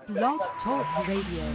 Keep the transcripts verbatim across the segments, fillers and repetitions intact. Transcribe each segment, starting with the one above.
Blog Talk Radio.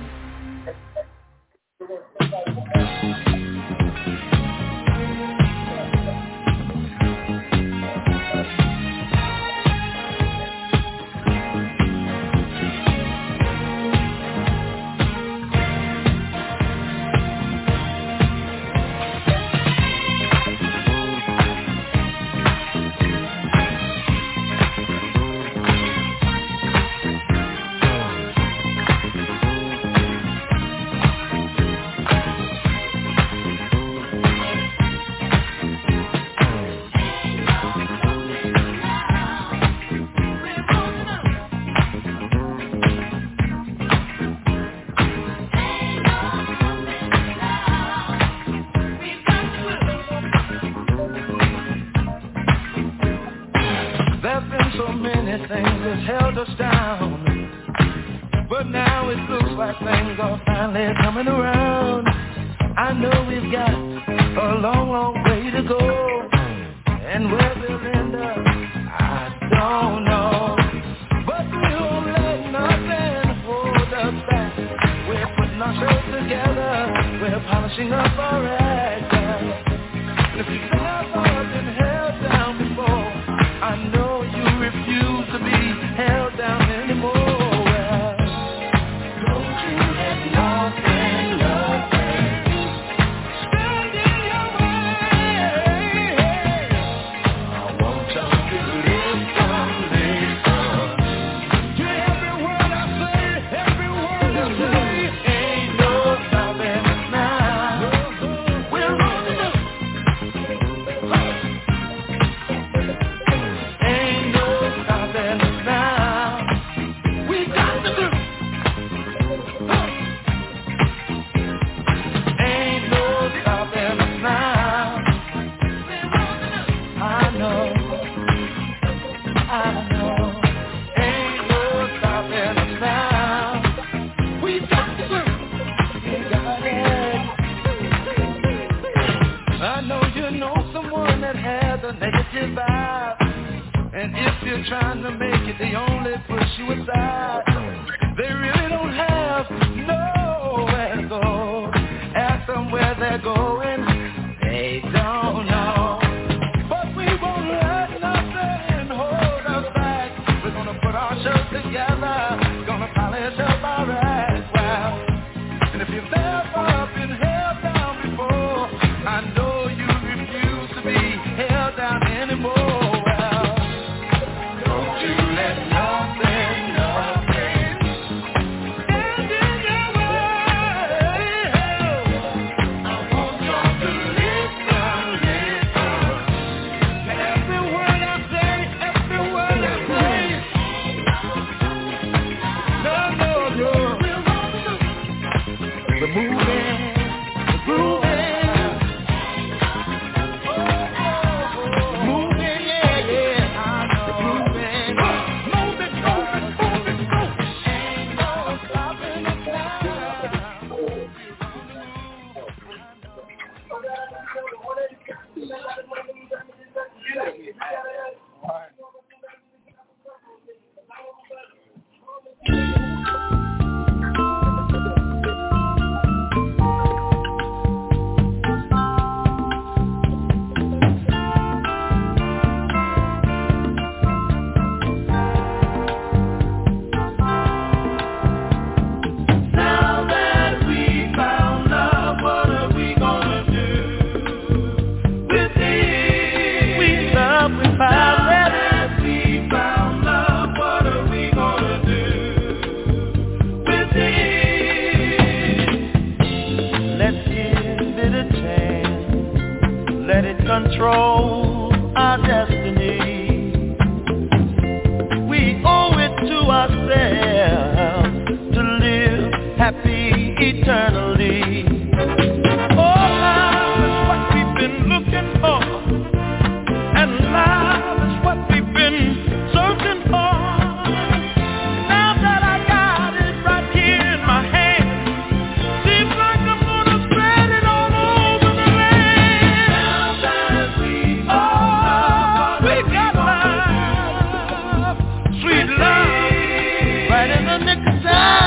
Right in the nick of time.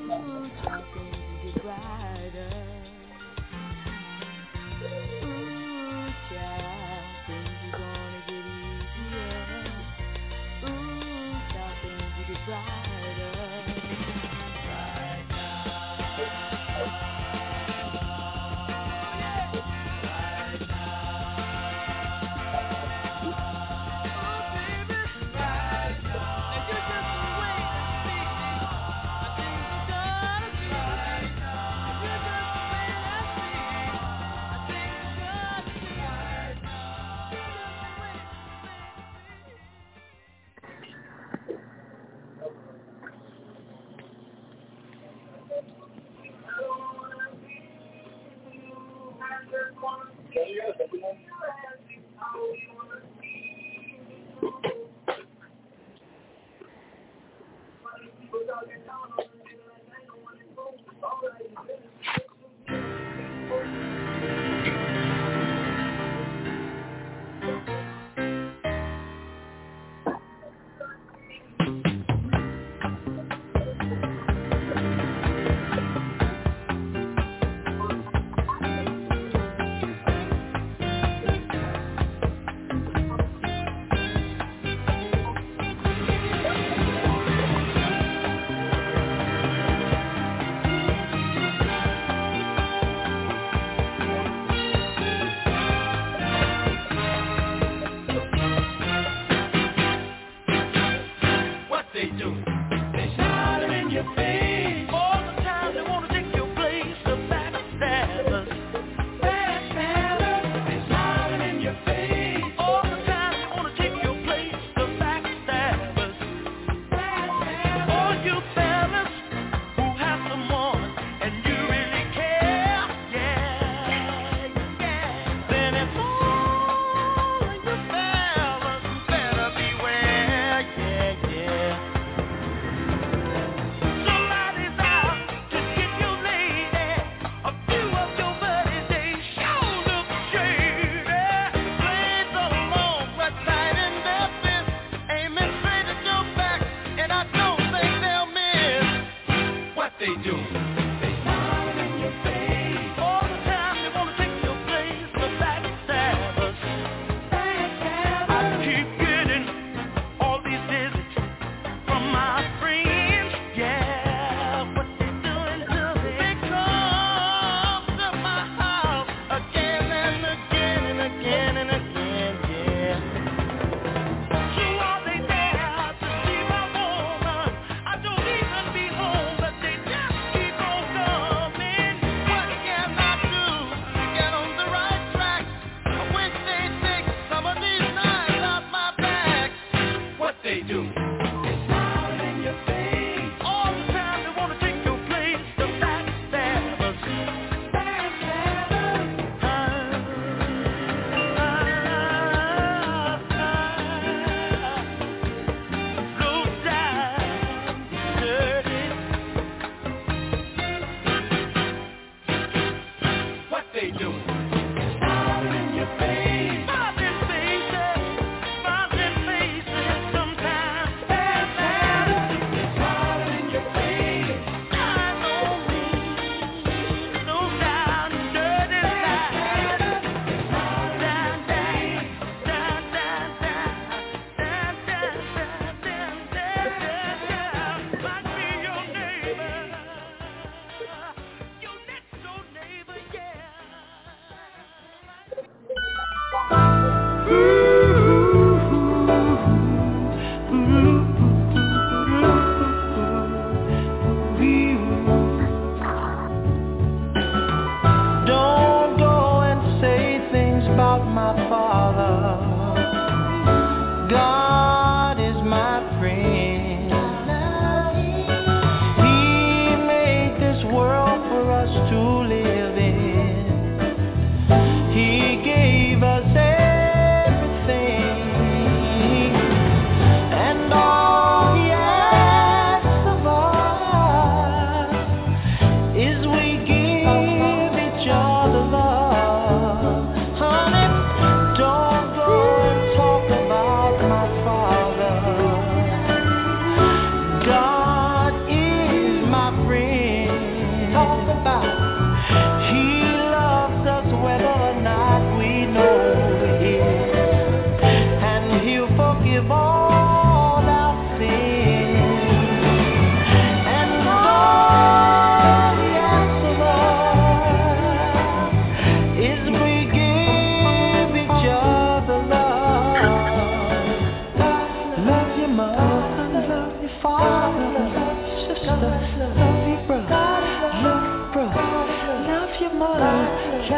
Ooh, child, things get brighter. Ooh, child, things are gonna get easier. Ooh, child, things get brighter. Right now. Right now. Oh, baby. Right now. And you just wait and see. I think it's gonna be. Right now. And you just wait and see. I think it's gonna be. Right now. You just wait and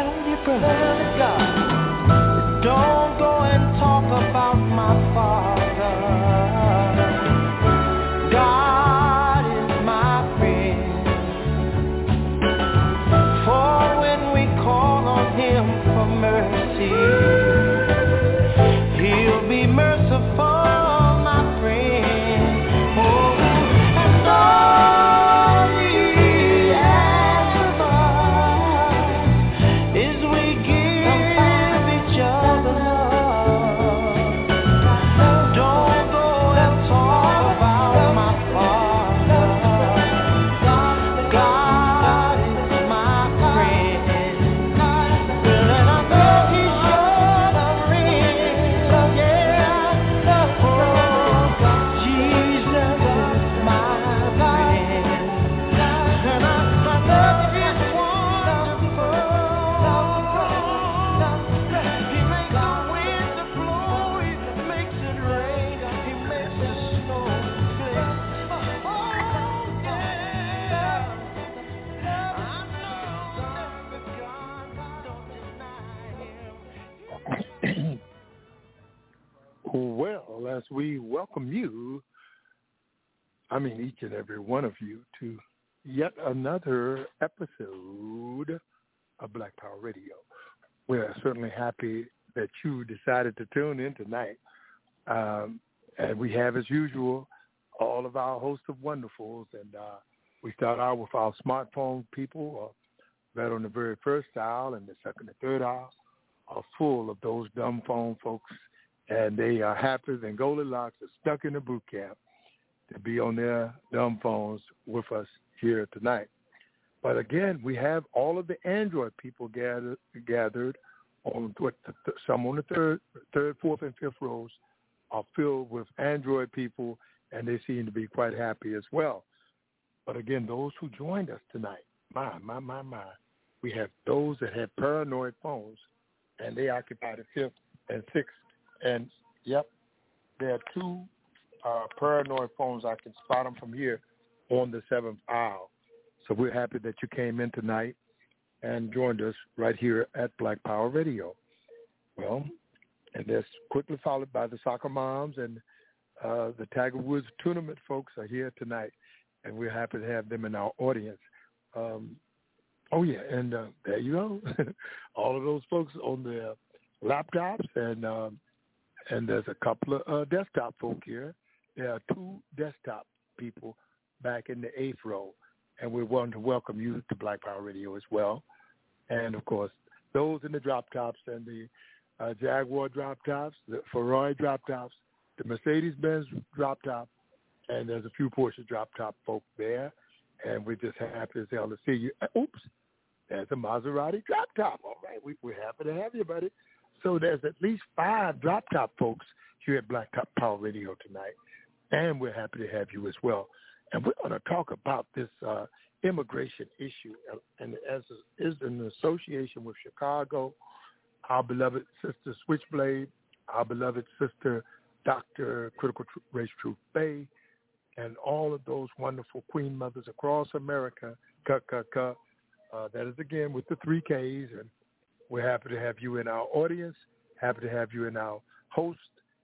Praise God. Don't go and talk about my Father. God is my friend. For when we call on Him for mercy, He'll be merciful, my friend. Oh, and all we ask for is we give each other love. Don't go and talk about my Father. God is my friend. Well, and I know He showed a ring. Yeah. Oh, Jesus is my friend. And I, I love His wonderful. He makes the wind to blow, He makes it rain, He makes the snow flick. Oh, yeah. I know that God don't deny Him. Well, as we welcome you, I mean each and every one of you, to yet another episode of Black Power Radio. We're certainly happy that you decided to tune in tonight. Um, and we have, as usual, all of our host of wonderfuls. And uh, we start out with our smartphone people, uh, that on the very first aisle, and the second and third aisle are full of those dumb phone folks. And they are happier than Goldilocks are stuck in a boot camp to be on their dumb phones with us here tonight. But again, we have all of the Android people gathered, gathered on what the, some on the third, third, fourth, and fifth rows are filled with Android people, and they seem to be quite happy as well. But again, those who joined us tonight, my, my, my, my, we have those that have paranoid phones, and they occupy the fifth and sixth. And, yep, there are two uh, paranoid phones. I can spot them from here on the seventh aisle. So we're happy that you came in tonight and joined us right here at Black Power Radio. Well, and that's quickly followed by the soccer moms, and uh, the Tiger Woods tournament folks are here tonight, and we're happy to have them in our audience. Um, oh, yeah, and uh, there you go. All of those folks on their laptops, and um, and there's a couple of uh, desktop folk here. There are two desktop people back in the eighth row, and we want to welcome you to Black Power Radio as well. And, of course, those in the drop tops and the uh, Jaguar drop tops, the Ferrari drop tops, the Mercedes-Benz drop top, and there's a few Porsche drop top folk there. And we're just happy as hell to see you. Oops, there's a Maserati drop top. All right, we, we're happy to have you, buddy. So there's at least five drop top folks here at Black Top Power Radio tonight, and we're happy to have you as well. And we're going to talk about this uh, immigration issue, and as is in association with Chicago, our beloved sister Switchblade, our beloved sister Doctor Critical Race Truth Bay, and all of those wonderful queen mothers across America. Ka, ka, ka. Uh, that is again with the three Ks, and we're happy to have you in our audience, happy to have you in our host,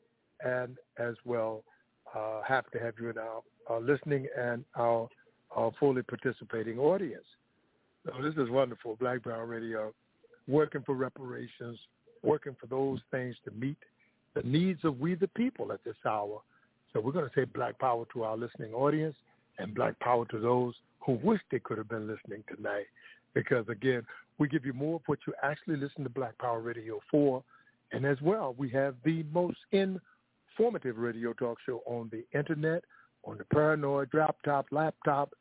and as well, uh, happy to have you in our, our listening and our, our fully participating audience. So this is wonderful, Black Power Radio, working for reparations, working for those things to meet the needs of we the people at this hour. So we're going to say Black Power to our listening audience and Black Power to those who wish they could have been listening tonight. Because, again, we give you more of what you actually listen to Black Power Radio for. And as well, we have the most informative radio talk show on the Internet, on the paranoid drop top, laptop.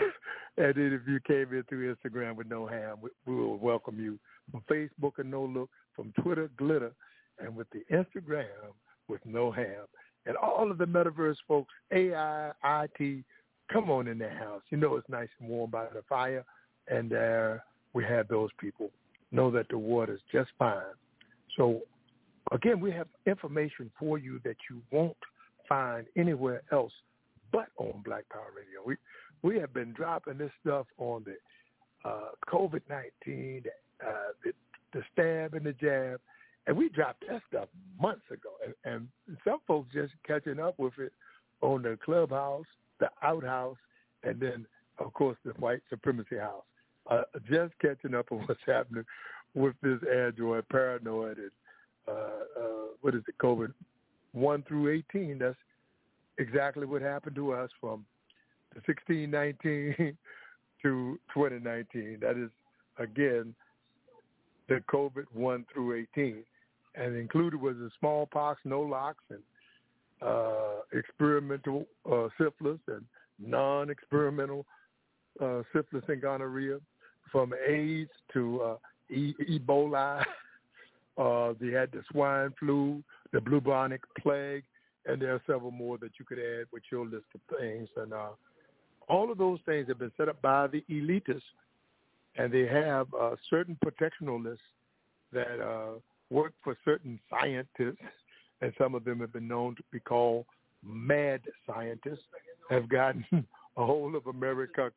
And then if you came in through Instagram with no ham, we, we will welcome you from Facebook and no look, from Twitter, glitter, and with the Instagram with no ham. And all of the metaverse folks, A I, I T, come on in their house. You know it's nice and warm by the fire. And uh, we have those people know that the water's just fine. So, again, we have information for you that you won't find anywhere else but on Black Power Radio. We we have been dropping this stuff on the uh, COVID nineteen, uh, the the stab and the jab. And we dropped that stuff months ago. And, and some folks just catching up with it on the clubhouse, the outhouse, and then, of course, the white supremacy house. Uh, just catching up on what's happening with this Android paranoid and, uh, uh, what is it, COVID one through eighteen. That's exactly what happened to us from the sixteen nineteen to twenty nineteen. That is, again, the COVID one through eighteen. And included was the smallpox, no locks, and uh, experimental uh, syphilis and non-experimental uh, syphilis and gonorrhea, from AIDS to uh, e- Ebola. Uh, they had the swine flu, the bubonic plague, and there are several more that you could add with your list of things. And uh, all of those things have been set up by the elitists, and they have uh, certain protectionalists that uh, work for certain scientists, and some of them have been known to be called mad scientists, have gotten a hold of America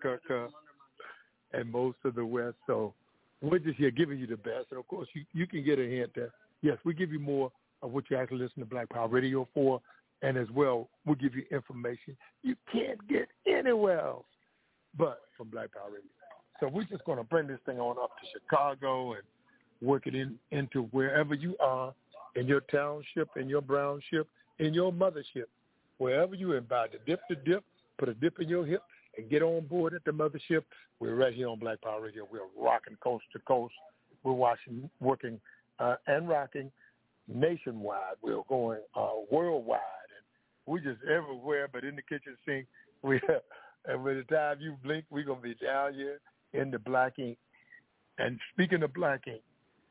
and most of the West. So we're just here giving you the best. And, of course, you, you can get a hint that, yes, we give you more of what you actually listen to Black Power Radio for, and as well, we'll give you information you can't get anywhere else but from Black Power Radio. So we're just going to bring this thing on up to Chicago and work it in into wherever you are, in your township, in your brownship, in your mothership, wherever you invite to dip the dip, put a dip in your hip, and get on board at the mothership. We're right here on Black Power Radio. We're rocking coast to coast. We're watching, working uh, and rocking nationwide. We're going uh, worldwide, and we're just everywhere but in the kitchen sink. We and by the time you blink, we're going to be down here in the black ink. And speaking of black ink,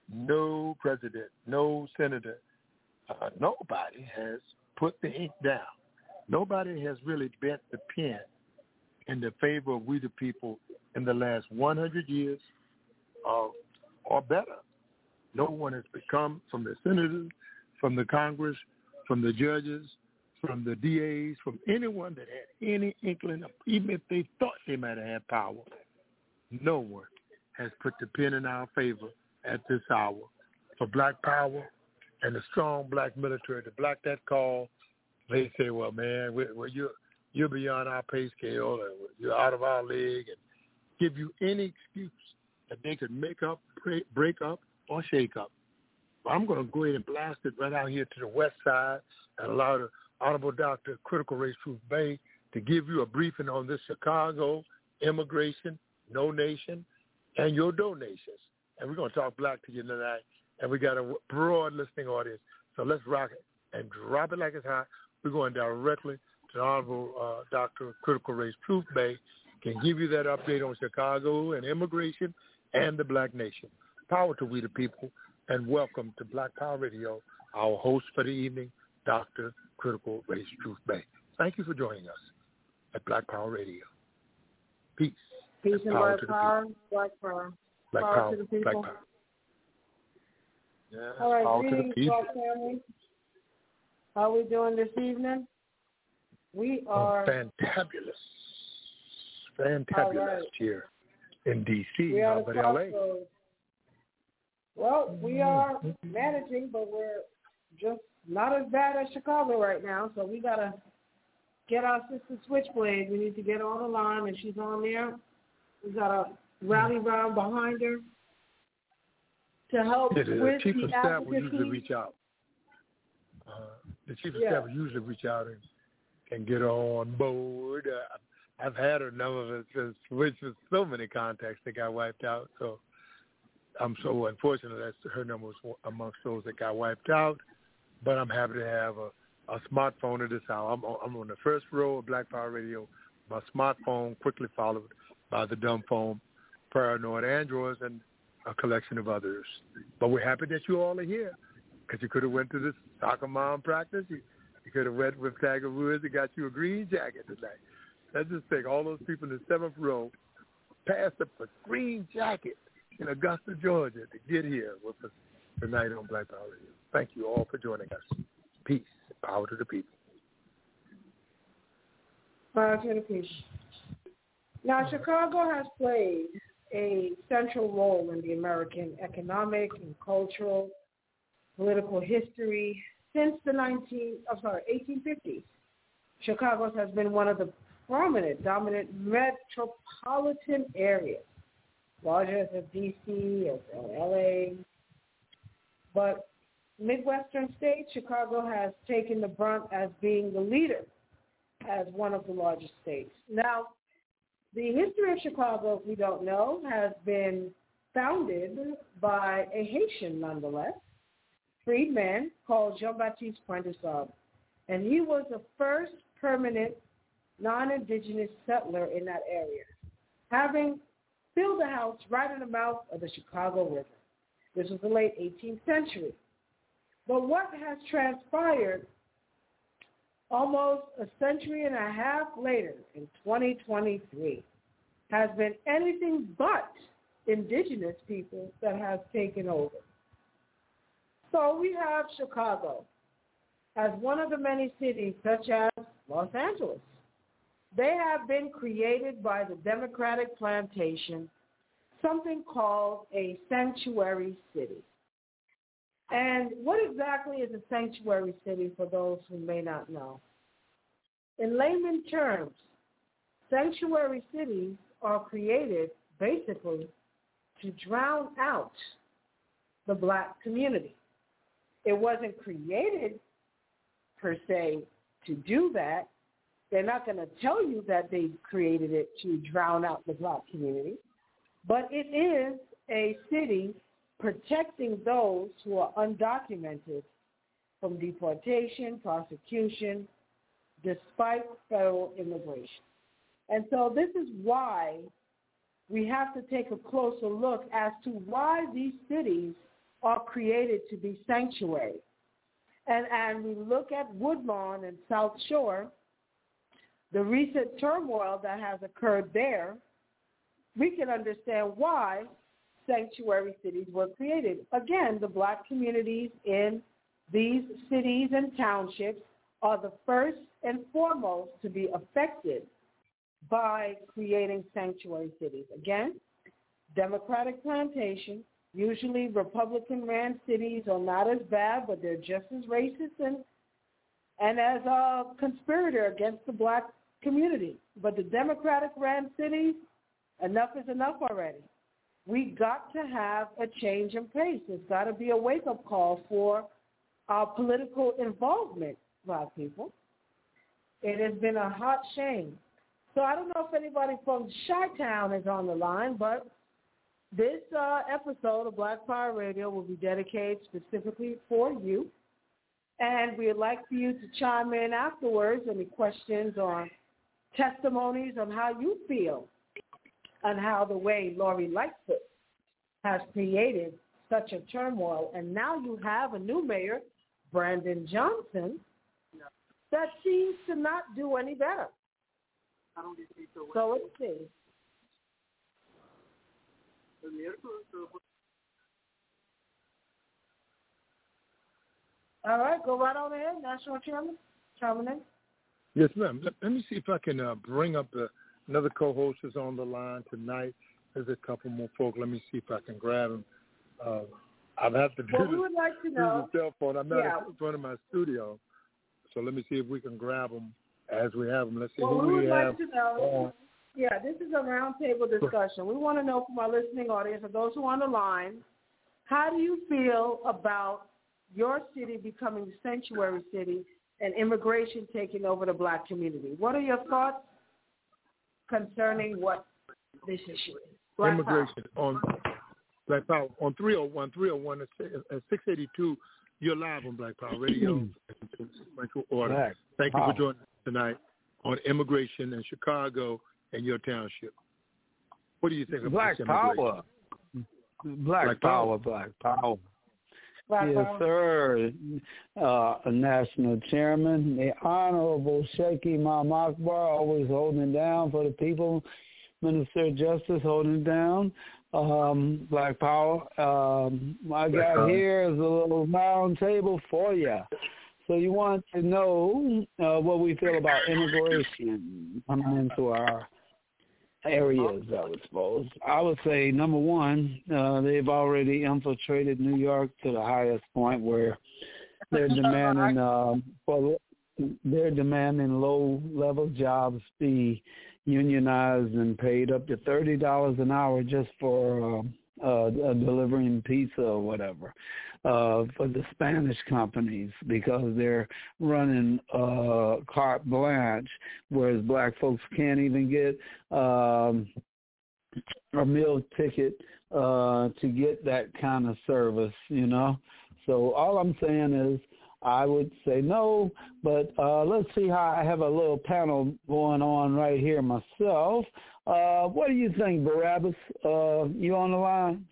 no president, no senator, uh, nobody has put the ink down. Nobody has really bent the pen in the favor of we the people in the last one hundred years uh, or better. No one has become, from the senators, from the Congress, from the judges, from the D As, from anyone that had any inkling, of, even if they thought they might have had power, no one has put the pen in our favor at this hour for black power and the strong black military to block that call. They say, well, man, we're, we're, you're, you're beyond our pay scale, and you're out of our league, and give you any excuse that they could make up, break, break up, or shake up. But I'm going to go ahead and blast it right out here to the west side and allow the Honorable Doctor Critical Race Truth Bay to give you a briefing on this Chicago immigration, no nation, and your donations. And we're going to talk black to you tonight, and we got a broad listening audience. So let's rock it and drop it like it's hot. We're going directly to the Honorable uh, Doctor Critical Race Truth Bay, can give you that update on Chicago and immigration and the black nation. Power to we the people, and welcome to Black Power Radio, our host for the evening, Doctor Critical Race Truth Bay. Thank you for joining us at Black Power Radio. Peace. Peace and power black power, black power. Black power, power, to the people. black power. Yes, All right, power to the greetings, people. Black family. How are we doing this evening? We are... Oh, fantabulous. Fantabulous right. here in D C, We are how about L A? crossroads. Well, we are managing, but we're just not as bad as Chicago right now, so we got to get our sister Switchblade. We need to get on the line, and she's on there. We got to rally round behind her to help Yeah, the with chief the of staff will usually advocacy. reach out. Uh, the chief of Yeah. staff will usually reach out and, and get on board. Uh, I've had a number of it, which was so many contacts that got wiped out. So I'm so unfortunate that her number was amongst those that got wiped out. But I'm happy to have a, a smartphone at this hour. I'm on, I'm on the first row of Black Power Radio. My smartphone quickly followed by the dumb phone, paranoid androids, and a collection of others. But we're happy that you all are here, because you could have went to this soccer mom practice. You, you could have went with Tiger Woods and got you a green jacket tonight. Let's just take all those people in the seventh row, passed up a green jacket in Augusta, Georgia, to get here with us tonight on Black Power Radio. Thank you all for joining us. Peace. Power to the people. Power to the people. Now, Chicago has played a central role in the American economic and cultural, political history since the nineteen, I'm sorry, eighteen fifties. Chicago has been one of the prominent, dominant metropolitan areas, larger as D C, as L A. But Midwestern states, Chicago has taken the brunt as being the leader as one of the largest states. Now, the history of Chicago, if we don't know, has been founded by a Haitian, nonetheless, freedman called Jean-Baptiste Pointe-de-Sable. And he was the first permanent non-indigenous settler in that area, having built a house right in the mouth of the Chicago River. This was the late eighteenth century. But what has transpired almost a century and a half later, in twenty twenty-three, has been anything but indigenous people that have taken over. So we have Chicago as one of the many cities, such as Los Angeles. They have been created by the Democratic plantation, something called a sanctuary city. And what exactly is a sanctuary city for those who may not know? In layman terms, sanctuary cities are created basically to drown out the black community. It wasn't created per se to do that. They're not going to tell you that they created it to drown out the black community, but it is a city protecting those who are undocumented from deportation, prosecution, despite federal immigration. And so this is why we have to take a closer look as to why these cities are created to be sanctuary. And, and we look at Woodlawn and South Shore, the recent turmoil that has occurred there, we can understand why sanctuary cities were created. Again, the black communities in these cities and townships are the first and foremost to be affected by creating sanctuary cities. Again, Democratic plantation, usually Republican-ran cities are not as bad, but they're just as racist and, and as a conspirator against the black community. But the Democratic-ran cities, enough is enough already. We got to have a change in pace. There's got to be a wake-up call for our political involvement, black people. It has been a hot shame. So I don't know if anybody from Chi-Town is on the line, but this uh, episode of Black Power Radio will be dedicated specifically for you. And we'd like for you to chime in afterwards, any questions or testimonies on how you feel on how the way Lori Lightfoot has created such a turmoil. And now you have a new mayor, Brandon Johnson, that seems to not do any better. So let's see. All right, go right on ahead, National Chairman. Chairman. Yes, ma'am. Let, let me see if I can uh, bring up the, another co-host is on the line tonight. There's a couple more folk. Let me see if I can grab them. Uh, I'll have to do well, we this would like to through know. the cell phone. I'm not yeah. in front of my studio, so let me see if we can grab them as we have them. Let's see well, who we we would have. like to know. Uh, Yeah, this is a roundtable discussion. We want to know from our listening audience, and those who are on the line, how do you feel about your city becoming the sanctuary city and immigration taking over the black community? What are your thoughts concerning what this issue is? Black immigration Power. on Black Power on three oh one, three oh one at six eighty-two. You're live on Black Power Radio. Order. Black Thank Power. you for joining us tonight on immigration in Chicago and your township. What do you think of Black this Power? Black, Black Power, Power. Black Power. Black Yes, Power. sir. Uh, a national chairman, the Honorable Sheikh Imam Akbar, always holding it down for the people. Minister of Justice holding it down. Um, Black Power. Um, I Black got Power. here is a little round table for you. So you want to know uh, what we feel about immigration coming into our areas, I would suppose. I would say, number one, uh, they've already infiltrated New York to the highest point where they're demanding um, for they're demanding low-level jobs be unionized and paid up to thirty dollars an hour just for uh, uh, delivering pizza or whatever uh, for the Spanish companies, because they're running uh, carte blanche, whereas black folks can't even get um, a meal ticket uh, to get that kind of service, you know. So all I'm saying is I would say no, but uh, let's see how I have a little panel going on right here myself. Uh, what do you think, Barabbas? Uh, you on the line?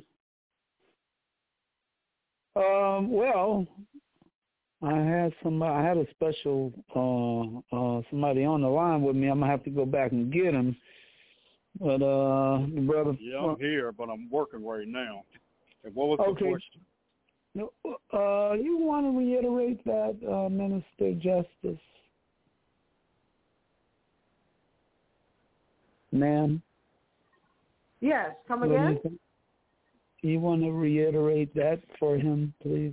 Um, well, I had somebody. I had a special uh, uh, somebody on the line with me. I'm gonna have to go back and get him. But uh, the brother. Yeah, I'm here, but I'm working right now. And what was okay. the question? No, uh, you want to reiterate that, uh, Minister Justice? Ma'am? Yes, come again? You, you want to reiterate that for him, please?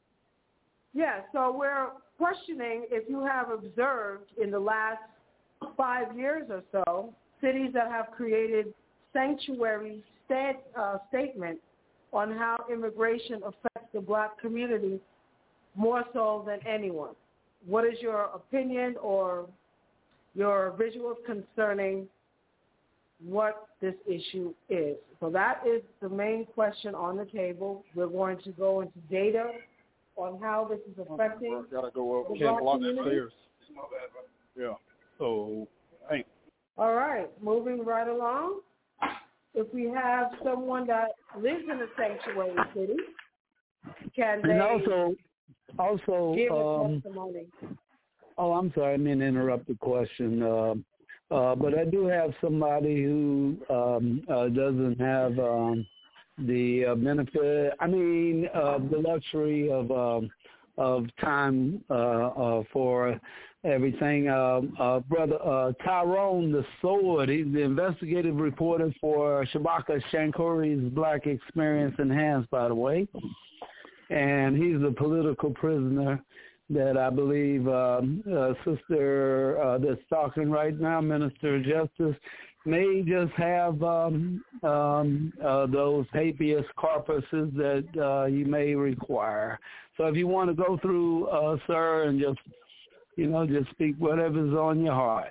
Yeah, so we're questioning if you have observed in the last five years or so, cities that have created sanctuary stat, uh, statements on how immigration affects the black community more so than anyone. What is your opinion or your visuals concerning what this issue is? So that is the main question on the table. We're going to go into data on how this is affecting I gotta go up the ten black blocks community. upstairs. Yeah. So, hey. All right, moving right along. If we have someone that lives in a sanctuary city, can they and also, also, give a um, testimony? Oh, I'm sorry, I didn't interrupt the question. Uh, uh, but I do have somebody who um, uh, doesn't have um, the uh, benefit, I mean, uh, the luxury of um, of time uh, uh, for everything. Uh, uh, Brother uh, Tyrone the Sword, he's the investigative reporter for Shabaka Shankuri's Black Experience Enhanced, by the way. And he's a political prisoner that I believe um, uh, Sister uh, that's talking right now, Minister of Justice, may just have um, um, uh, those habeas corpuses that uh, you may require. So if you want to go through, uh, sir, and just, you know, just speak whatever's on your heart.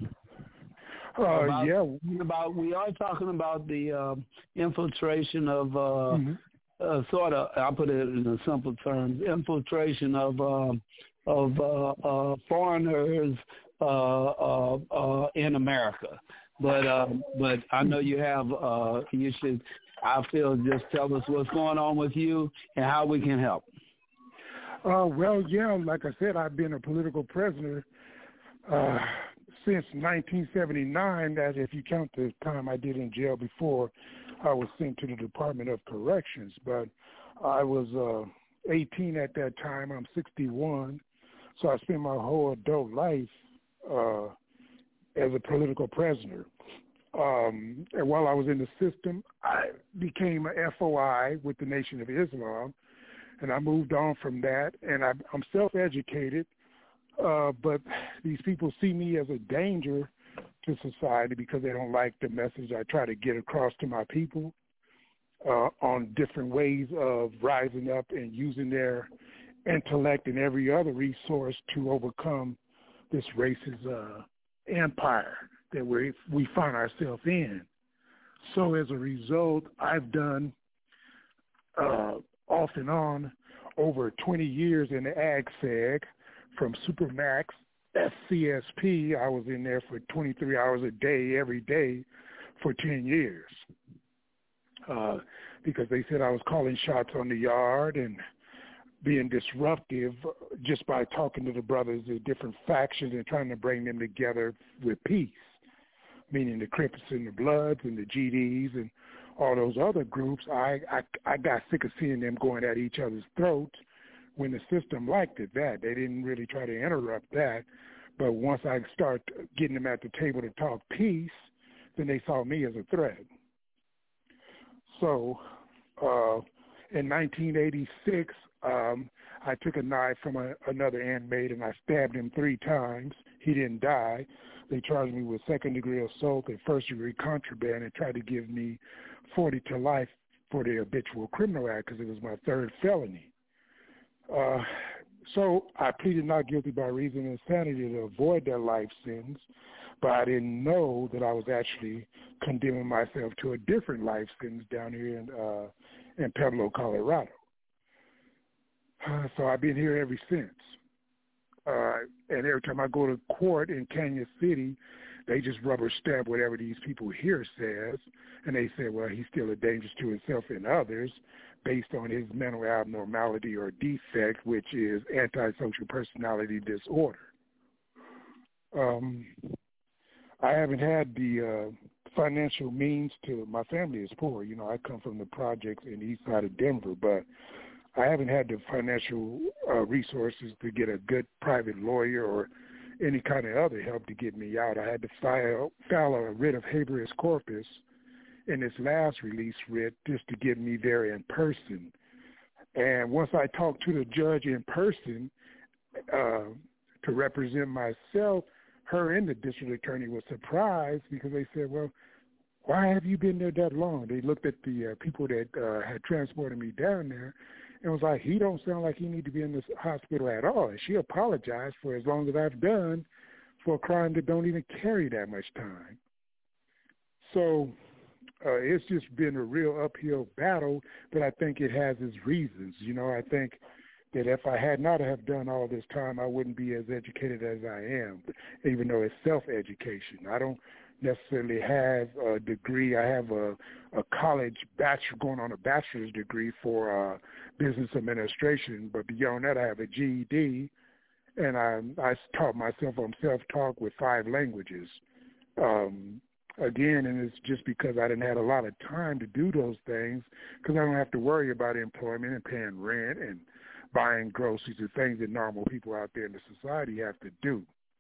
Uh, about, yeah. About, we are talking about the uh, infiltration of, uh, mm-hmm. uh, sort of, I'll put it in simple terms, infiltration of uh, of uh, uh, foreigners uh, uh, uh, in America. But uh, but I know you have, uh, you should, I feel, just tell us what's going on with you and how we can help. Uh, well, yeah, like I said, I've been a political prisoner uh, since nineteen seventy-nine. That if you count the time I did in jail before I was sent to the Department of Corrections. But I was uh, eighteen at that time. I'm sixty-one. So I spent my whole adult life uh, as a political prisoner. Um, and while I was in the system, I became an F O I with the Nation of Islam. And I moved on from that, and I, I'm self-educated, uh, but these people see me as a danger to society because they don't like the message I try to get across to my people uh, on different ways of rising up and using their intellect and every other resource to overcome this racist uh, empire that we we find ourselves in. So as a result, I've done uh, off and on over twenty years in the Ag Seg, from Supermax, S C S P. I was in there for twenty-three hours a day, every day, for ten years. Uh, because they said I was calling shots on the yard and being disruptive just by talking to the brothers of different factions and trying to bring them together with peace, meaning the Crips and the Bloods and the G Ds and all those other groups. I, I I got sick of seeing them going at each other's throats when the system liked it that. They didn't really try to interrupt that. But once I start getting them at the table to talk peace, then they saw me as a threat. So uh, in nineteen eighty-six, um, I took a knife from a, another inmate and I stabbed him three times. He didn't die. They charged me with second-degree assault and first-degree contraband and tried to give me forty to life for the Habitual Criminal Act because it was my third felony. Uh, so I pleaded not guilty by reason of insanity to avoid that life sentence, but I didn't know that I was actually condemning myself to a different life sentence down here in, uh, in Pueblo, Colorado. Uh, so I've been here ever since. Uh, and every time I go to court in Kansas City, they just rubber stamp whatever these people here says, and they say, well, he's still a danger to himself and others based on his mental abnormality or defect, which is antisocial personality disorder. Um, I haven't had the uh, financial means to, my family is poor. You know, I come from the projects in the east side of Denver, but I haven't had the financial uh, resources to get a good private lawyer or any kind of other help to get me out. I had to file, file a writ of habeas corpus in this last release writ just to get me there in person. And once I talked to the judge in person uh, to represent myself, her and the district attorney was surprised because they said, well, why have you been there that long? They looked at the uh, people that uh, had transported me down there and was like, he don't sound like he need to be in this hospital at all. And she apologized for as long as I've done for a crime that don't even carry that much time. So uh, it's just been a real uphill battle, but I think it has its reasons. You know, I think that if I had not have done all this time, I wouldn't be as educated as I am, even though it's self-education. I don't necessarily have a degree. I have a, a college bachelor, going on a bachelor's degree for uh, business administration, but beyond that, I have a G E D, and I, I taught myself, I'm self-taught with five languages. Um, again, and it's just because I didn't have a lot of time to do those things because I don't have to worry about employment and paying rent and buying groceries and things that normal people out there in the society have to do.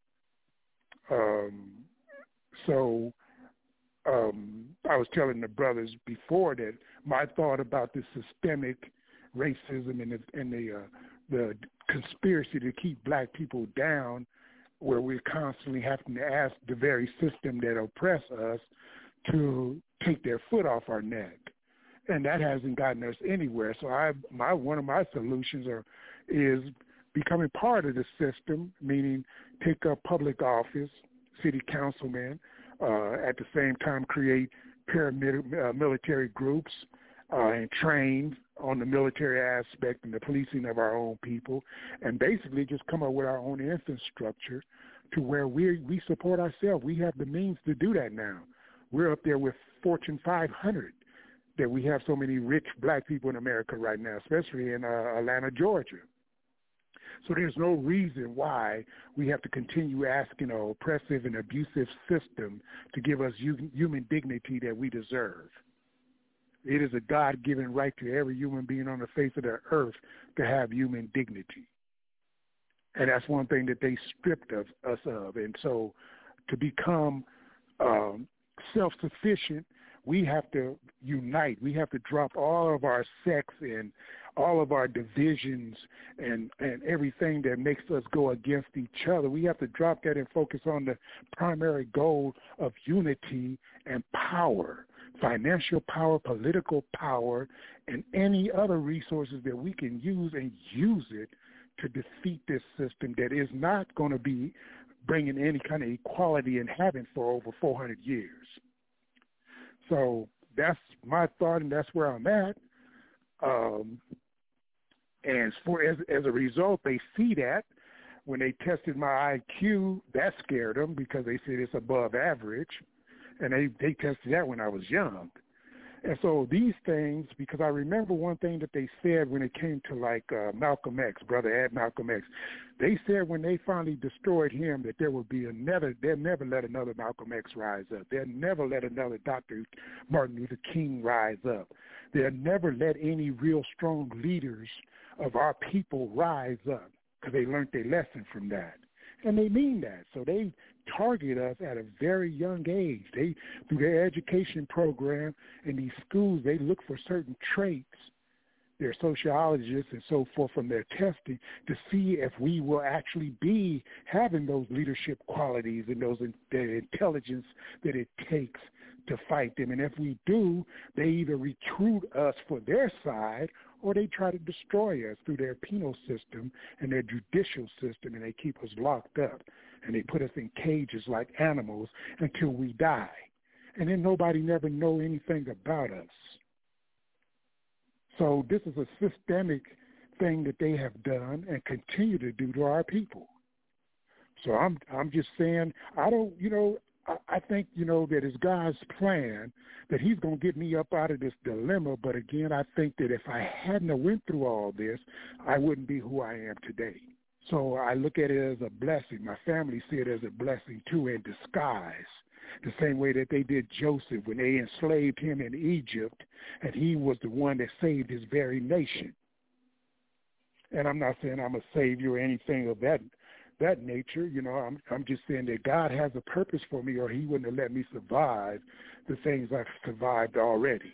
Um, so um, I was telling the brothers before that my thought about the systemic racism and the, and the, uh, the conspiracy to keep black people down, where we're constantly having to ask the very system that oppress us to take their foot off our neck. And that hasn't gotten us anywhere. So I, my one of my solutions are is becoming part of the system, meaning take up public office, city councilman, uh, at the same time create paramilitary groups uh, and train on the military aspect and the policing of our own people, and basically just come up with our own infrastructure to where we we support ourselves. We have the means to do that now. We're up there with Fortune five hundred. That we have so many rich black people in America right now, especially in uh, Atlanta, Georgia. So there's no reason why we have to continue asking an oppressive and abusive system to give us human dignity that we deserve. It is a God-given right to every human being on the face of the earth to have human dignity. And that's one thing that they stripped of, us of. And so to become um, self-sufficient, we have to unite. We have to drop all of our sex and all of our divisions and, and everything that makes us go against each other. We have to drop that and focus on the primary goal of unity and power, financial power, political power, and any other resources that we can use and use it to defeat this system that is not going to be bringing any kind of equality in heaven for over four hundred years. So that's my thought, and that's where I'm at. Um, and for as, as a result, they see that. When they tested my I Q, that scared them because they said it's above average. And they, they tested that when I was young. And so these things, because I remember one thing that they said when it came to like uh, Malcolm X, Brother Ed Malcolm X, they said when they finally destroyed him that there would be another, they'll never let another Malcolm X rise up. They'll never let another Doctor Martin Luther King rise up. They'll never let any real strong leaders of our people rise up because they learned their lesson from that. And they mean that. So they target us at a very young age. They, through their education program in these schools, they look for certain traits, their sociologists and so forth from their testing, to see if we will actually be having those leadership qualities and those the intelligence that it takes to fight them. And if we do, they either recruit us for their side or they try to destroy us through their penal system and their judicial system, and they keep us locked up. And they put us in cages like animals until we die. And then nobody never know anything about us. So this is a systemic thing that they have done and continue to do to our people. So I'm I'm just saying, I don't, you know, I, I think, you know, that it's God's plan that he's going to get me up out of this dilemma. But again, I think that if I hadn't have went through all this, I wouldn't be who I am today. So I look at it as a blessing. My family see it as a blessing, too, in disguise. The same way that they did Joseph when they enslaved him in Egypt, and he was the one that saved his very nation. And I'm not saying I'm a savior or anything of that that nature. You know, I'm I'm just saying that God has a purpose for me, or he wouldn't have let me survive the things I've survived already.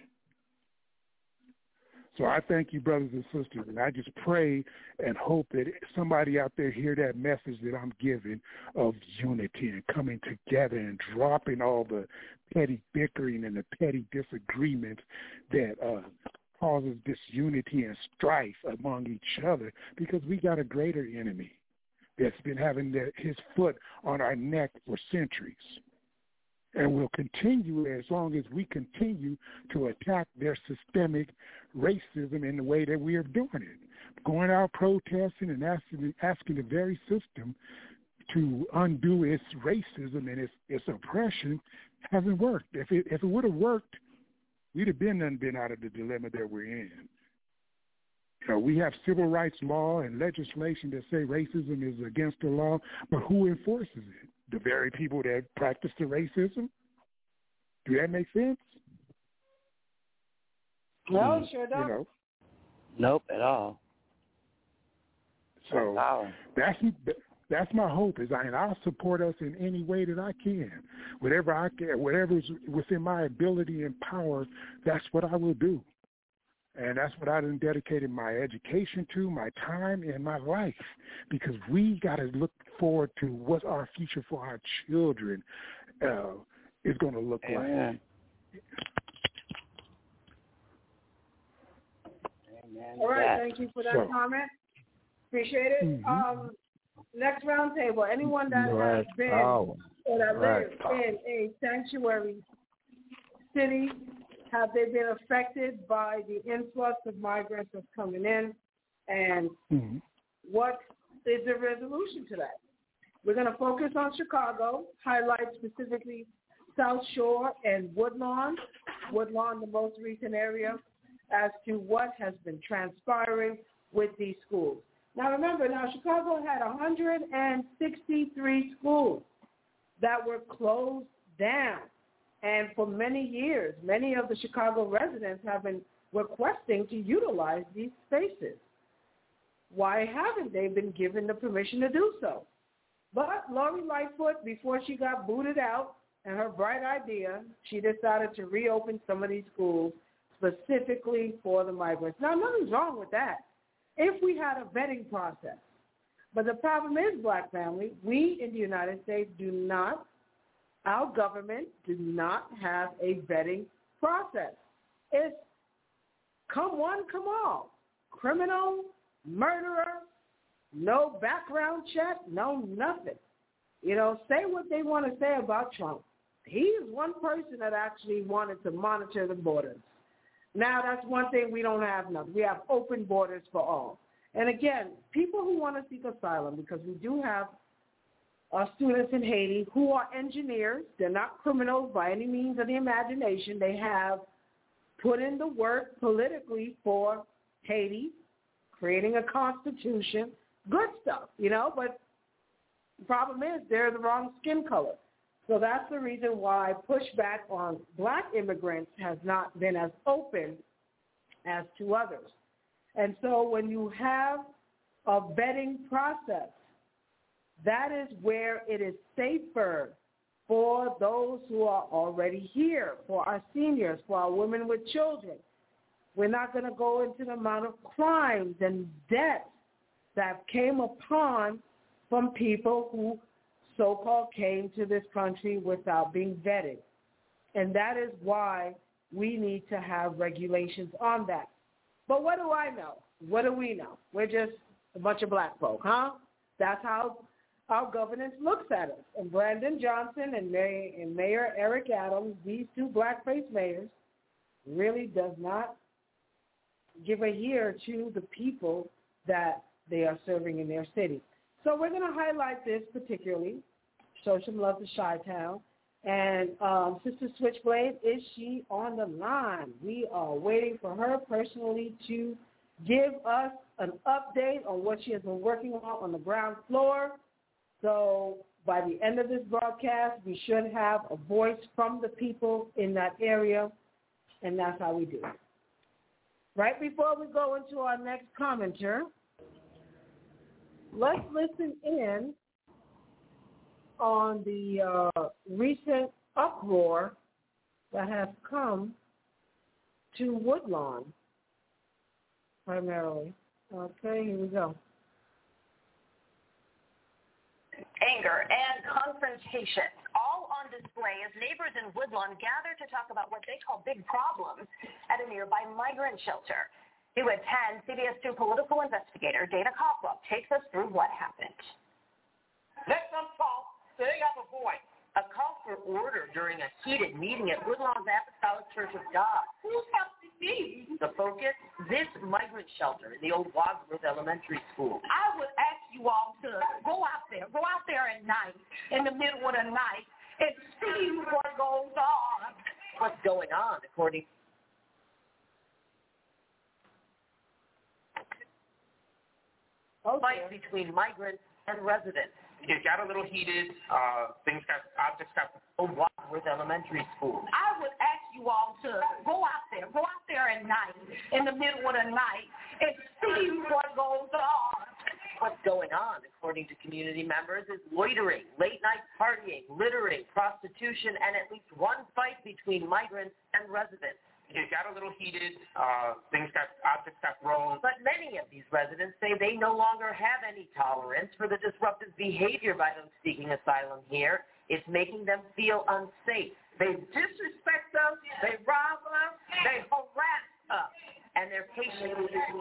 So I thank you, brothers and sisters, and I just pray and hope that somebody out there hear that message that I'm giving of unity and coming together and dropping all the petty bickering and the petty disagreements that uh, causes disunity and strife among each other, because we got a greater enemy that's been having the, his foot on our neck for centuries. And will continue as long as we continue to attack their systemic racism in the way that we are doing it. Going out protesting and asking, asking the very system to undo its racism and its, its oppression hasn't worked. If it, if it would have worked, we'd have been done been out of the dilemma that we're in. You know, we have civil rights law and legislation that say racism is against the law, but who enforces it? The very people that practice the racism? Do that make sense? No, it sure don't. You know. Nope, at all. So that's that's my hope. Is I and I'll support us in any way that I can, whatever I can, whatever's within my ability and power. That's what I will do, and that's what I've dedicated my education to, my time, and my life, because we got to look forward to what our future for our children uh, is going to look Amen. like. Amen. All right, thank you for that so, comment. Appreciate it. Mm-hmm. Um, next round table, anyone that Right. has been Oh. or that Right. lives in a sanctuary city, have they been affected by the influx of migrants that's coming in, and mm-hmm. what is the resolution to that? We're going to focus on Chicago, highlight specifically South Shore and Woodlawn, Woodlawn, the most recent area, as to what has been transpiring with these schools. Now remember, now Chicago had one hundred sixty-three schools that were closed down. And for many years, many of the Chicago residents have been requesting to utilize these spaces. Why haven't they been given the permission to do so? But Lori Lightfoot, before she got booted out and her bright idea, she decided to reopen some of these schools specifically for the migrants. Now, nothing's wrong with that if we had a vetting process. But the problem is, Black family, we in the United States do not, our government do not have a vetting process. It's come one, come all. Criminal, murderer, no background check, no nothing. You know, say what they want to say about Trump. He is one person that actually wanted to monitor the borders. Now, that's one thing we don't have now. We have open borders for all. And again, people who want to seek asylum, because we do have uh, students in Haiti who are engineers. They're not criminals by any means of the imagination. They have put in the work politically for Haiti, creating a constitution, good stuff, you know, but the problem is they're the wrong skin color. So that's the reason why pushback on Black immigrants has not been as open as to others. And so when you have a vetting process That is where it is safer for those who are already here, for our seniors, for our women with children. We're not going to go into the amount of crimes and deaths that came upon from people who so-called came to this country without being vetted. And that is why we need to have regulations on that. But what do I know? What do we know? We're just a bunch of black folk, huh? That's how our governance looks at us. And Brandon Johnson and Mayor, and Mayor Eric Adams, these two black-faced mayors, really does not give a ear to the people that they are serving in their city. So we're going to highlight this particularly, show some love to Chi-Town. And um, Sister Switchblade, is she on the line? We are waiting for her personally to give us an update on what she has been working on on the ground floor. So by the end of this broadcast, we should have a voice from the people in that area, and that's how we do it. Right before we go into our next commenter, let's listen in on the uh, recent uproar that has come to Woodlawn, primarily. Okay, here we go. Anger and confrontation, all on display as neighbors in Woodlawn gather to talk about what they call big problems at a nearby migrant shelter. New at ten, C B S two political investigator Dana Coughlin takes us through what happened. Let them talk. They have a voice. A call for order during a heated meeting at Woodlawn's Apostolic Church of God. Who's helping me? The focus, this migrant shelter in the old Wadsworth Elementary School. I would ask you all to go out there, go out there at night, in the middle of the night, and see what goes on. What's going on, according to Okay. fight between migrants and residents. It got a little heated. Uh, things got, objects got. Old Wadsworth Elementary School. I would ask you all to go out there, go out there at night, in the middle of the night, and see what goes on. What's going on, according to community members, is loitering, late-night partying, littering, prostitution, and at least one fight between migrants and residents. It got a little heated. Uh, things got, objects got thrown. But many of these residents say they no longer have any tolerance for the disruptive behavior by those seeking asylum here. It's making them feel unsafe. They disrespect us. They rob us. They harass us. And their patience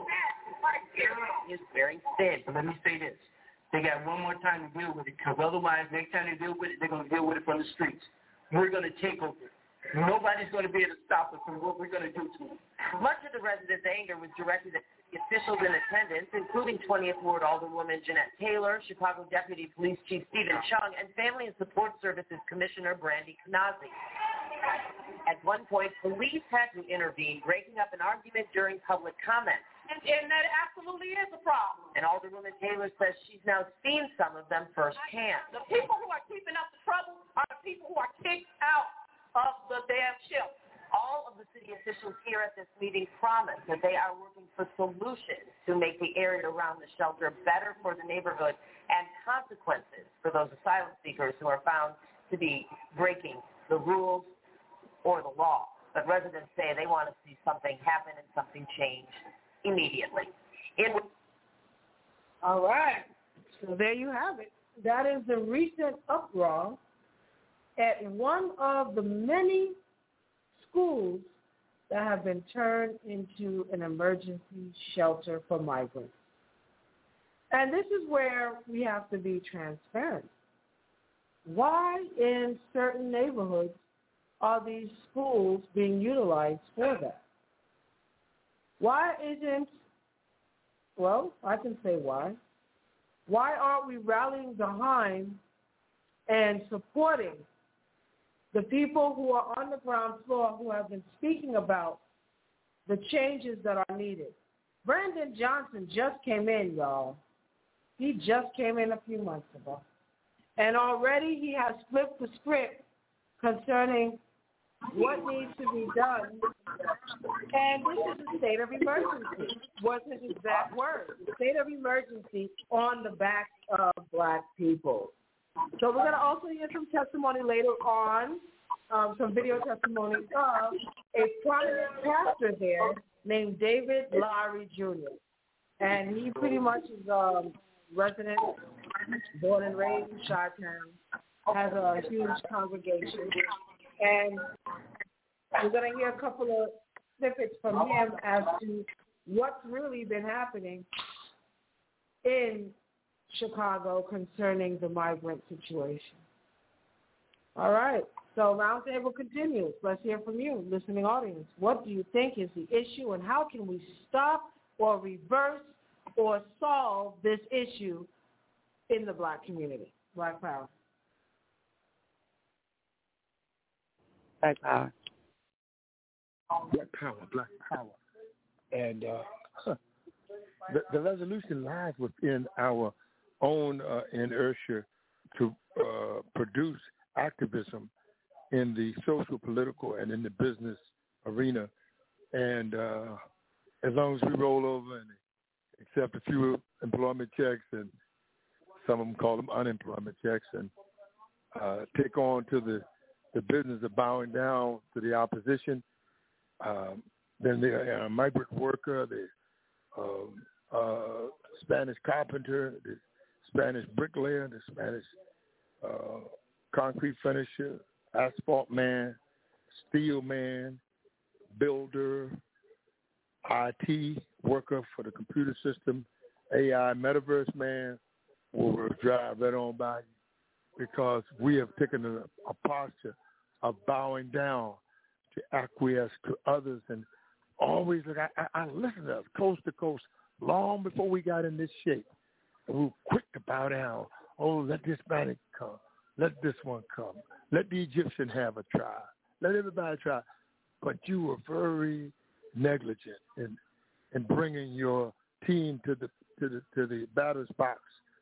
is very thin. But let me say this. They got one more time to deal with it, because otherwise, next time they deal with it, they're going to deal with it from the streets. We're going to take over. Nobody's going to be able to stop us from what we're going to do to them. Much of the residents' anger was directed at the officials in attendance, including twentieth Ward Alderwoman Jeanette Taylor, Chicago Deputy Police Chief Stephen Chung, and Family and Support Services Commissioner Brandy Knazi. At one point, police had to intervene, breaking up an argument during public comment. And, and that absolutely is a problem. And Alderwoman Taylor says she's now seen some of them firsthand. The people who are keeping up the trouble are the people who are kicked out of the damn ship. All of the city officials here at this meeting promised that they are working for solutions to make the area around the shelter better for the neighborhood and consequences for those asylum seekers who are found to be breaking the rules or the law. But residents say they want to see something happen and something change immediately. In All right. So there you have it. That is the recent uproar at one of the many schools that have been turned into an emergency shelter for migrants. And this is where we have to be transparent. Why in certain neighborhoods are these schools being utilized for that? Why isn't, well, I can say why. Why aren't we rallying behind and supporting the people who are on the ground floor who have been speaking about the changes that are needed? Brandon Johnson just came in, y'all. He just came in a few months ago. And already he has flipped the script concerning what needs to be done. And this is a state of emergency. What's his exact word? State of emergency on the backs of black people. So we're going to also hear some testimony later on, um, some video testimony of a prominent pastor there named David Lowry Junior And he pretty much is a resident, born and raised in Chi-Town, has a huge congregation. And we're going to hear a couple of snippets from him as to what's really been happening in Chicago concerning the migrant situation. All right. So roundtable continues. Let's hear from you, listening audience. What do you think is the issue, and how can we stop or reverse or solve this issue in the black community? Black power. Black power. Black power, black power. And uh, huh, the, the resolution lies within our own uh, inertia to uh, produce activism in the social, political, and in the business arena. And uh, as long as we roll over and accept a few employment checks, and some of them call them unemployment checks, and uh, take on to the, the business of bowing down to the opposition, um, then the uh, migrant worker, the um, uh, Spanish carpenter, the Spanish bricklayer, the Spanish uh, concrete finisher, asphalt man, steel man, builder, I T worker for the computer system, A I metaverse man will drive right on by you, because we have taken a, a posture of bowing down to acquiesce to others. And always, look, I, I, I listened to us coast to coast long before we got in this shape. And we were quick to bow down. Oh, let this Hispanic come. Let this one come. Let the Egyptian have a try. Let everybody try. But you were very negligent in in bringing your team to the to the to the batter's box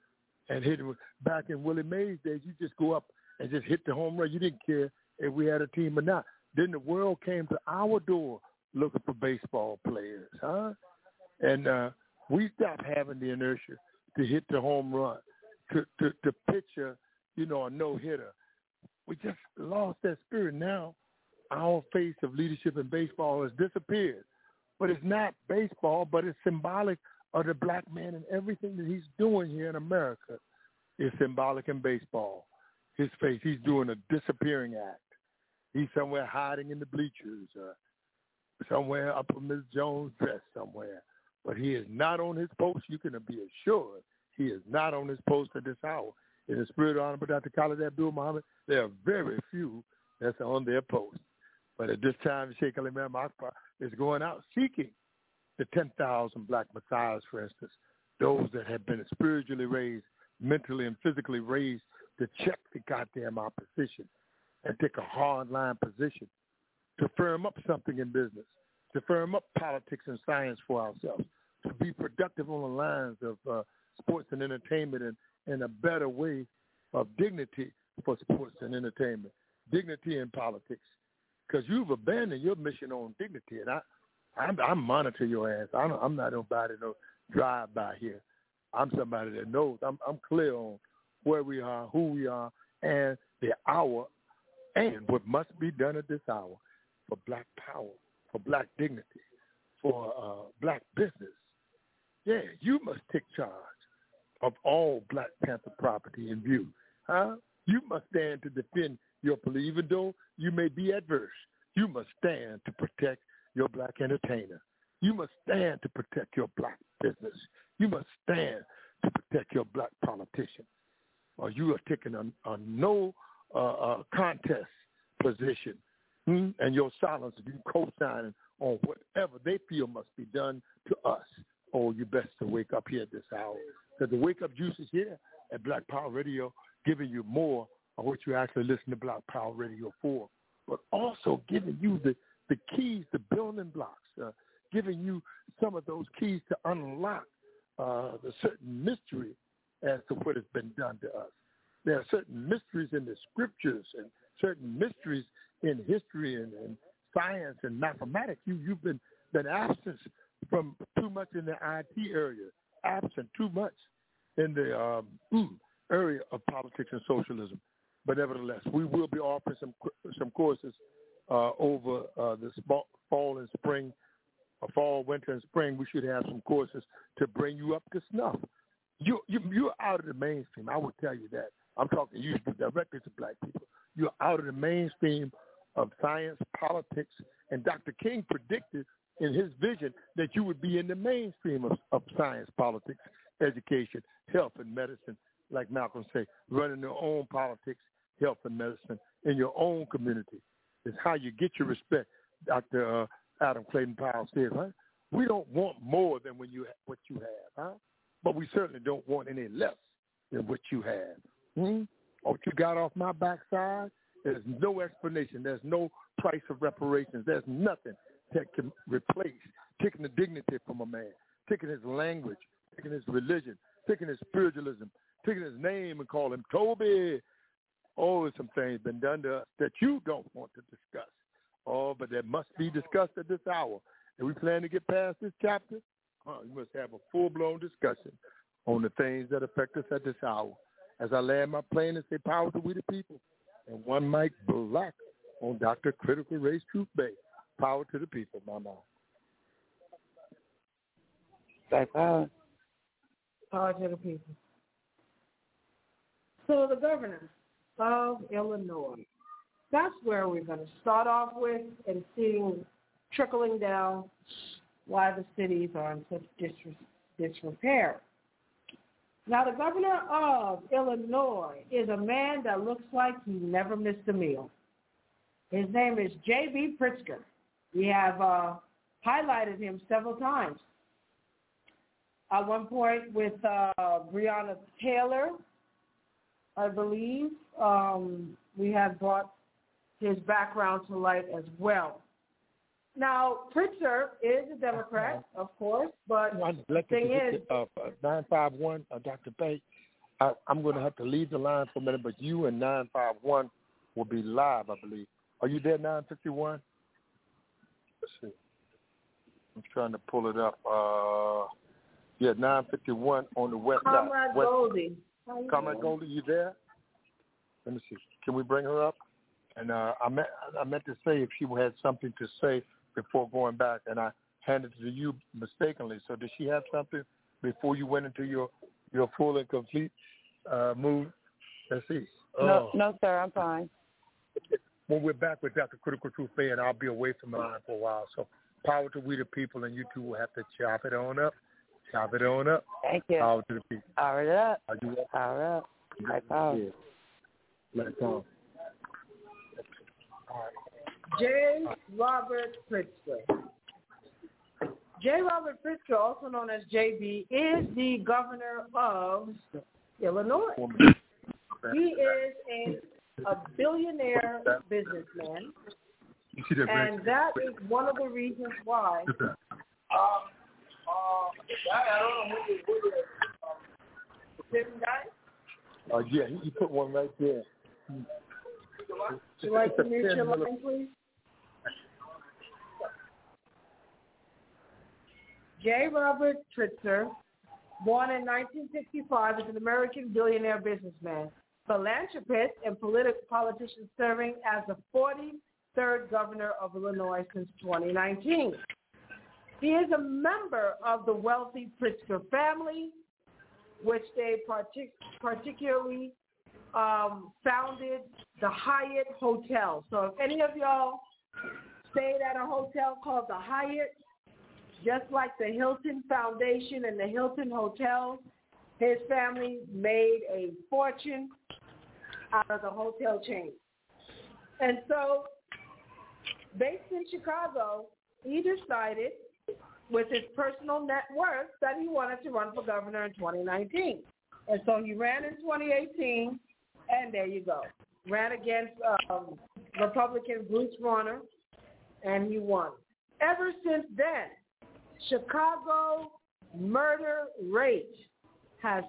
and hitting. Back in Willie Mays' days, you just go up and just hit the home run. You didn't care if we had a team or not. Then the world came to our door looking for baseball players, huh? And uh, we stopped having the inertia to hit the home run, to to, to pitch a, you know, a no-hitter. We just lost that spirit. Now our face of leadership in baseball has disappeared. But it's not baseball, but it's symbolic of the black man, and everything that he's doing here in America is symbolic in baseball. His face, he's doing a disappearing act. He's somewhere hiding in the bleachers, uh, somewhere up in Miz Jones' dress somewhere. But he is not on his post. You can be assured he is not on his post at this hour. In the spirit of Honorable Doctor Khalid Abdul-Muhammad, there are very few that's on their post. But at this time, Sheikh Al-Imam Akbar is going out seeking the ten thousand black messiahs, for instance, those that have been spiritually raised, mentally and physically raised to check the goddamn opposition and take a hard-line position to firm up something in business, to firm up politics and science for ourselves, to be productive on the lines of uh, sports and entertainment, and, and a better way of dignity for sports and entertainment, dignity in politics. Because you've abandoned your mission on dignity, and I, I'm, I'm monitor your ass. I'm, I'm not nobody no drive by here. I'm somebody that knows. I'm, I'm clear on where we are, who we are, and the hour, and what must be done at this hour for black power, for black dignity, for uh, black business. Yeah, you must take charge of all Black Panther property in view. Huh? You must stand to defend your police, even though you may be adverse. You must stand to protect your black entertainer. You must stand to protect your black business. You must stand to protect your black politician. Or you are taking a, a no uh, uh, contest position, hmm? and your silence, you co-signing on whatever they feel must be done to us. Oh, you best to wake up here at this hour. Because the wake-up juice is here at Black Power Radio, giving you more of what you actually listen to Black Power Radio for, but also giving you the, the keys to building blocks, uh, giving you some of those keys to unlock uh, the certain mystery as to what has been done to us. There are certain mysteries in the scriptures and certain mysteries in history and, and science and mathematics. You, you've been, been absent from too much in the I T area, absent too much in the um, area of politics and socialism. But nevertheless, we will be offering some some courses uh, over uh, the fall and spring, uh, fall, winter, and spring. We should have some courses to bring you up to snuff. You, you, you're out of the mainstream. I will tell you that. I'm talking you directly to black people. You're out of the mainstream of science, politics, and Doctor King predicted in his vision that you would be in the mainstream of, of science, politics, education, health, and medicine, like Malcolm said, running your own politics, health, and medicine in your own community. It's how you get your respect. Doctor Uh, Adam Clayton Powell said, huh? We don't want more than when you what you have, huh? But we certainly don't want any less than what you have. Hmm? What you got off my backside, there's no explanation. There's no price of reparations. There's nothing that can replace taking the dignity from a man, taking his language, taking his religion, taking his spiritualism, taking his name and call him Toby. Oh, there's some things been done to us that you don't want to discuss. Oh, but that must be discussed at this hour. And we plan to get past this chapter. Oh, you must have a full-blown discussion on the things that affect us at this hour. As I land my plane and say, power to we the people. And one Mike Black on Doctor Critical Race Truth Bay. Power to the people, my mom. Black power. Power to the people. So the governor of Illinois. That's where we're going to start off with and seeing trickling down why the cities are in such disre- disrepair. Now, the governor of Illinois is a man that looks like he never missed a meal. His name is J B Pritzker. We have uh, highlighted him several times. At one point with uh, Breonna Taylor, I believe, um, we have brought his background to light as well. Now, Pritzker is a Democrat, of course, but the thing is... Uh, nine five one, uh, Doctor Bay, I, I'm going to have to leave the line for a minute, but you and nine five one will be live, I believe. Are you there, nine fifty-one? Let's see. I'm trying to pull it up. Uh, yeah, nine fifty-one on the west side. Comrade west. Goldie. Comrade Goldie, you there? Let me see. Can we bring her up? And uh, I meant I meant to say if she had something to say before going back, and I handed it to you mistakenly. So did she have something before you went into your, your full and complete uh, move? Let's see. No, oh. no, sir, I'm fine. When we're back with Doctor Critical Truth Bay, and I'll be away from the line for a while. So power to we the people, and you two will have to chop it on up. Chop it on up. Thank you. Power to the people. Power it up. Are you up? Power up. Black power. Yeah. Black power. J. Robert Pritzker. J. Robert Pritzker, also known as J B, is the governor of Illinois. He is a, a billionaire businessman, and that is one of the reasons why. Uh, uh, I don't know who it is. Uh, yeah, he, he put one right there. Would you like to mute your line, please? J. Robert Pritzker, born in nineteen sixty-five, is an American billionaire businessman, philanthropist, and politi- politician serving as the forty-third governor of Illinois since twenty nineteen. He is a member of the wealthy Pritzker family, which they partic- particularly um, founded the Hyatt Hotel. So if any of y'all stayed at a hotel called the Hyatt, just like the Hilton Foundation and the Hilton Hotels, his family made a fortune out of the hotel chain. And so, based in Chicago, he decided with his personal net worth that he wanted to run for governor in twenty nineteen. And so he ran in twenty eighteen, and there you go. Ran against um, Republican Bruce Rauner, and he won. Ever since then, Chicago murder rate has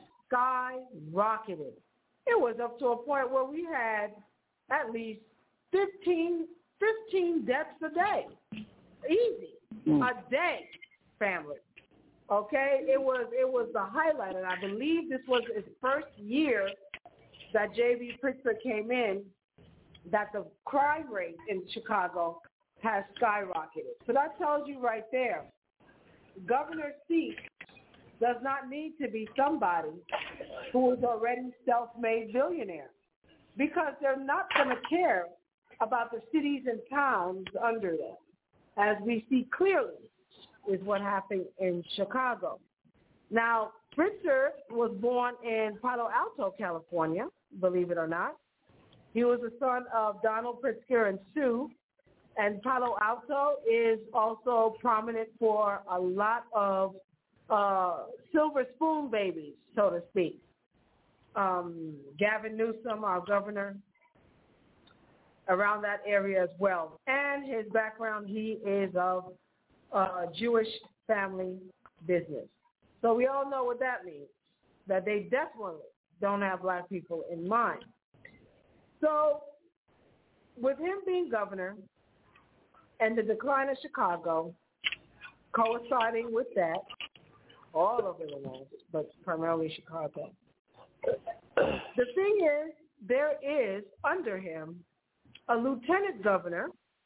skyrocketed. It was up to a point where we had at least fifteen fifteen deaths a day. Easy. Mm. A day, family. Okay? It was it was the highlight, and I believe this was his first year that J B. Pritzker came in, that the crime rate in Chicago has skyrocketed. So that tells you right there, governor's seat does not need to be somebody who is already self-made billionaire, because they're not going to care about the cities and towns under them, as we see clearly is what happened in Chicago. Now, Pritzker was born in Palo Alto, California, believe it or not. He was the son of Donald Pritzker and Sue, and Palo Alto is also prominent for a lot of uh, silver spoon babies, so to speak. Um, Gavin Newsom, our governor, around that area as well. And his background, he is of uh, Jewish family business. So we all know what that means, that they definitely don't have black people in mind. So with him being governor and the decline of Chicago, coinciding with that, all of Illinois, but primarily Chicago, the thing is, there is under him a lieutenant governor,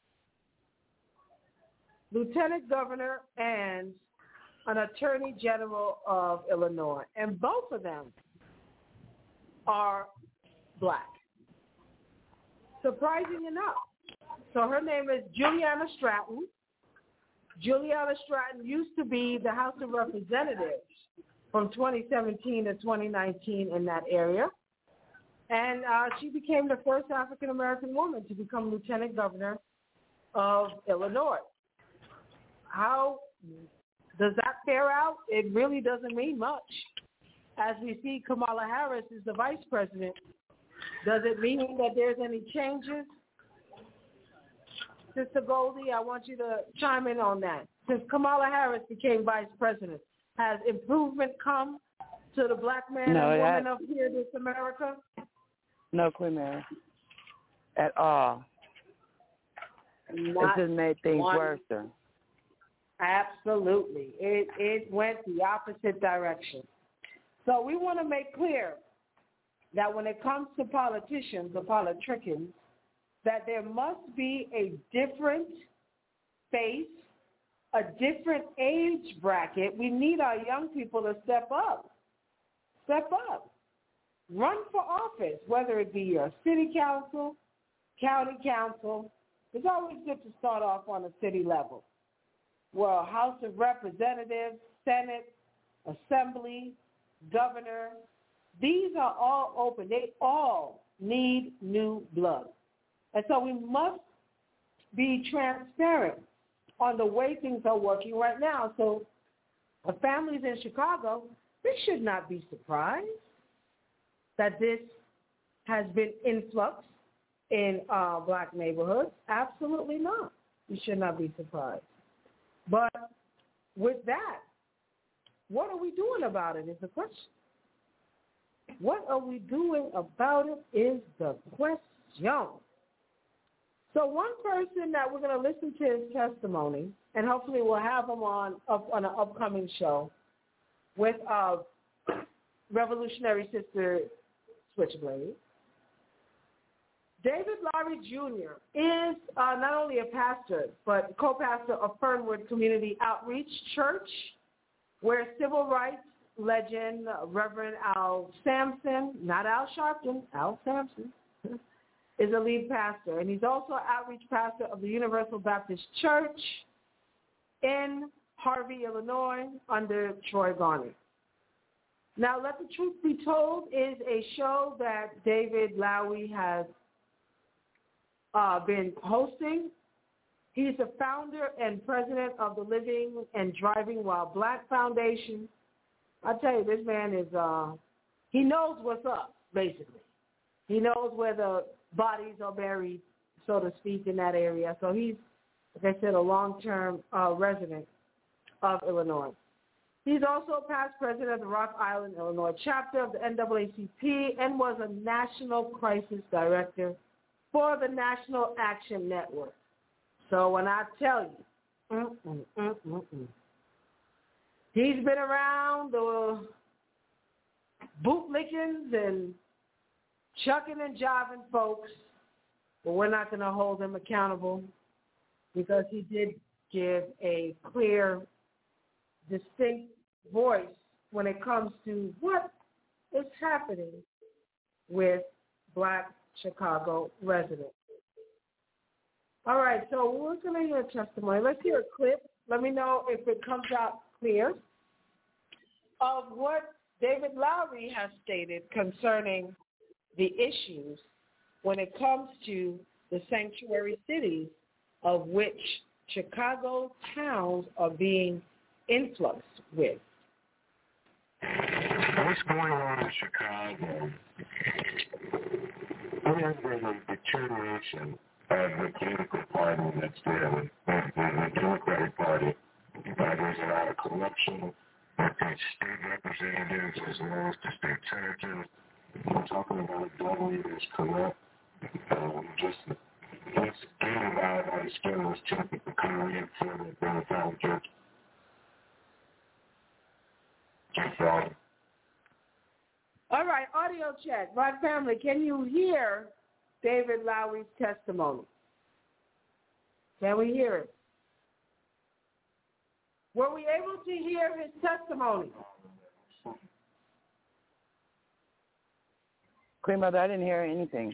lieutenant governor, and an attorney general of Illinois, and both of them are black. Surprising enough. So her name is Juliana Stratton. Juliana Stratton used to be the House of Representatives from twenty seventeen to twenty nineteen in that area. And uh, she became the first African-American woman to become lieutenant governor of Illinois. How does that fare out? It really doesn't mean much. As we see, Kamala Harris is the vice president. Does it mean that there's any changes? Sister Goldie, I want you to chime in on that. Since Kamala Harris became vice president, has improvement come to the black man no, and woman that, of here, this America? No, Queen Mary. At all. Not it just made things one. worse. Absolutely. It it went the opposite direction. So we want to make clear that when it comes to politicians or politricians, that there must be a different face, a different age bracket. We need our young people to step up. Step up. Run for office, whether it be your city council, county council. It's always good to start off on a city level. Well, House of Representatives, Senate, Assembly, Governor, these are all open. They all need new blood. And so we must be transparent on the way things are working right now. So the families in Chicago, they should not be surprised that this has been influx in uh, black neighborhoods. Absolutely not. You should not be surprised. But with that, what are we doing about it is the question. What are we doing about it is the question. So one person that we're going to listen to his testimony, and hopefully we'll have him on up on an upcoming show with uh, Revolutionary Sister Switchblade. David Lowry Junior is uh, not only a pastor, but co-pastor of Fernwood Community Outreach Church, where civil rights legend uh, Reverend Al Sampson, not Al Sharpton, Al Sampson, is a lead pastor. And he's also an outreach pastor of the Universal Baptist Church in Harvey, Illinois, under Troy Garner. Now, Let the Truth Be Told is a show that David Lowry has uh, been hosting. He's the founder and president of the Living and Driving While Black Foundation. I tell you, this man is, uh, he knows what's up, basically. He knows where the bodies are buried, so to speak, in that area. So he's, like I said, a long-term uh, resident of Illinois. He's also past president of the Rock Island, Illinois chapter of the N double A C P and was a national crisis director for the National Action Network. So when I tell you, mm, mm, mm, mm, mm. he's been around the bootlickings and chucking and jiving folks, but we're not going to hold him accountable because he did give a clear, distinct voice when it comes to what is happening with Black Chicago residents. All right, so we're going to hear a testimony. Let's hear a clip. Let me know if it comes out clear of what David Lowry has stated concerning the issues when it comes to the sanctuary cities of which Chicago towns are being influxed with. What's going on in Chicago? We have a deterioration of the political party that's there, the, the, the Democratic Party. Uh, there's a lot of corruption with the state representatives as well as the state senators. We're talking about a government that's corrupt. Um, just let's get it out of the stimulus check at the Korean for the Democratic Church. Just all. All right, audio check. Black family, can you hear David Lowry's testimony? Can we hear it? Were we able to hear his testimony? Queen Mother, I didn't hear anything.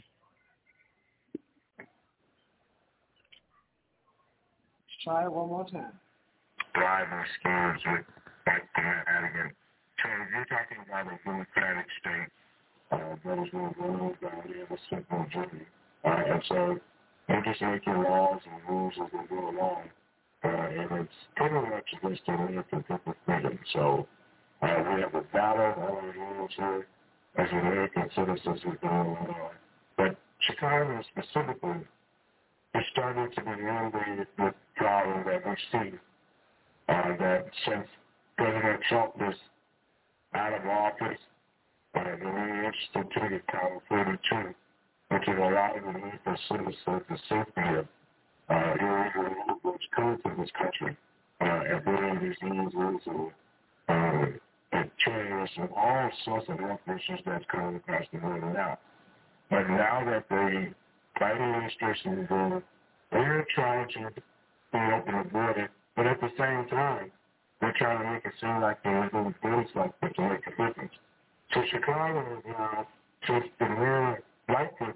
Let's try it one more time. Driving schemes with like Madigan. So you're talking about a democratic state uh, that is going to rule down there with simple journey. Uh, and so they're just making laws and rules as they go along. Uh, and it's pretty much against the American people freedom. So uh, we have a battle over the rules here as American citizens are going on. But Chicago specifically is starting to be mandated with problem that we see uh, that since President Trump was out of office, uh, the really interesting thing in California too, which is a lot of the need for citizens to safety here. Uh, illegal immigrants come to this country uh, and bring these diseases and, uh, and terrorists and all sorts of health issues that's coming across the world now. But now that the Biden administration is doing, they're trying to open the border, but at the same time, they're trying to make it seem like they're doing things like that to make a difference. So Chicago is now, since the mayor Lightfoot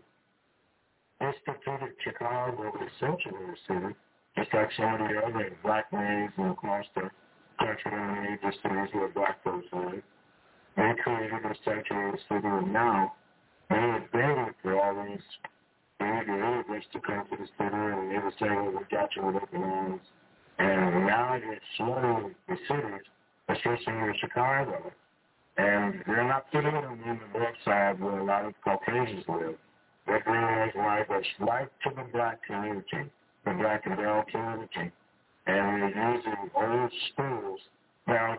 instituted Chicago as a sanctuary city, just like some of the other black names across the country and major cities where black folks live. They created a sanctuary city, and now they are begging for all these illegal immigrants to come to the city, and they were saying, well, we got you with open arms. And now they're flooding the cities, especially in Chicago. And they're not putting them in the north side where a lot of Caucasians live. They're bringing like a right to the black community, the black and brown community. And they're using old schools. Now,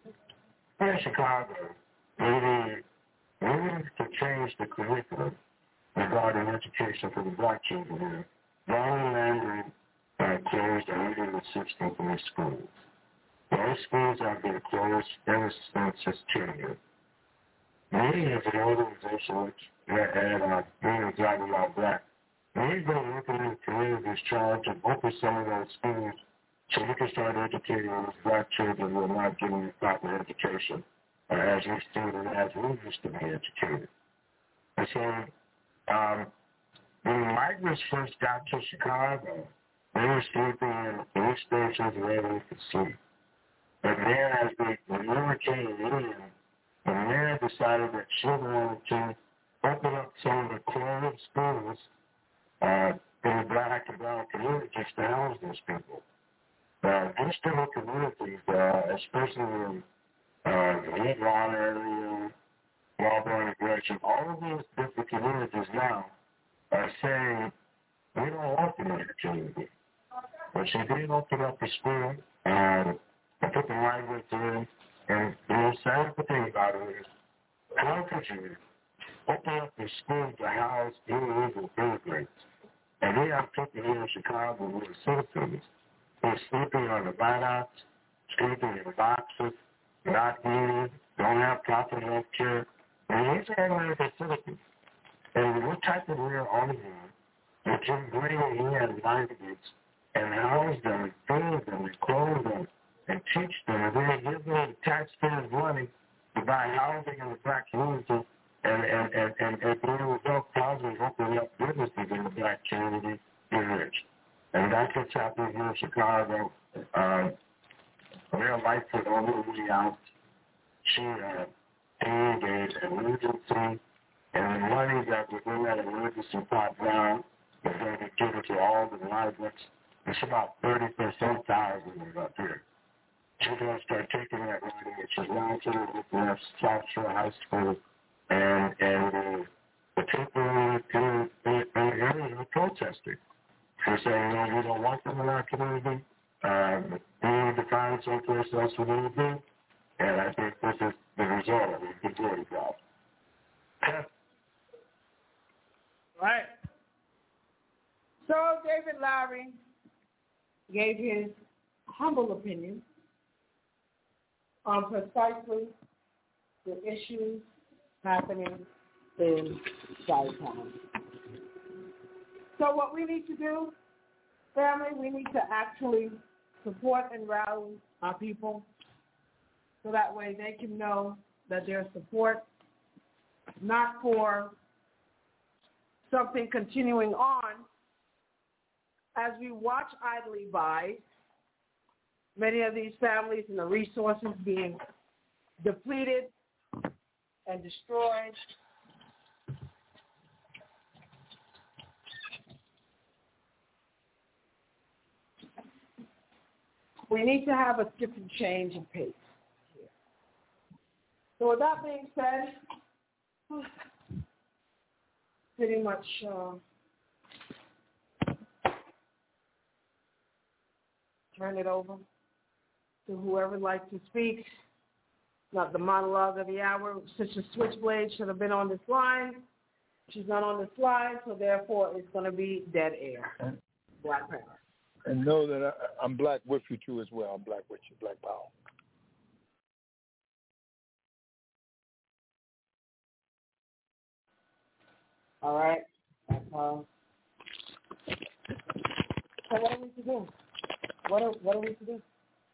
in Chicago, we need, we need to change the curriculum regarding education for the black children here. Ronald Landry Uh, closed one hundred sixty-three schools. Those schools have been closed ever since his tenure. We as an organization which had uh, been exactly like that, we've been working in communities trying to open some of those schools so we can start educating those black children who are not getting the proper education uh, as we students as we used to be educated. And so um, when migrants first got to Chicago, they were sleeping in police stations where they could sleep. But then as they, the river came in, the mayor decided that she wanted to open up some of the closed schools uh, in the black and brown communities to house those people. Uh, these different communities, uh, especially in uh, the Woodlawn area, Marlboro and Gresham, all of these different communities now are saying, we don't want the major community. But she did open up a school and put the migrants in. And the most sad thing about it is, how could you open up a school to house illegal immigrants? And we have people here in Chicago who are citizens who are sleeping on the buttocks, sleeping in boxes, not eating, don't have proper health care. And these are American citizens. And what type of real on here that you bring in livelihoods and house them and feed them and clothe them and teach them and then give them taxpayers money to buy housing in the black community and, and, and, and, and the result probably opening up businesses in the black community is rich. And that's what's happening here in Chicago. Um, Real life was on her way out. She uh, paid an emergency, and the money that was in that emergency pot now is going to be given to all the migrants. It's about thirty percent thousand up here. She's going to start taking that money, and she's now going to open up South Shore High School, and and uh, the people in in, in the area are protesting. They're saying, no, we don't want them in our community. Um, we need to find someplace else for them to be, and I think this is the result of it, the majority job. Right. So David Lowry gave his humble opinion on precisely the issues happening in Chi-Town. So what we need to do, family, we need to actually support and rally our people so that way they can know that their support, not for something continuing on, as we watch idly by many of these families and the resources being depleted and destroyed. We need to have a different change in pace here. So with that being said, pretty much uh, turn it over to whoever would like to speak. Not the monologue of the hour. Sister Switchblade should have been on this line. She's not on this line, so therefore it's going to be dead air. Black Power. And know that I, I'm black with you, too, as well. I'm black with you, Black Power. All right. Um, so what are we to do? What are, what are we to do?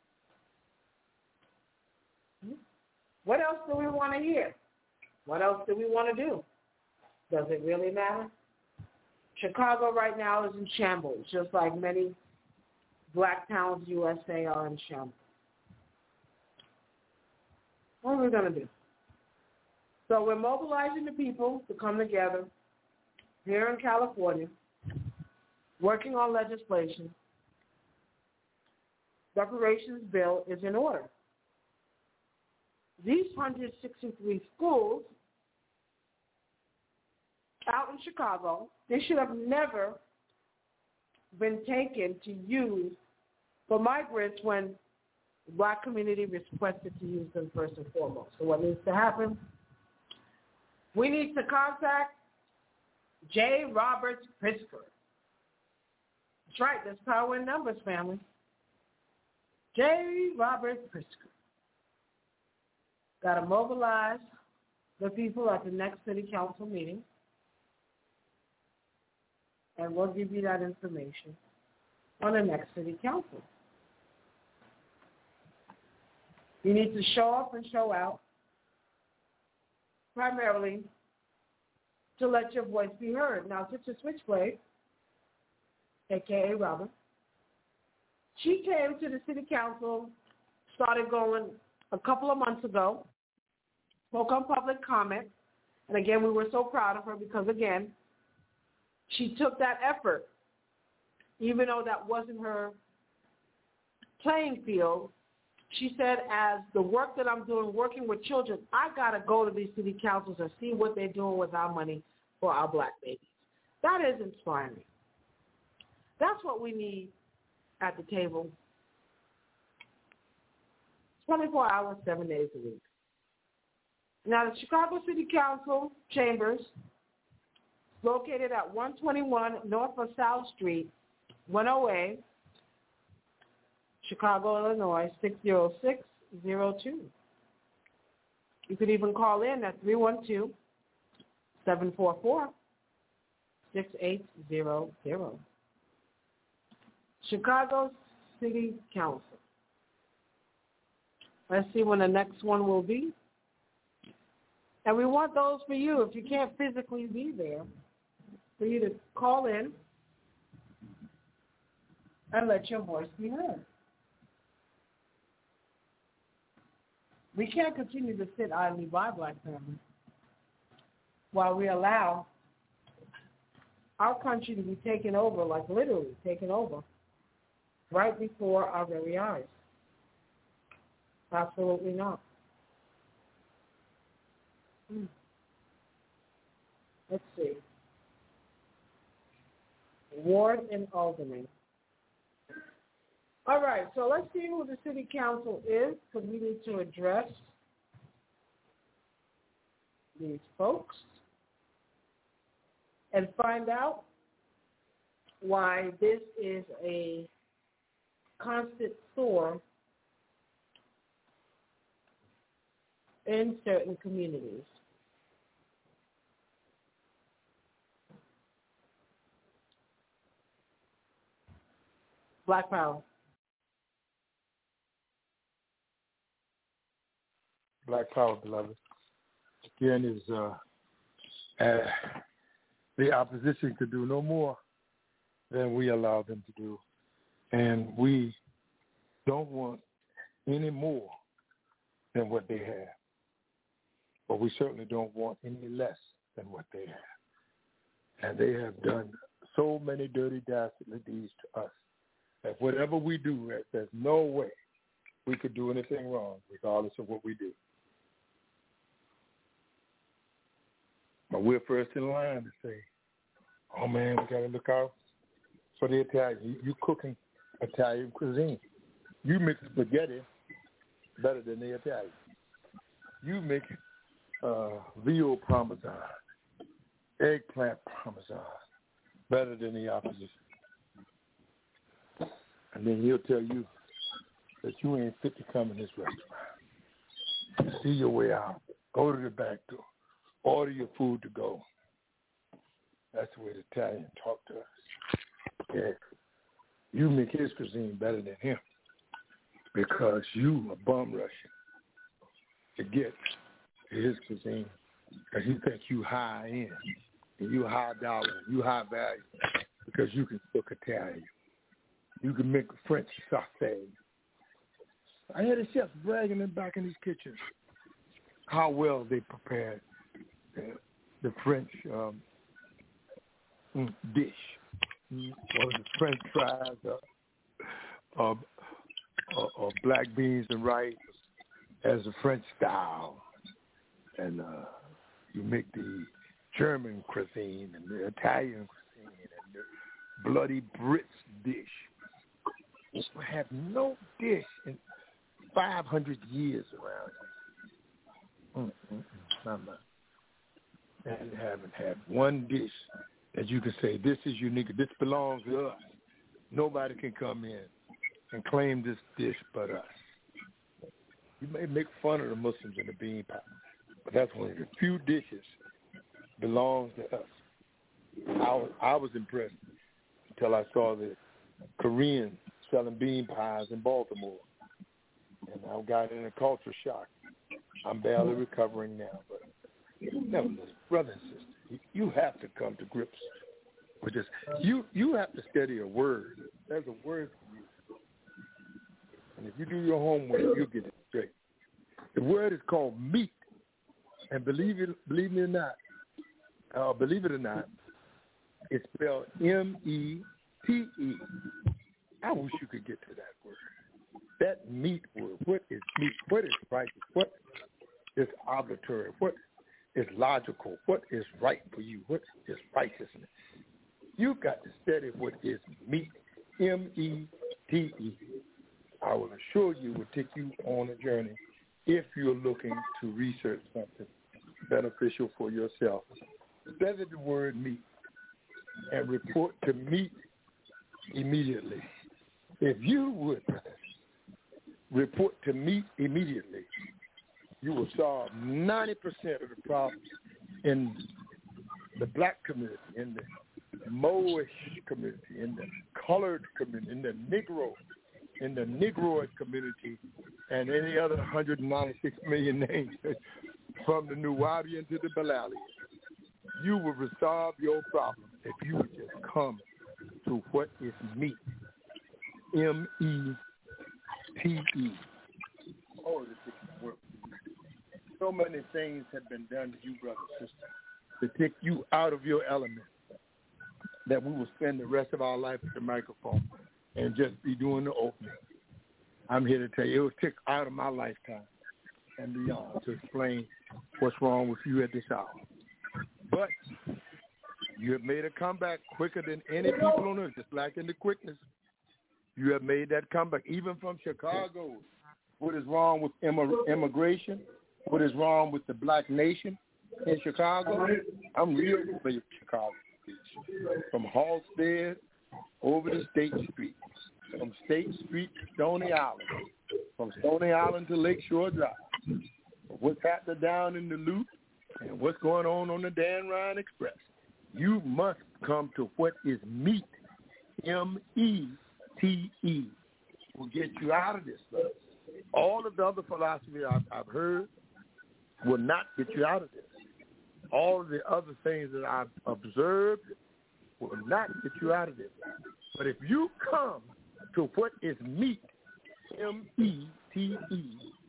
Hmm? What else do we want to hear? What else do we want to do? Does it really matter? Chicago right now is in shambles, just like many black towns U S A are in shambles. What are we going to do? So we're mobilizing the people to come together here in California, working on legislation. Reparations bill is in order. These one hundred sixty-three schools out in Chicago, they should have never been taken to use for migrants when the black community requested to use them first and foremost. So what needs to happen? We need to contact J. Roberts Pritzker. That's right, there's power in numbers, family. J. Roberts Pritzker. Got to mobilize the people at the next city council meeting, and we'll give you that information on the next city council. You need to show up and show out, primarily to let your voice be heard. Now, Sister Switchblade, a k a. Robert, she came to the city council, started going a couple of months ago, spoke on public comment, and again, we were so proud of her because, again, she took that effort, even though that wasn't her playing field. She said, as the work that I'm doing, working with children, I got to go to these city councils and see what they're doing with our money for our black babies. That is inspiring. That's what we need at the table, twenty-four hours, seven days a week. Now, the Chicago City Council chambers located at one twenty-one North or South Street, one oh eight, Chicago, Illinois, six oh six oh two. You could even call in at three one two, seven four four, six eight zero zero. Chicago City Council. Let's see when the next one will be. And we want those for you, if you can't physically be there, for you to call in and let your voice be heard. We can't continue to sit idly by, Black family, while we allow our country to be taken over, like literally taken over, right before our very eyes. Absolutely not. Hmm. Let's see. Ward and Albany. All right, so let's see who the city council is, because we need to address these folks and find out why this is a constant sore in certain communities. Black Power. Black Power, beloved. Again, is uh, uh, the opposition could do no more than we allow them to do. And we don't want any more than what they have. But we certainly don't want any less than what they have. And they have done so many dirty, dastardly deeds to us that whatever we do, there's no way we could do anything wrong, regardless of what we do. But we're first in line to say, oh, man, we got to look out for the Italian. You, you cooking Italian cuisine. You make spaghetti better than the Italian. You make uh, veal parmesan, eggplant parmesan better than the opposition. And then he'll tell you that you ain't fit to come in this restaurant. See your way out. Go to the back door. Order your food to go. That's the way the Italians talk to us. Yeah. You make his cuisine better than him because you are bum rushing to get to his cuisine because you think you high end and you high dollar, you high value because you can cook Italian. You can make a French sausage. I hear the chefs bragging in back in these kitchens how well they prepared the, the French um, dish. Or the French fries, or, or, or, or black beans and rice as a French style. And uh, you make the German cuisine and the Italian cuisine and the bloody Brits dish. You have no dish in five hundred years around here. Mm-mm-mm. And haven't had one dish that you can say, this is unique, this belongs to us. Nobody can come in and claim this dish but us. You may make fun of the Muslims and the bean pie, but that's one of the few dishes belongs to us. I was, I was impressed until I saw the Koreans selling bean pies in Baltimore. And I got in a culture shock. I'm barely recovering now, but nevertheless, brother and sister, you have to come to grips with this. You you have to study a word. There's a word for you. And if you do your homework, you'll get it straight. The word is called meat. And believe it, believe me or not, uh, believe it or not, it's spelled M E T E. I wish you could get to that word. That meat word. What is meat? What is righteous? What is arbitrary? What is logical? What is right for you? What is righteousness? You've got to study what is meat, M E T E. I will assure you will take you on a journey if you're looking to research something beneficial for yourself. Study the word meat. and report to me immediately. If you would report to me immediately, you will solve ninety percent of the problems in the black community, in the Moish community, in the colored community, in the Negro, in the Negroid community, and any other one hundred ninety-six million names from the Nuwaubian to the Balalian. You will resolve your problem if you would just come to what is meat. M E T E. Oh, this is work. So many things have been done to you, brother and sister, to take you out of your element, that we will spend the rest of our life at the microphone and just be doing the opening. I'm here to tell you, it was took out of my lifetime and beyond to explain what's wrong with you at this hour. But you have made a comeback quicker than any people on earth, just like in the quickness. You have made that comeback, even from Chicago. What is wrong with immigration? What is wrong with the black nation in Chicago? I'm real familiar with Chicago. From Halstead over to State Street, from State Street to Stony Island, from Stony Island to Lakeshore Drive. What's happening down in the Loop and what's going on on the Dan Ryan Express. You must come to what is meat, M E T E, will get you out of this stuff. All of the other philosophy I've, I've heard will not get you out of this. All of the other things that I've observed will not get you out of this. But if you come to what is meat, M E T E,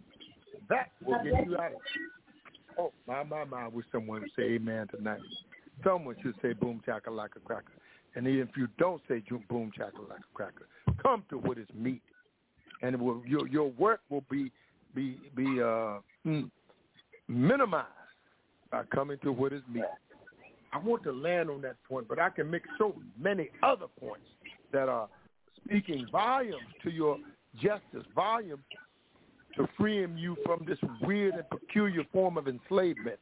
that will get you out of it. Oh, my, my, my, I wish someone would say amen tonight. Someone should say boom chakalaka cracker. And even if you don't say boom chakalaka cracker, come to what is meat. And it will, your your work will be be be uh, mm, minimized by coming to what is meat. I want to land on that point, but I can make so many other points that are speaking volumes to your justice, volumes to freeing you from this weird and peculiar form of enslavement.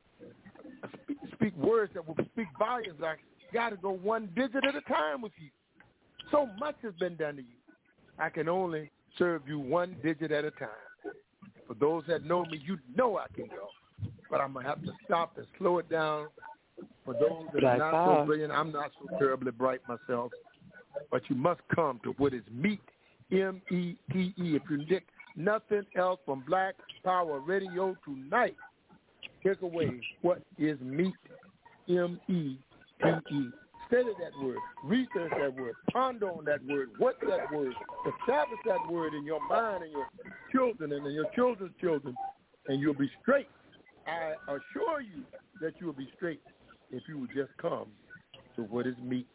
Speak, speak words that will speak volumes. I got to go one digit at a time with you. So much has been done to you. I can only serve you one digit at a time. For those that know me, you know I can go. But I'm going to have to stop and slow it down. For those that are not so brilliant, I'm not so terribly bright myself. But you must come to what is meat, M E T E. If you get nothing else from Black Power Radio tonight, take away what is meat, M E T E. Study that word, research that word, ponder on that word, what's that word, establish that word in your mind and your children and in your children's children, and you'll be straight. I assure you that you will be straight if you would just come to what is meat.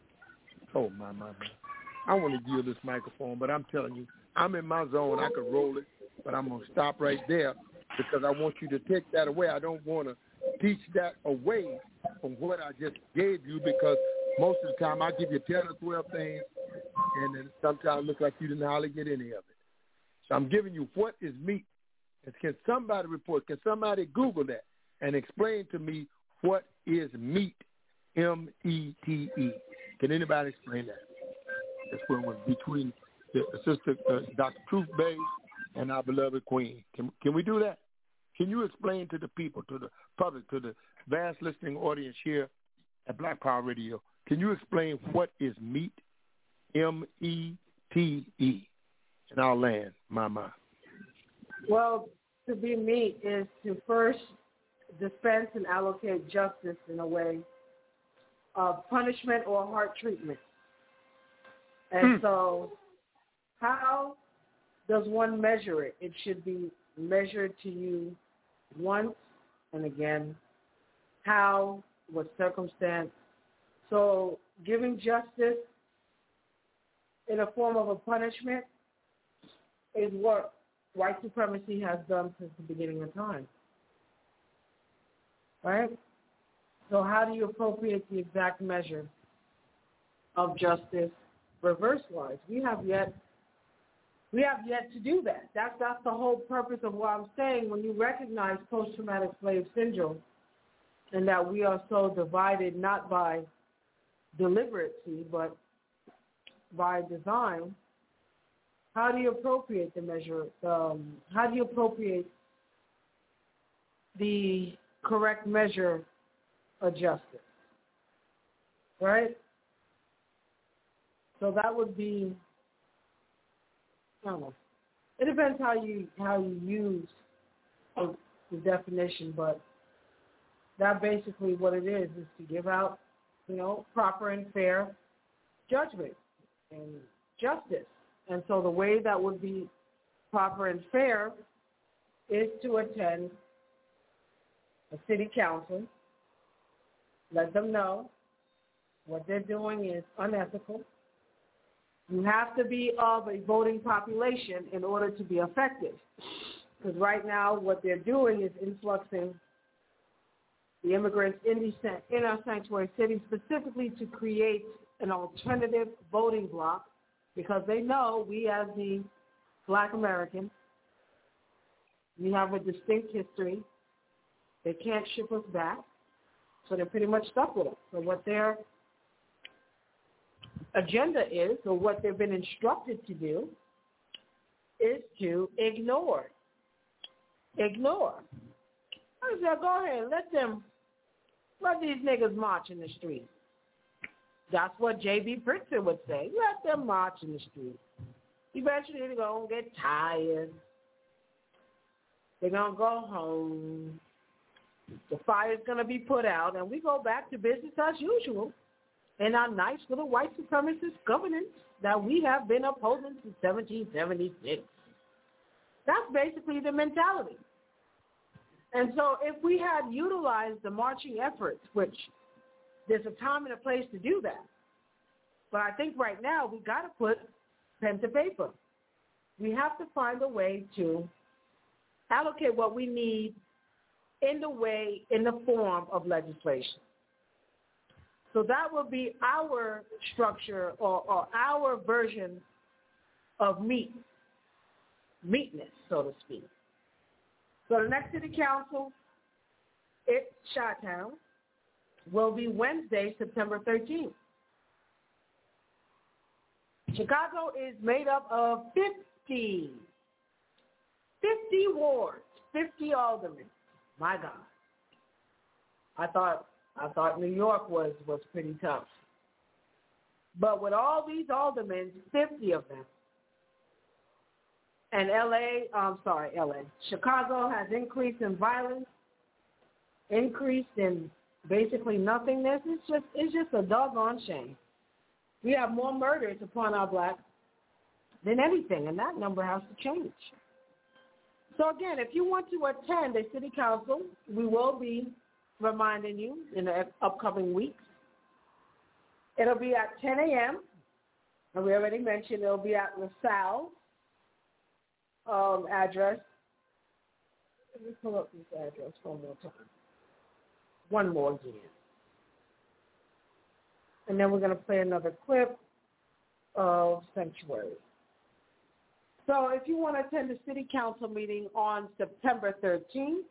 Oh, my, my, my. I want to give this microphone, but I'm telling you, I'm in my zone. I could roll it, but I'm going to stop right there because I want you to take that away. I don't want to teach that away from what I just gave you because most of the time I give you ten or twelve things, and then sometimes it looks like you didn't hardly get any of it. So I'm giving you what is meat. And can somebody report, can somebody Google that and explain to me what is meat, M E T E? Can anybody explain that? That's what was between the sister, uh, Doctor Truth Bay, and our beloved Queen. Can, can we do that? Can you explain to the people, to the public, to the vast listening audience here at Black Power Radio, can you explain what is meat, M E T E, in our land, Mama? Well, to be meat is to first dispense and allocate justice in a way of punishment or hard treatment. And hmm. so how does one measure it? It should be measured to you once and again. How, what circumstance. So giving justice in a form of a punishment is what white supremacy has done since the beginning of time. Right? So how do you appropriate the exact measure of justice reverse-wise? We have yet we have yet to do that. That's, that's the whole purpose of what I'm saying. When you recognize post-traumatic slave syndrome and that we are so divided not by deliberately, but by design, how do you appropriate the measure? Um, how do you appropriate the correct measure of justice? Right? So that would be, I don't know. It depends how you how you use the, the definition, but that basically what it is is to give out, you know, proper and fair judgment and justice. And so the way that would be proper and fair is to attend a city council, let them know what they're doing is unethical. You have to be of a voting population in order to be effective. Because right now what they're doing is influxing the immigrants in, these, in our sanctuary cities specifically to create an alternative voting bloc, because they know we as the Black Americans, we have a distinct history. They can't ship us back, so they're pretty much stuck with us. So what their agenda is, or what they've been instructed to do, is to ignore. Ignore. I said, go ahead, let them, let these niggas march in the street. That's what J B Pritzker would say. Let them march in the street. Eventually they're going to get tired. They're going to go home. The fire's going to be put out, and we go back to business as usual in our nice little white supremacist governance that we have been upholding since seventeen seventy-six. That's basically the mentality. And so if we had utilized the marching efforts, which there's a time and a place to do that, but I think right now we've got to put pen to paper. We have to find a way to allocate what we need in the way, in the form of legislation. So that will be our structure or, or our version of meat, meatness, so to speak. So the next city council, it's Chi-Town, will be Wednesday, September thirteenth. Chicago is made up of fifty, fifty wards, fifty aldermen. My God. I thought I thought New York was, was pretty tough. But with all these aldermen, fifty of them, and L A, I'm sorry, L A, Chicago has increased in violence, increased in basically nothingness. It's just it's just a doggone shame. We have more murders upon our blacks than anything, and that number has to change. So again, if you want to attend a city council, we will be reminding you in the upcoming weeks. It'll be at ten a.m., and we already mentioned it'll be at LaSalle um, address. Let me pull up this address one more time. One more again. And then we're going to play another clip of Sanctuary. So if you want to attend the city council meeting on September thirteenth,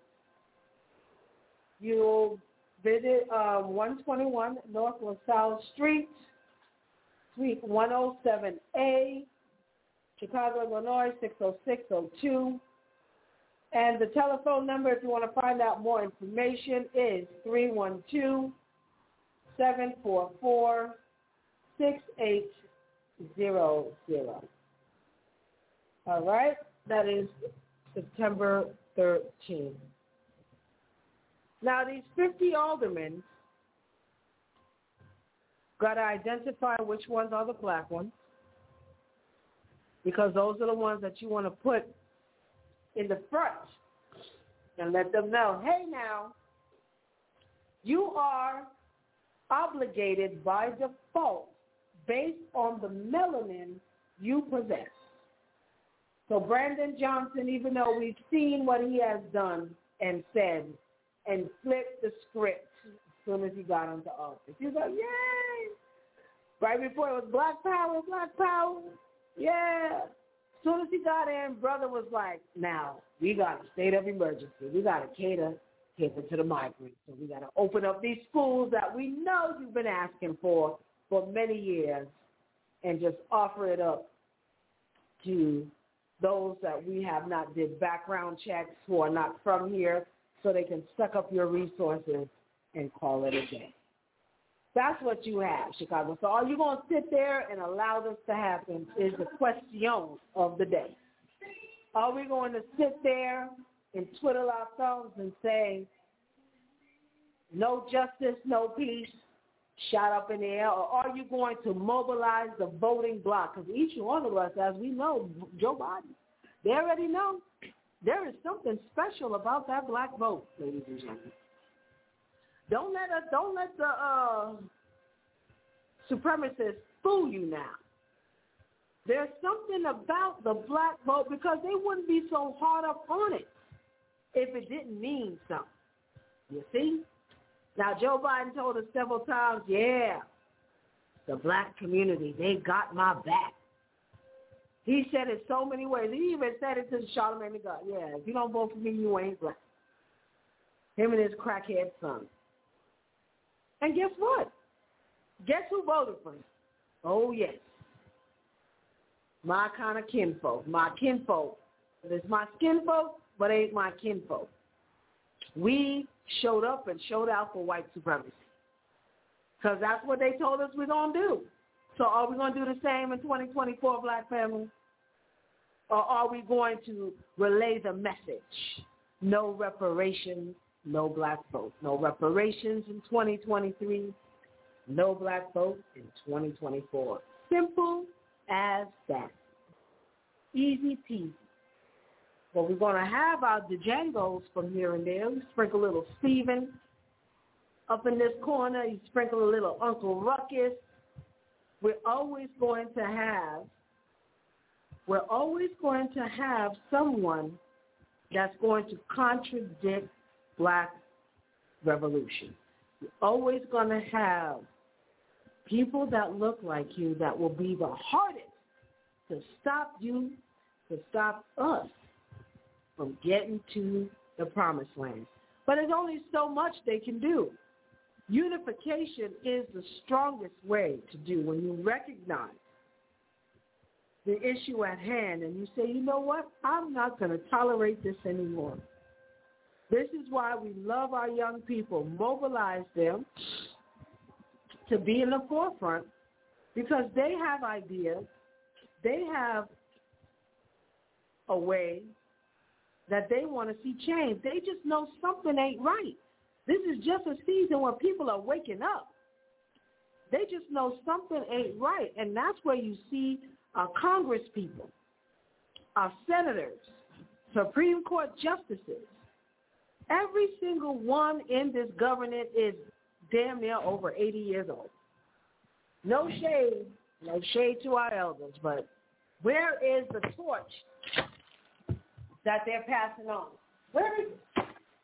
you'll visit uh, one twenty-one North LaSalle Street, Suite one oh seven A, Chicago, Illinois, six oh six oh two. And the telephone number, if you want to find out more information, is three one two, seven four four, six eight zero zero. All right, that is September thirteenth. Now, these fifty aldermen got to identify which ones are the black ones, because those are the ones that you want to put in the front and let them know, hey, now, you are obligated by default based on the melanin you possess. So Brandon Johnson, even though we've seen what he has done and said and flipped the script as soon as he got into office, he was like, yay! Right before it was Black Power, Black Power, yeah. As soon as he got in, brother was like, now, we got a state of emergency. We got to cater, cater to the migrants. So we got to open up these schools that we know you've been asking for for many years and just offer it up to those that we have not did background checks who are not from here so they can suck up your resources and call it a day. That's what you have, Chicago. So are you going to sit there and allow this to happen is the question of the day. Are we going to sit there and twiddle our thumbs and say, no justice, no peace, shot up in the air, or are you going to mobilize the voting bloc? Because each one of us, as we know, Joe Biden, they already know there is something special about that black vote, ladies and gentlemen. Don't let us, don't let the uh, supremacists fool you now. There's something about the black vote because they wouldn't be so hard up on it if it didn't mean something. You see? Now, Joe Biden told us several times, yeah, the black community, they got my back. He said it so many ways. He even said it to Charlamagne the God. Yeah, if you don't vote for me, you ain't black. Him and his crackhead son. And guess what? Guess who voted for him? Oh, yes. My kind of kinfolk. My kinfolk. It's my skinfolk, but ain't my kinfolk. We showed up and showed out for white supremacy because that's what they told us we're going to do. So are we going to do the same in twenty twenty-four, black family? Or are we going to relay the message? No reparations, no black vote. No reparations in twenty twenty-three, no black vote in twenty twenty-four. Simple as that. Easy peasy. But we're going to have our Django's from here and there. We sprinkle a little Steven up in this corner. You sprinkle a little Uncle Ruckus. We're always going to have, we're always going to have someone that's going to contradict black revolution. You're always going to have people that look like you that will be the hardest to stop you, to stop us from getting to the promised land. But there's only so much they can do. Unification is the strongest way to do when you recognize the issue at hand and you say, you know what, I'm not going to tolerate this anymore. This is why we love our young people, mobilize them to be in the forefront because they have ideas, they have a way that they want to see change. They just know something ain't right. This is just a season where people are waking up. They just know something ain't right, and that's where you see our Congress people, our senators, Supreme Court justices. Every single one in this government is damn near over eighty years old. No shade, no shade to our elders, but where is the torch that they're passing on? Where is it?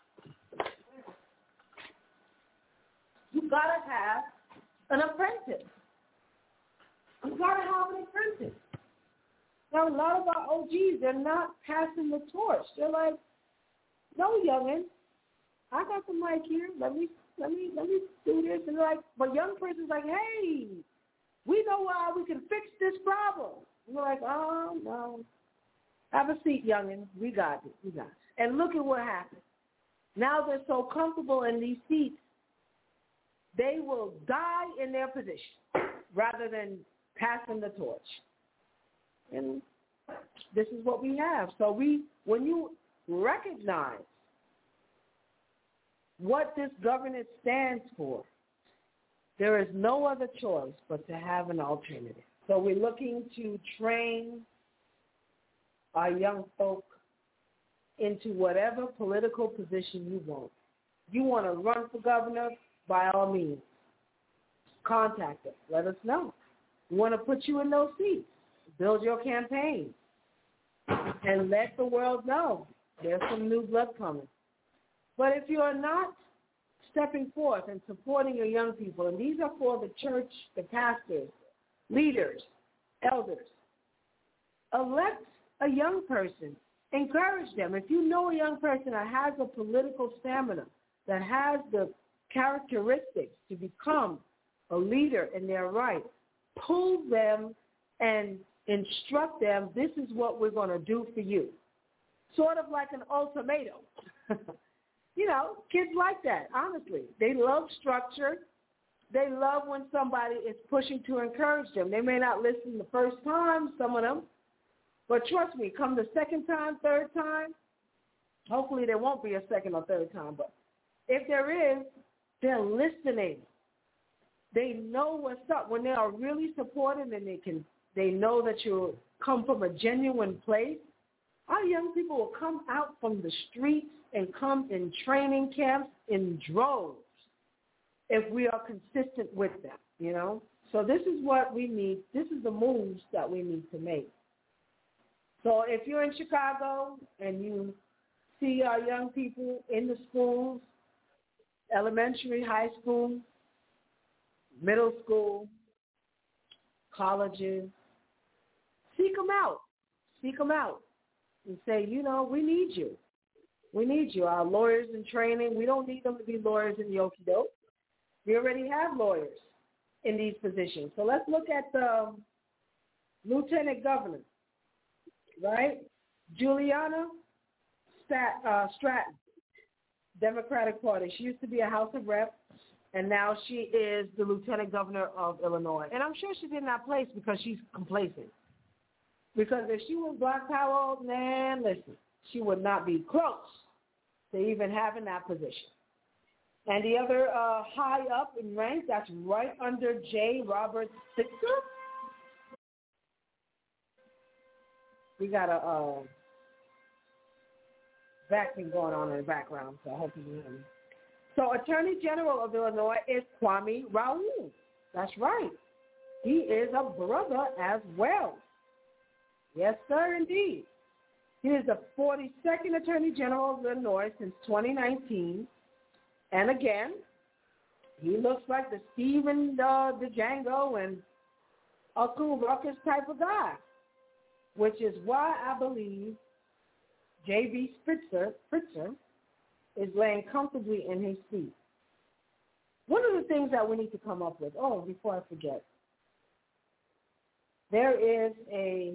You gotta have an apprentice. You gotta have an apprentice. Now, a lot of our O Gs, they're not passing the torch. They're like, no, youngin, I got the mic here. Let me, let me, let me do this. And they're like, but young person's like, hey, we know how we can fix this problem. And we're like, oh no. Have a seat, youngin. We got it. We got it. And look at what happened. Now they're so comfortable in these seats, they will die in their position rather than passing the torch. And this is what we have. So we, when you recognize what this governance stands for, there is no other choice but to have an alternative. So we're looking to train our young folk into whatever political position you want. You want to run for governor? By all means, contact us. Let us know. We want to put you in those seats. Build your campaign. And let the world know there's some new blood coming. But if you are not stepping forth and supporting your young people, and these are for the church, the pastors, leaders, elders, elect a young person. Encourage them. If you know a young person that has a political stamina, that has the characteristics to become a leader in their right, pull them and instruct them, this is what we're going to do for you. Sort of like an ultimatum. You know, kids like that, honestly. They love structure. They love when somebody is pushing to encourage them. They may not listen the first time, some of them, but trust me, come the second time, third time, hopefully there won't be a second or third time, but if there is, they're listening. They know what's up. When they are really supportive and they can, they know that you come from a genuine place, our young people will come out from the streets and come in training camps in droves if we are consistent with them, you know. So this is what we need. This is the moves that we need to make. So if you're in Chicago and you see our young people in the schools, elementary, high school, middle school, colleges, seek them out. Seek them out and say, you know, we need you. We need you. Our lawyers in training, we don't need them to be lawyers in the okie doke. We already have lawyers in these positions. So let's look at the lieutenant governor, right? Juliana Stat, uh, Stratton, Democratic Party. She used to be a House of Reps, and now she is the lieutenant governor of Illinois. And I'm sure she's in that place because she's complacent. Because if she was Black Power, man, listen, she would not be close to even having that position. And the other uh, high up in rank, that's right under J. Robert Spitzer. We got a uh, vacuum going on in the background, so I hope you can hear me. So Attorney General of Illinois is Kwame Raoul. That's right. He is a brother as well. Yes, sir, indeed. He is the forty-second Attorney General of Illinois since twenty nineteen. And again, he looks like the Stephen uh, DeDjango and Uncle Ruckus type of guy, which is why I believe J B. Spitzer, Spitzer is laying comfortably in his seat. One of the things that we need to come up with, oh, before I forget, there is a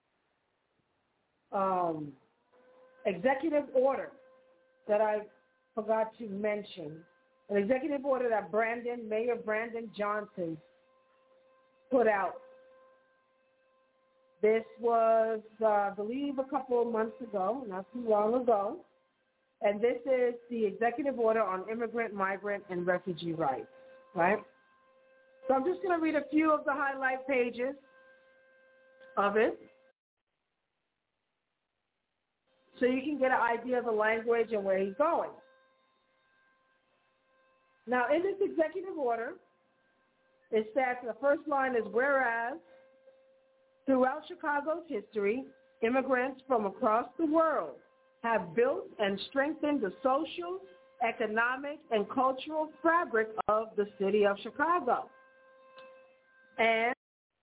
um, executive order that I forgot to mention, an executive order that Brandon, Mayor Brandon Johnson put out. This was, uh, I believe, a couple of months ago, not too long ago, and this is the executive order on immigrant, migrant, and refugee rights, right? So I'm just going to read a few of the highlight pages of it so you can get an idea of the language and where he's going. Now, in this executive order, it says the first line is, whereas throughout Chicago's history, immigrants from across the world have built and strengthened the social, economic, and cultural fabric of the city of Chicago. And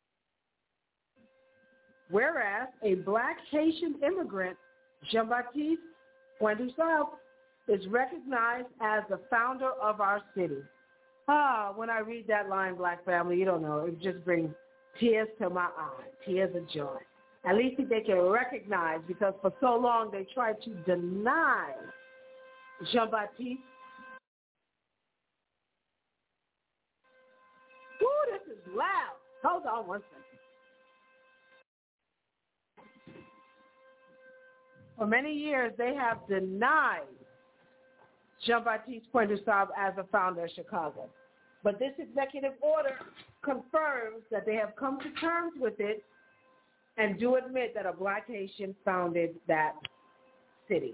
whereas a black Haitian immigrant, Jean-Baptiste Poindexter, is recognized as the founder of our city. Ah, when I read that line, Black family, you don't know, it just brings tears to my eyes, tears of joy. At least they can recognize, because for so long they tried to deny Jean-Baptiste. Ooh, this is loud. Hold on one second. For many years, they have denied Jean-Baptiste Poindexter as a founder of Chicago. But this executive order confirms that they have come to terms with it and do admit that a black Haitian founded that city.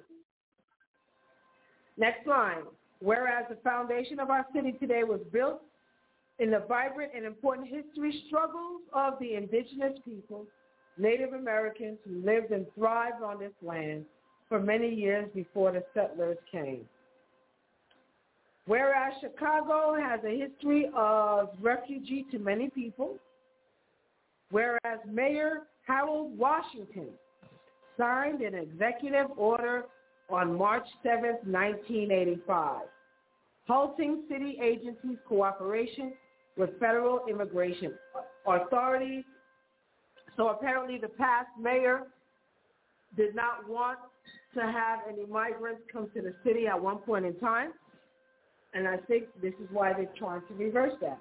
Next line. Whereas the foundation of our city today was built in the vibrant and important history struggles of the indigenous people, Native Americans who lived and thrived on this land for many years before the settlers came. Whereas Chicago has a history of refugee to many people, whereas Mayor Harold Washington signed an executive order on March seventh, nineteen eighty-five, halting city agencies' cooperation with federal immigration authorities. So apparently the past mayor did not want to have any migrants come to the city at one point in time. And I think this is why they're trying to reverse that.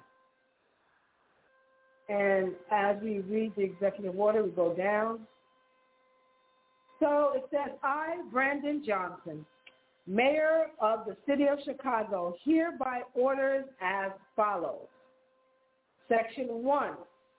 And as we read the executive order, we go down. So it says, I, Brandon Johnson, Mayor of the City of Chicago, hereby orders as follows. Section one,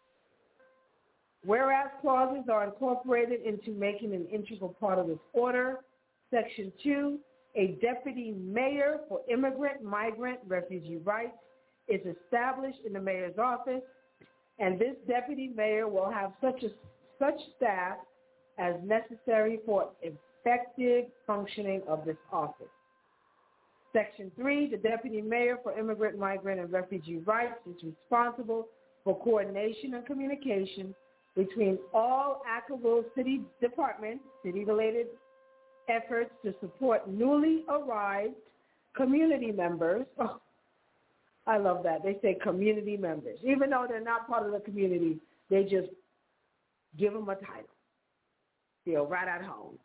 whereas clauses are incorporated into making an integral part of this order. Section two, a deputy mayor for immigrant, migrant, refugee rights is established in the mayor's office, and this deputy mayor will have such a such staff as necessary for effective functioning of this office. Section three, the deputy mayor for immigrant, migrant, and refugee rights is responsible for coordination and communication between all applicable city departments, city-related efforts to support newly arrived community members. Oh, I love that. They say community members. Even though they're not part of the community, they just give them a title. Feel right at home.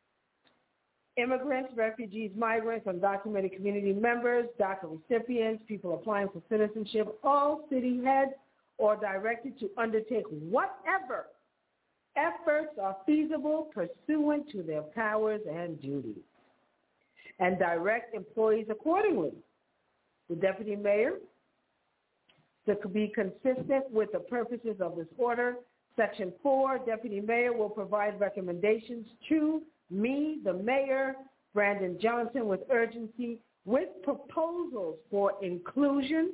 Immigrants, refugees, migrants, undocumented community members, DACA recipients, people applying for citizenship, all city heads are directed to undertake whatever efforts are feasible pursuant to their powers and duties, and direct employees accordingly. The deputy mayor, to be consistent with the purposes of this order, Section four, deputy mayor will provide recommendations to me, the mayor, Brandon Johnson, with urgency, with proposals for inclusion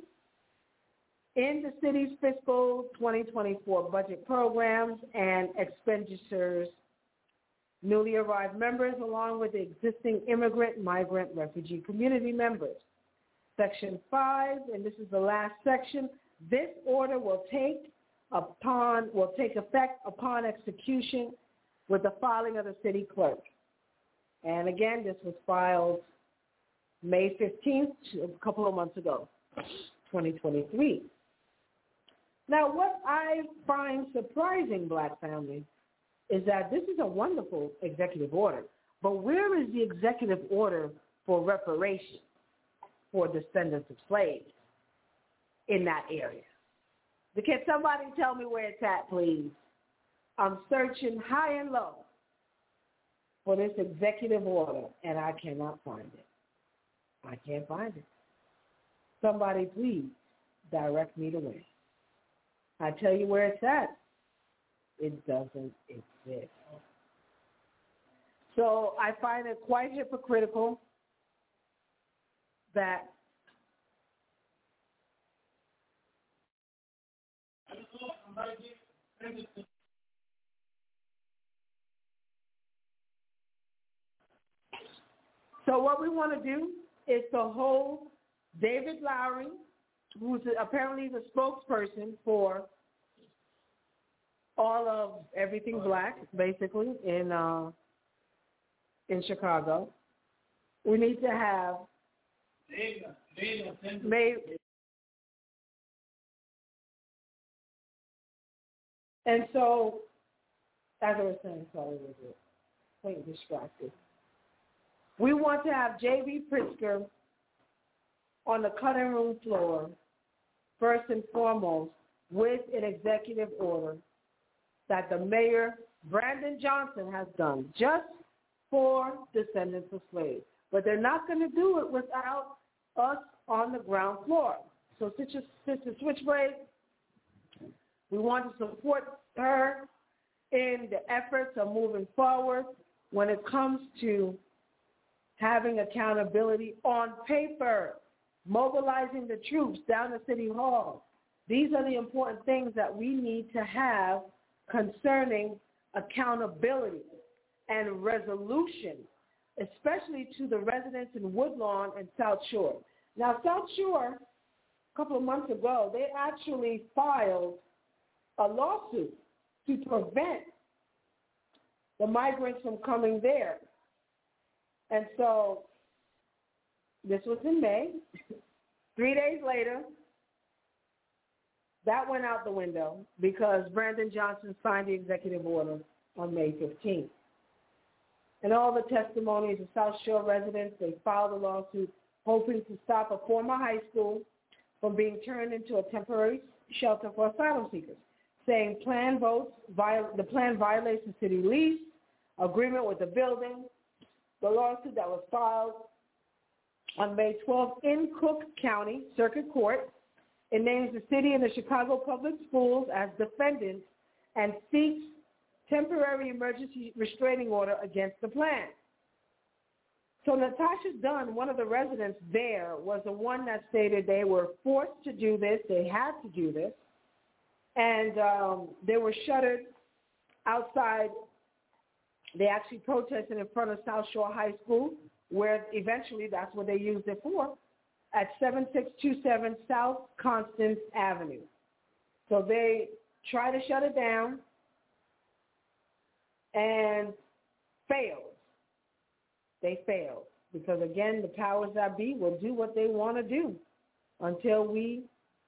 in the city's fiscal twenty twenty-four budget programs and expenditures, newly arrived members, along with the existing immigrant, migrant, refugee community members. Section five, and this is the last section, this order will take upon will take effect upon execution with the filing of the city clerk. And again, this was filed May fifteenth, a couple of months ago, twenty twenty-three. Now, what I find surprising, Black family, is that this is a wonderful executive order, but where is the executive order for reparations for descendants of slaves in that area? Can somebody tell me where it's at, please? I'm searching high and low for this executive order, and I cannot find it. I can't find it. Somebody please direct me the way. I tell you where it's at. It doesn't exist. So I find it quite hypocritical that So what we want to do is to hold David Lowry, who's apparently the spokesperson for all of everything Black, basically, in uh, in Chicago. We need to have May, and so, as I was saying, sorry, was it? Wait, distracted. We want to have J B Pritzker on the cutting room floor, first and foremost, with an executive order that the mayor, Brandon Johnson, has done just for descendants of slaves. But they're not going to do it without us on the ground floor. So Sister, Sister Switchblade, we want to support her in the efforts of moving forward when it comes to having accountability on paper, mobilizing the troops down to City Hall. These are the important things that we need to have concerning accountability and resolution, especially to the residents in Woodlawn and South Shore. Now, South Shore, a couple of months ago, they actually filed a lawsuit to prevent the migrants from coming there. And so this was in May. Three days later, that went out the window because Brandon Johnson signed the executive order on May fifteenth. In all the testimonies of South Shore residents, they filed a lawsuit hoping to stop a former high school from being turned into a temporary shelter for asylum seekers, saying plan votes, viol- the plan violates the city lease, agreement with the building. The lawsuit that was filed on May twelfth in Cook County Circuit Court, it names the city and the Chicago Public Schools as defendants and seeks temporary emergency restraining order against the plan. So Natasha Dunn, one of the residents there, was the one that stated they were forced to do this, they had to do this, and um, they were shuttered outside. They actually protested in front of South Shore High School, where eventually that's what they used it for, at seven six two seven South Constance Avenue. So they tried to shut it down and failed. They failed because, again, the powers that be will do what they want to do until we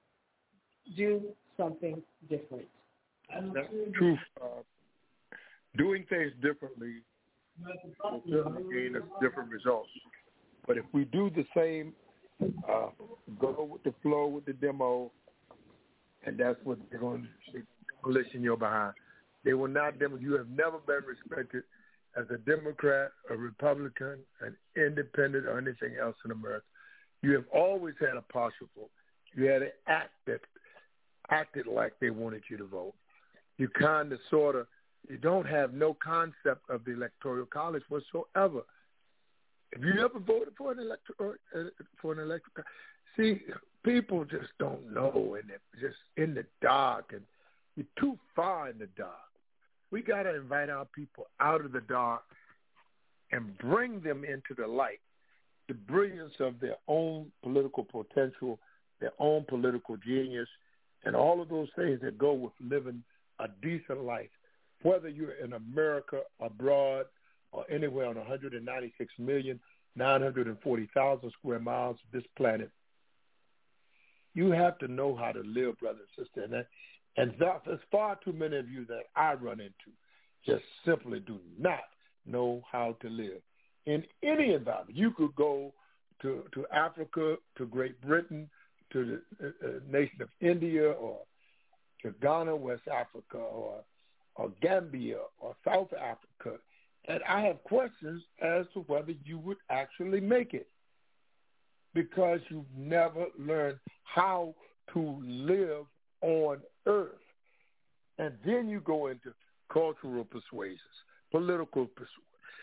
do something different. That's true. Uh, doing things differently will certainly gain us different results. But if we do the same, uh, go with the flow with the demo, and that's what they're going to demolition your behind. They will not demo. You have never been respected as a Democrat, a Republican, an independent, or anything else in America. You have always had a partial vote. You had an act that acted like they wanted you to vote. You kind of, sort of, you don't have no concept of the Electoral College whatsoever. If you ever voted for an electoral, uh, for an electoral, see, people just don't know, and they're just in the dark, and you're too far in the dark. We got to invite our people out of the dark and bring them into the light, the brilliance of their own political potential, their own political genius, and all of those things that go with living a decent life, whether you're in America, abroad, or anywhere on one hundred ninety-six million, nine hundred forty thousand square miles of this planet. You have to know how to live, brother and sister. And, that, and that, there's far too many of you that I run into just simply do not know how to live. In any environment, you could go to, to Africa, to Great Britain, to the uh, nation of India, or to Ghana, West Africa, or, or Gambia, or South Africa, and I have questions as to whether you would actually make it because you've never learned how to live on earth. And then you go into cultural persuasions, political persuasions,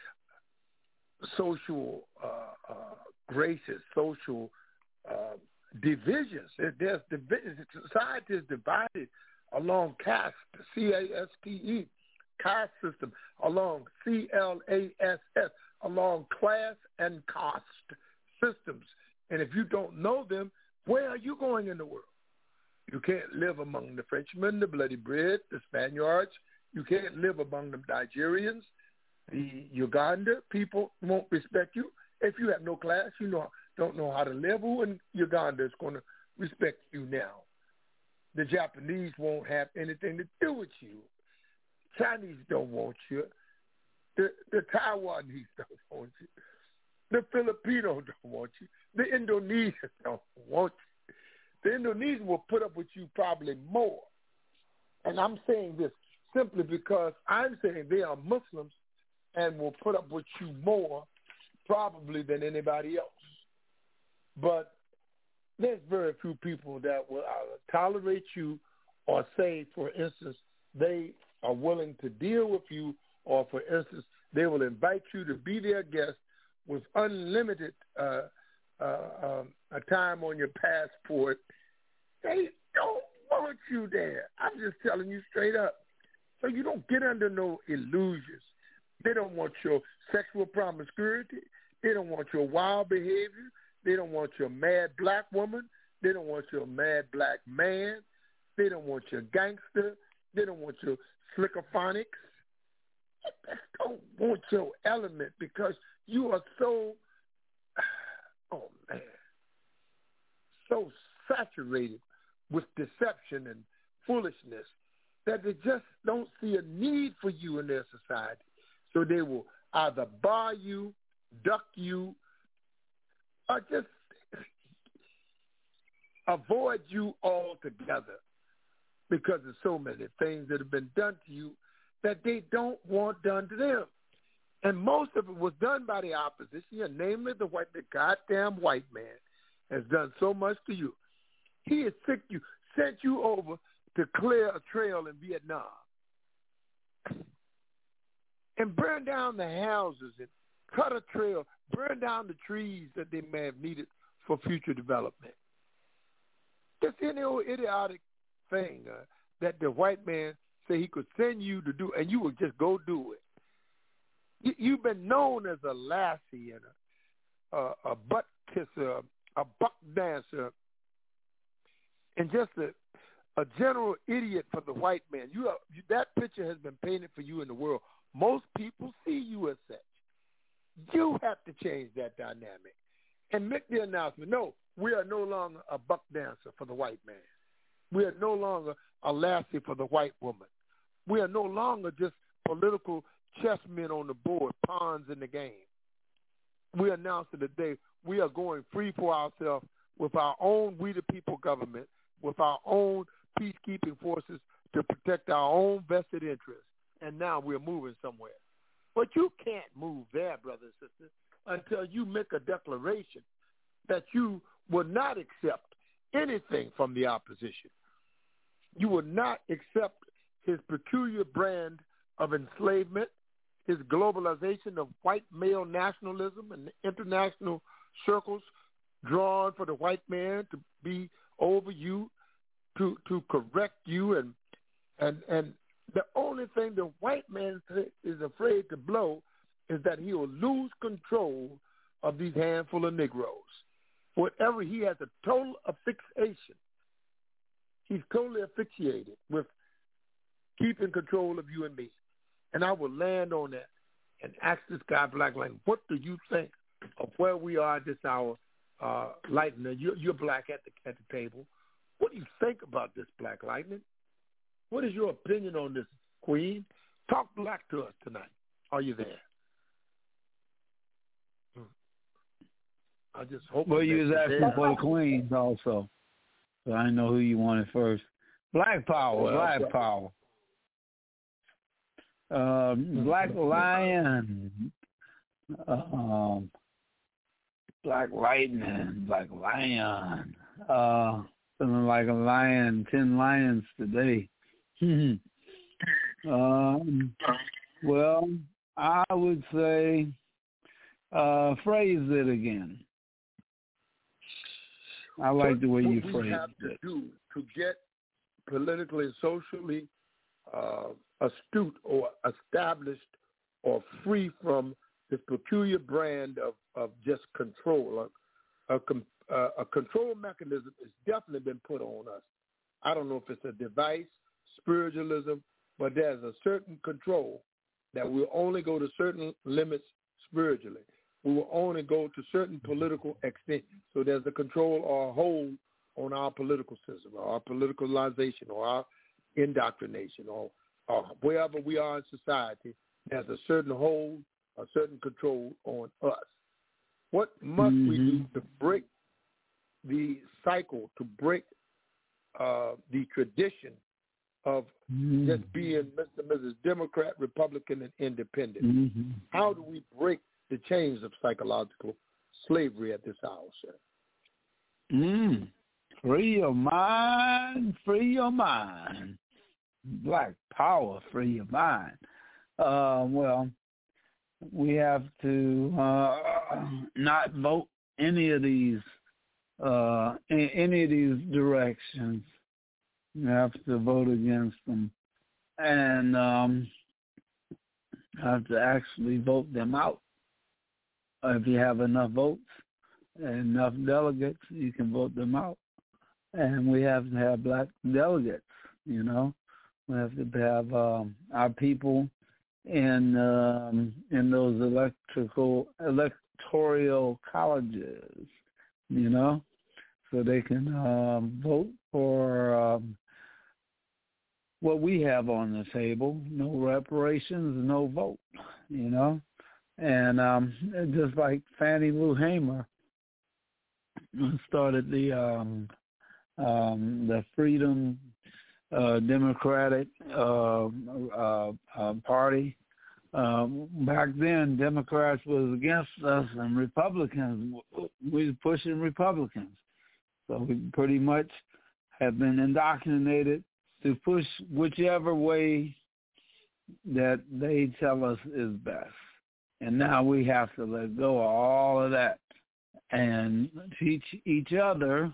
social uh, uh, graces, social uh, divisions. There's divisions. Society is divided along caste, C A S T E, caste system, along C L A S S, along class and caste systems. And if you don't know them, where are you going in the world? You can't live among the Frenchmen, the bloody bread, the Spaniards. You can't live among the Nigerians. The Uganda people won't respect you. If you have no class, you know don't know how to live. Who in Uganda is going to respect you now? The Japanese won't have anything to do with you. Chinese don't want you. The, the Taiwanese don't want you. The Filipinos don't want you. The Indonesians don't want you. The Indonesians will put up with you probably more. And I'm saying this simply because I'm saying they are Muslims and will put up with you more probably than anybody else. But there's very few people that will either tolerate you or say, for instance, they are willing to deal with you, or, for instance, they will invite you to be their guest with unlimited uh, uh, um, a time on your passport. They don't want you there. I'm just telling you straight up. So you don't get under no illusions. They don't want your sexual promiscuity. They don't want your wild behavior. They don't want your mad black woman. They don't want your mad black man. They don't want your gangster. They don't want your slickophonics. They don't want your element because you are so, oh man, so saturated with deception and foolishness that they just don't see a need for you in their society. So they will either bar you, duck you, or just avoid you altogether because of so many things that have been done to you that they don't want done to them. And most of it was done by the opposition, and namely the white, the goddamn white man has done so much to you. He has sent you, sent you over to clear a trail in Vietnam and burn down the houses and cut a trail, burn down the trees that they may have needed for future development. Just any old idiotic thing uh, that the white man say he could send you to do, and you would just go do it. You, you've been known as a lassie and a, a, a butt kisser, a buck dancer, and just a, a general idiot for the white man. You, are, you that picture has been painted for you in the world. Most people see you as such. You have to change that dynamic and make the announcement, no, we are no longer a buck dancer for the white man. We are no longer a lassie for the white woman. We are no longer just political chessmen on the board, pawns in the game. We announced today we are going free for ourselves with our own We the People government, with our own peacekeeping forces to protect our own vested interests. And now we're moving somewhere. But you can't move there, brothers and sisters, until you make a declaration that you will not accept anything from the opposition. You will not accept his peculiar brand of enslavement, his globalization of white male nationalism and international circles drawn for the white man to be over you, to to correct you, and and and the only thing the white man is afraid to blow is that he will lose control of these handful of Negroes. Whatever, he has a total affixation. He's totally asphyxiated with keeping control of you and me. And I will land on that and ask this guy, Black Lightning, what do you think of where we are at this hour? Uh, Lightning, you're, you're black at the, at the table. What do you think about this, Black Lightning? What is your opinion on this, Queen? Talk black to us tonight. Are you there? I just hope. Well, you was asking there. for the Queens also. So I know who you wanted first. Black Power, well, Black okay. Power. Uh, Black Lion, um, Black Lightning, Black Lion. Uh, feeling like a lion, ten lions today. um, well, I would say uh, phrase it again. I like what, the way you phrased it. What we have to it. do to get politically and socially uh, astute or established or free from this peculiar brand of, of just control. A, a, a control mechanism has definitely been put on us. I don't know if it's a device, spiritualism, but there's a certain control that will only go to certain limits spiritually. We will only go to certain political extent. So there's a control or a hold on our political system, or our politicalization, or our indoctrination, or, or wherever we are in society, there's a certain hold, a certain control on us. What must mm-hmm. we do to break the cycle, to break uh, the tradition of mm-hmm. just being Mister and Missus Democrat, Republican, and Independent? Mm-hmm. How do we break the chains of psychological slavery at this hour, sir? Mm. Free your mind, free your mind. Black Power, free your mind. Uh, well, we have to uh, not vote any of these, uh, in any of these directions. You have to vote against them, and um, have to actually vote them out. If you have enough votes and enough delegates, you can vote them out. And we have to have black delegates, you know. We have to have um, our people in um, in those electrical electoral colleges, you know, so they can um, vote for what we have on the table. No reparations, no vote, you know. And um, just like Fannie Lou Hamer started the um, um, the Freedom uh, Democratic uh, uh, uh, Party. Uh, back then, Democrats was against us, and Republicans, we were pushing Republicans. So we pretty much have been indoctrinated to push whichever way that they tell us is best. And now we have to let go of all of that and teach each other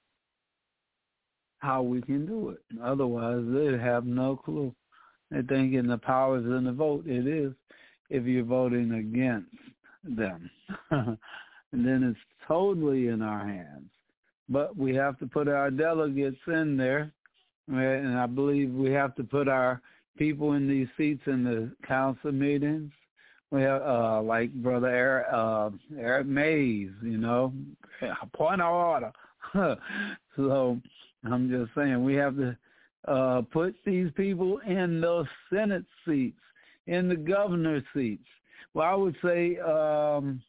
how we can do it. Otherwise, they have no clue. They're thinking the power is in the vote. It is if you're voting against them. And then it's totally in our hands. But we have to put our delegates in there, and I believe we have to put our people in these seats in the council meetings. We have, uh, like Brother Eric, uh, Eric Mays, you know, point of order. So I'm just saying we have to uh, put these people in those Senate seats, in the governor's seats. Well, I would say um,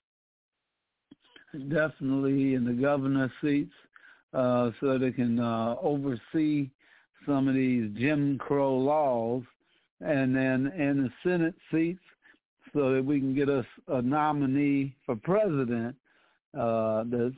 definitely in the governor's seats uh, so they can uh, oversee some of these Jim Crow laws, and then in the Senate seats so that we can get us a nominee for president. Uh, that's,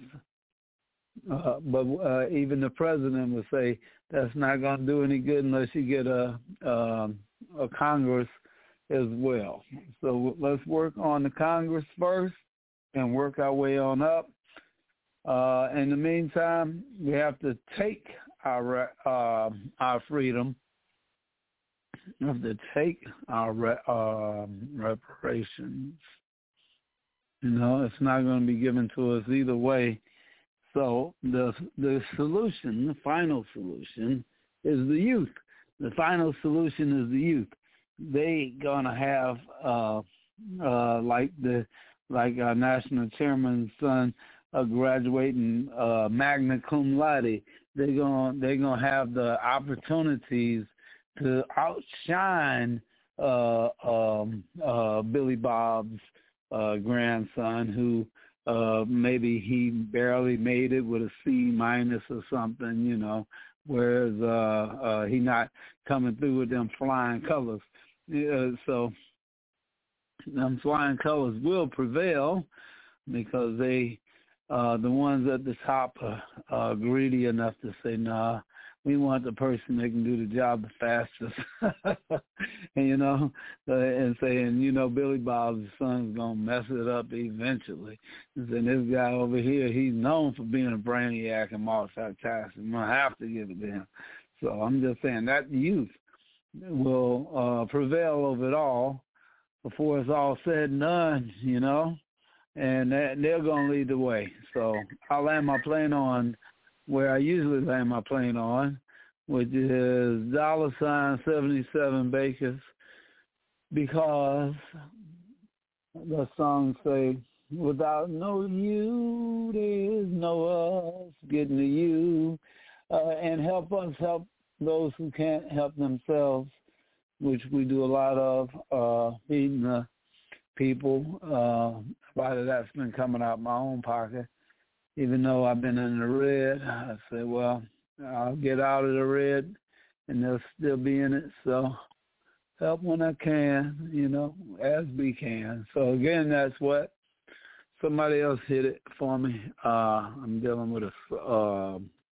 uh, but uh, even the president would say that's not going to do any good unless you get a, uh, a Congress as well. So let's work on the Congress first and work our way on up. Uh, in the meantime, we have to take our uh, our freedom. We have to take our re- uh, reparations. You know, it's not going to be given to us either way. So the the solution, the final solution, is the youth. The final solution is the youth. They gonna have uh, uh, like the like our national chairman's son uh, graduating uh, magna cum laude. They're gonna they're gonna have the opportunities to outshine uh, um, uh, Billy Bob's uh, grandson, who uh, maybe he barely made it with a C minus or something, you know, whereas uh, uh, he not coming through with them flying colors. Uh, so them flying colors will prevail because they, uh, the ones at the top are, are greedy enough to say, nah, we want the person that can do the job the fastest. And, you know, uh, and saying, you know, Billy Bob's son's going to mess it up eventually. And saying, this guy over here, he's known for being a brainiac and multitasking. I'm going to have to give it to him. So I'm just saying that youth will uh, prevail over it all before it's all said and done, you know, and that, they're going to lead the way. So I'll land my plane on where I usually land my plane on, which is dollar sign seventy-seven Bakers, because the song say, without no you, there's no us getting to you, uh, and help us help those who can't help themselves, which we do a lot of, uh, feeding the people. Uh, a lot of that's been coming out of my own pocket. Even though I've been in the red, I said, well, I'll get out of the red, and they'll still be in it. So help when I can, you know, as we can. So, again, that's what somebody else hit it for me. Uh, I'm dealing with a, uh,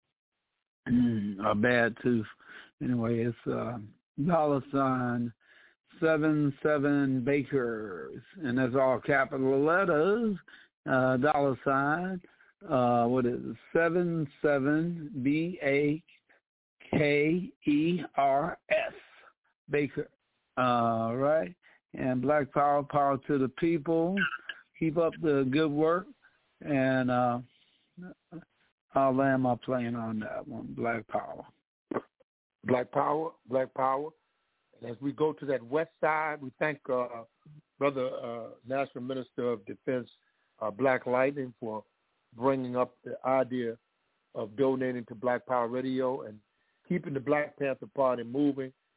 a bad tooth. Anyway, it's uh, dollar sign seven seven Bakers, and that's all capital letters, uh, dollar sign. Uh, what is it? Seven seven B A K E R S Baker. Uh, right? And Black Power, power to the people. Keep up the good work, and uh, I'll land my plane on that one. Black Power. Black Power, Black Power. And as we go to that west side, we thank uh, Brother uh, National Minister of Defense, uh, Black Lightning, for bringing up the idea of donating to Black Power Radio and keeping the Black Panther Party moving.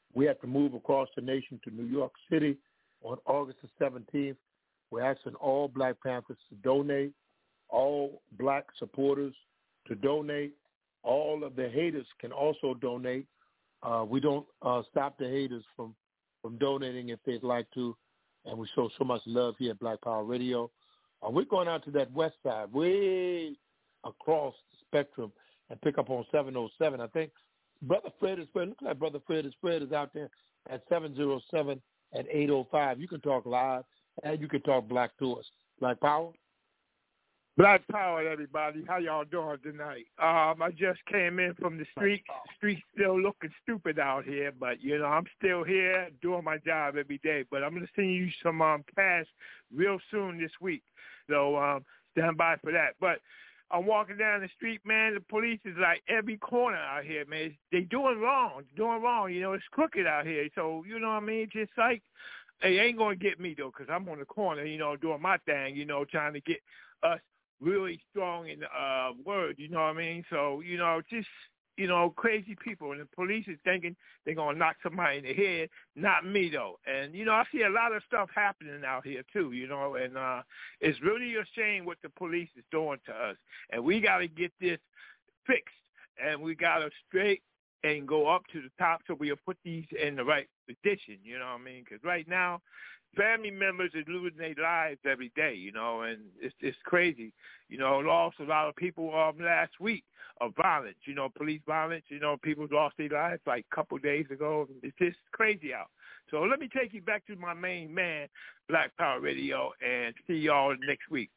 We have to move across the nation to New York City on August the seventeenth. We're asking all Black Panthers to donate, all Black supporters to donate. All of the haters can also donate. Uh, we don't uh, stop the haters from, from donating if they'd like to, and we show so much love here at Black Power Radio. Uh, we're going out to that west side, way across the spectrum, and pick up on seven oh seven. I think Brother Fred is Fred. Look like Brother Fred is Fred is out there at seven oh seven at eight oh five. You can talk live, and you can talk Black to us. Black Power? Black Power, everybody. How y'all doing tonight? Um, I just came in from the street. The street's still looking stupid out here, but, you know, I'm still here doing my job every day. But I'm going to send you some um, cash real soon this week. So um, stand by for that. But I'm walking down the street, man. The police is like every corner out here, man. They doing wrong. Doing wrong. You know, it's crooked out here. So, you know what I mean? Just like, they ain't going to get me, though, because I'm on the corner, you know, doing my thing, you know, trying to get us really strong in the uh, word, you know what I mean? So, you know, just, you know, crazy people. And the police is thinking they're going to knock somebody in the head. Not me, though. And, you know, I see a lot of stuff happening out here, too, you know, and uh, it's really a shame what the police is doing to us. And we got to get this fixed, and we got to straight and go up to the top so we'll put these in the right position, you know what I mean? Because right now, family members are losing their lives every day, you know, and it's it's crazy. You know, lost a lot of people um, last week of violence, you know, police violence. You know, people lost their lives like a couple of days ago. It's just crazy out. So let me take you back to my main man, Black Power Radio, and see y'all next week.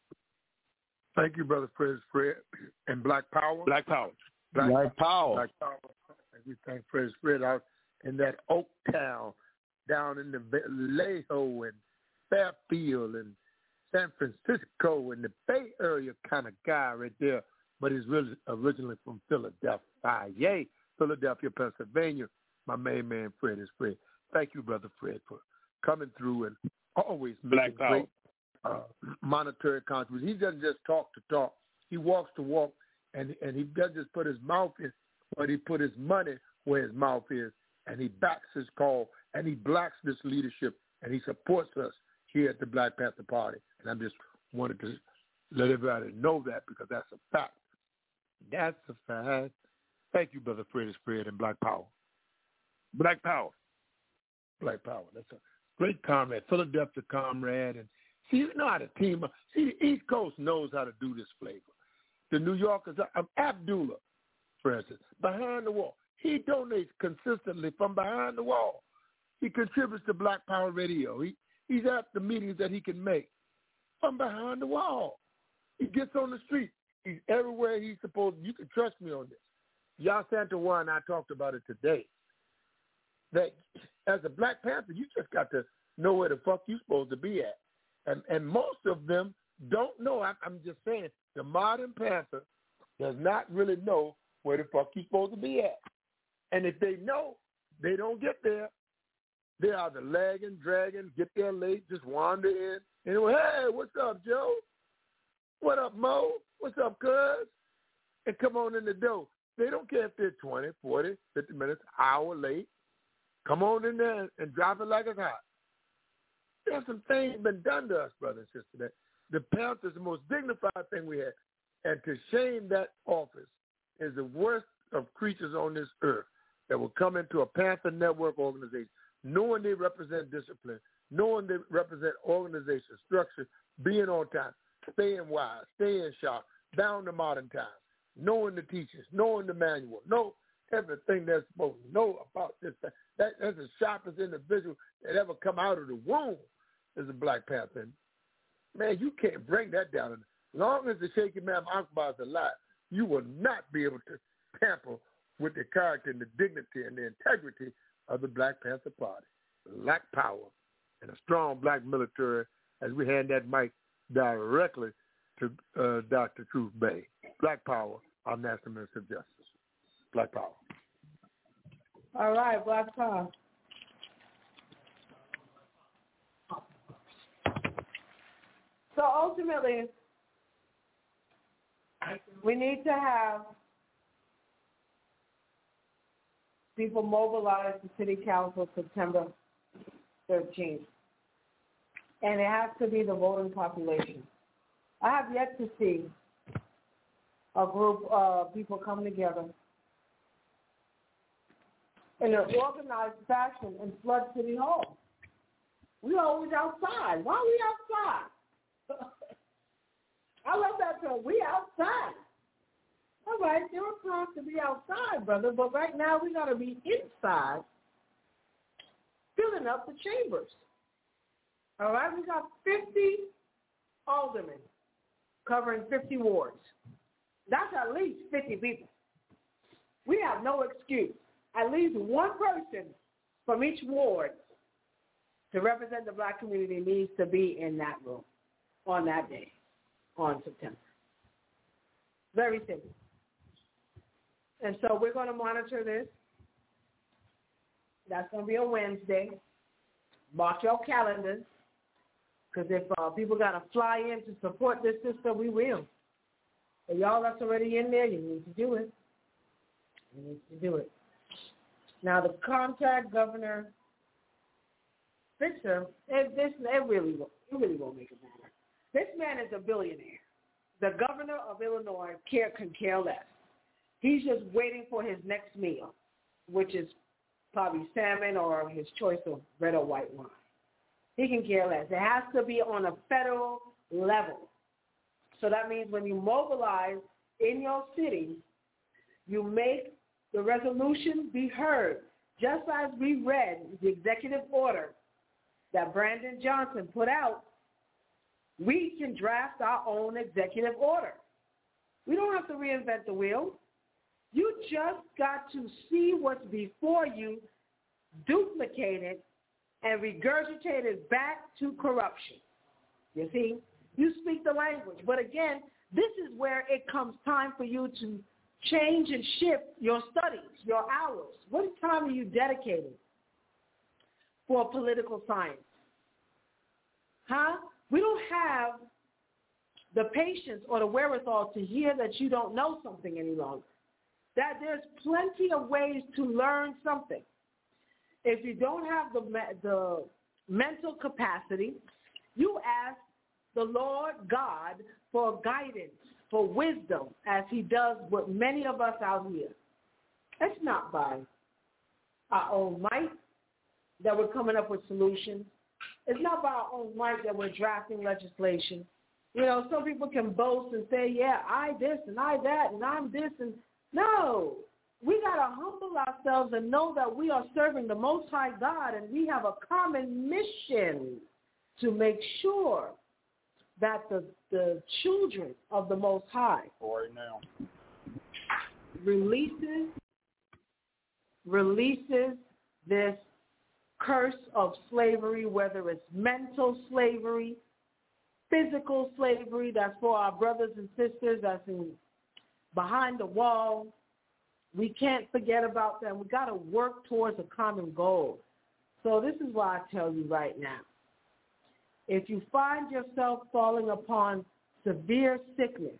Thank you, Brother Fred Fred. And Black Power? Black Power. Black, Black Power. Black Power. And we thank Fred Fred out in that Oak Town, down in the Vallejo and Fairfield and San Francisco and the Bay Area kind of guy right there, but he's really originally from Philadelphia. Yay, Philadelphia, Pennsylvania. My main man, Fred is Fred. Thank you, Brother Fred, for coming through and always making great uh, monetary contributions. He doesn't just talk to talk. He walks to walk, and, and he doesn't just put his mouth in, but he put his money where his mouth is, and he backs his call, and he blacks this leadership, and he supports us here at the Black Panther Party. And I just wanted to let everybody know that because that's a fact. That's a fact. Thank you, Brother Fred is Fred and Black Power. Black Power. Black Power. That's a great comrade, Philadelphia comrade. And see, you know how to team up. See, the East Coast knows how to do this flavor. The New Yorkers, um, Abdullah, for instance, behind the wall. He donates consistently from behind the wall. He contributes to Black Power Radio. He He's at the meetings that he can make from behind the wall. He gets on the street. He's everywhere he's supposed to. You can trust me on this. Yah Santawa and I talked about it today. That as a Black Panther, you just got to know where the fuck you're supposed to be at. And and most of them don't know. I, I'm just saying, the modern Panther does not really know where the fuck you're supposed to be at. And if they know, they don't get there. They either lagging, dragging, get there late, just wander in. And hey, what's up, Joe? What up, Mo? What's up, cuz? And come on in the door. They don't care if they're twenty, forty, fifty minutes, hour late. Come on in there and drop it like it's hot. There's some things been done to us, brother and sister. That the Panthers, the most dignified thing we had. And to shame that office is the worst of creatures on this earth that will come into a Panther Network organization, knowing they represent discipline, knowing they represent organization, structure, being on time, staying wise, staying sharp, down to modern times, knowing the teachers, knowing the manual, know everything they're supposed to know about this. That, that's the sharpest individual that ever come out of the womb is a Black Panther. Man, you can't bring that down. As long as the Sheikh Imam Akbar is alive, you will not be able to tamper with the character and the dignity and the integrity of the Black Panther Party. Black power and a strong black military as we hand that mic directly to uh, Doctor Truth Bay. Black power, our National Minister of Justice. Black power. All right, Black power. So ultimately, we need to have people mobilize the city council September thirteenth. And it has to be the voting population. I have yet to see a group of people come together in an organized fashion and flood City Hall. We always outside. Why are we outside? I love that term. We outside. All right, there are times to be outside, brother, but right now we got to be inside, filling up the chambers. All right, we got fifty aldermen covering fifty wards. That's at least fifty people. We have no excuse. At least one person from each ward to represent the black community needs to be in that room on that day, on September. Very simple. And so we're going to monitor this. That's going to be a Wednesday. Mark your calendars, because if uh, people got to fly in to support this system, we will. But y'all that's already in there, you need to do it. You need to do it. Now, the contact Governor Fisher, it, this, it, really, won't, it really won't make it matter. This man is a billionaire. The governor of Illinois care, can care less. He's just waiting for his next meal, which is probably salmon or his choice of red or white wine. He can care less. It has to be on a federal level. So that means when you mobilize in your city, you make the resolution be heard, just as we read the executive order that Brandon Johnson put out. We can draft our own executive order. We don't have to reinvent the wheel. You just got to see what's before you, duplicate it, and regurgitate it back to corruption. You see? You speak the language. But again, this is where it comes time for you to change and shift your studies, your hours. What time are you dedicating for political science? Huh? We don't have the patience or the wherewithal to hear that you don't know something any longer. That there's plenty of ways to learn something. If you don't have the the mental capacity, you ask the Lord God for guidance, for wisdom, as he does with many of us out here. It's not by our own might that we're coming up with solutions. It's not by our own might that we're drafting legislation. You know, some people can boast and say, yeah, I this and I that and I'm this. And no, we got to humble ourselves and know that we are serving the Most High God, and we have a common mission to make sure that the, the children of the Most High right now releases, releases this curse of slavery, whether it's mental slavery, physical slavery, that's for our brothers and sisters that's in behind the wall. We can't forget about them. We got to work towards a common goal. So this is why I tell you right now, if you find yourself falling upon severe sickness,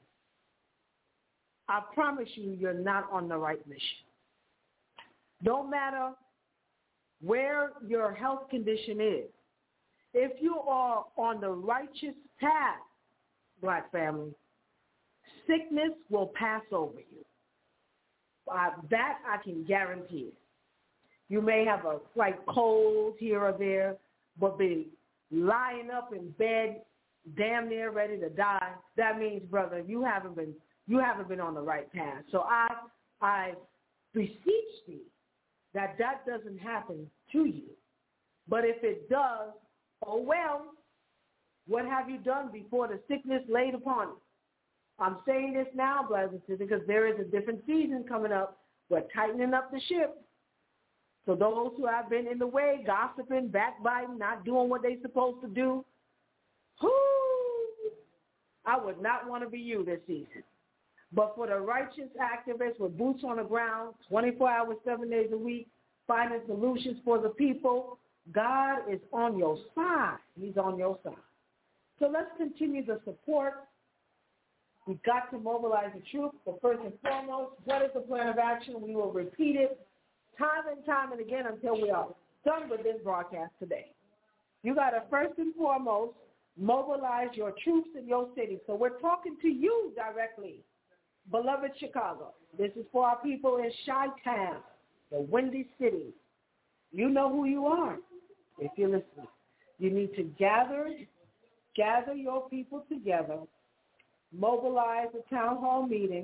I promise you you're not on the right mission. No matter where your health condition is, if you are on the righteous path, black family, sickness will pass over you. Uh, that I can guarantee it. You may have a slight cold here or there, but be lying up in bed, damn near ready to die. That means, brother, you haven't been you haven't been on the right path. So I I beseech thee that that doesn't happen to you. But if it does, oh well. What have you done before the sickness laid upon you? I'm saying this now, brothers and sisters, because there is a different season coming up. We're tightening up the ship. So those who have been in the way, gossiping, backbiting, not doing what they're supposed to do, whoo, I would not want to be you this season. But for the righteous activists with boots on the ground, twenty-four hours, seven days a week, finding solutions for the people, God is on your side. He's on your side. So let's continue the support. We've got to mobilize the troops. But first and foremost, what is the plan of action? We will repeat it time and time and again until we are done with this broadcast today. You got to first and foremost mobilize your troops in your city. So we're talking to you directly, beloved Chicago. This is for our people in Chi-Town, the Windy City. You know who you are if you're listening. You need to gather, gather your people together, mobilize a town hall meeting,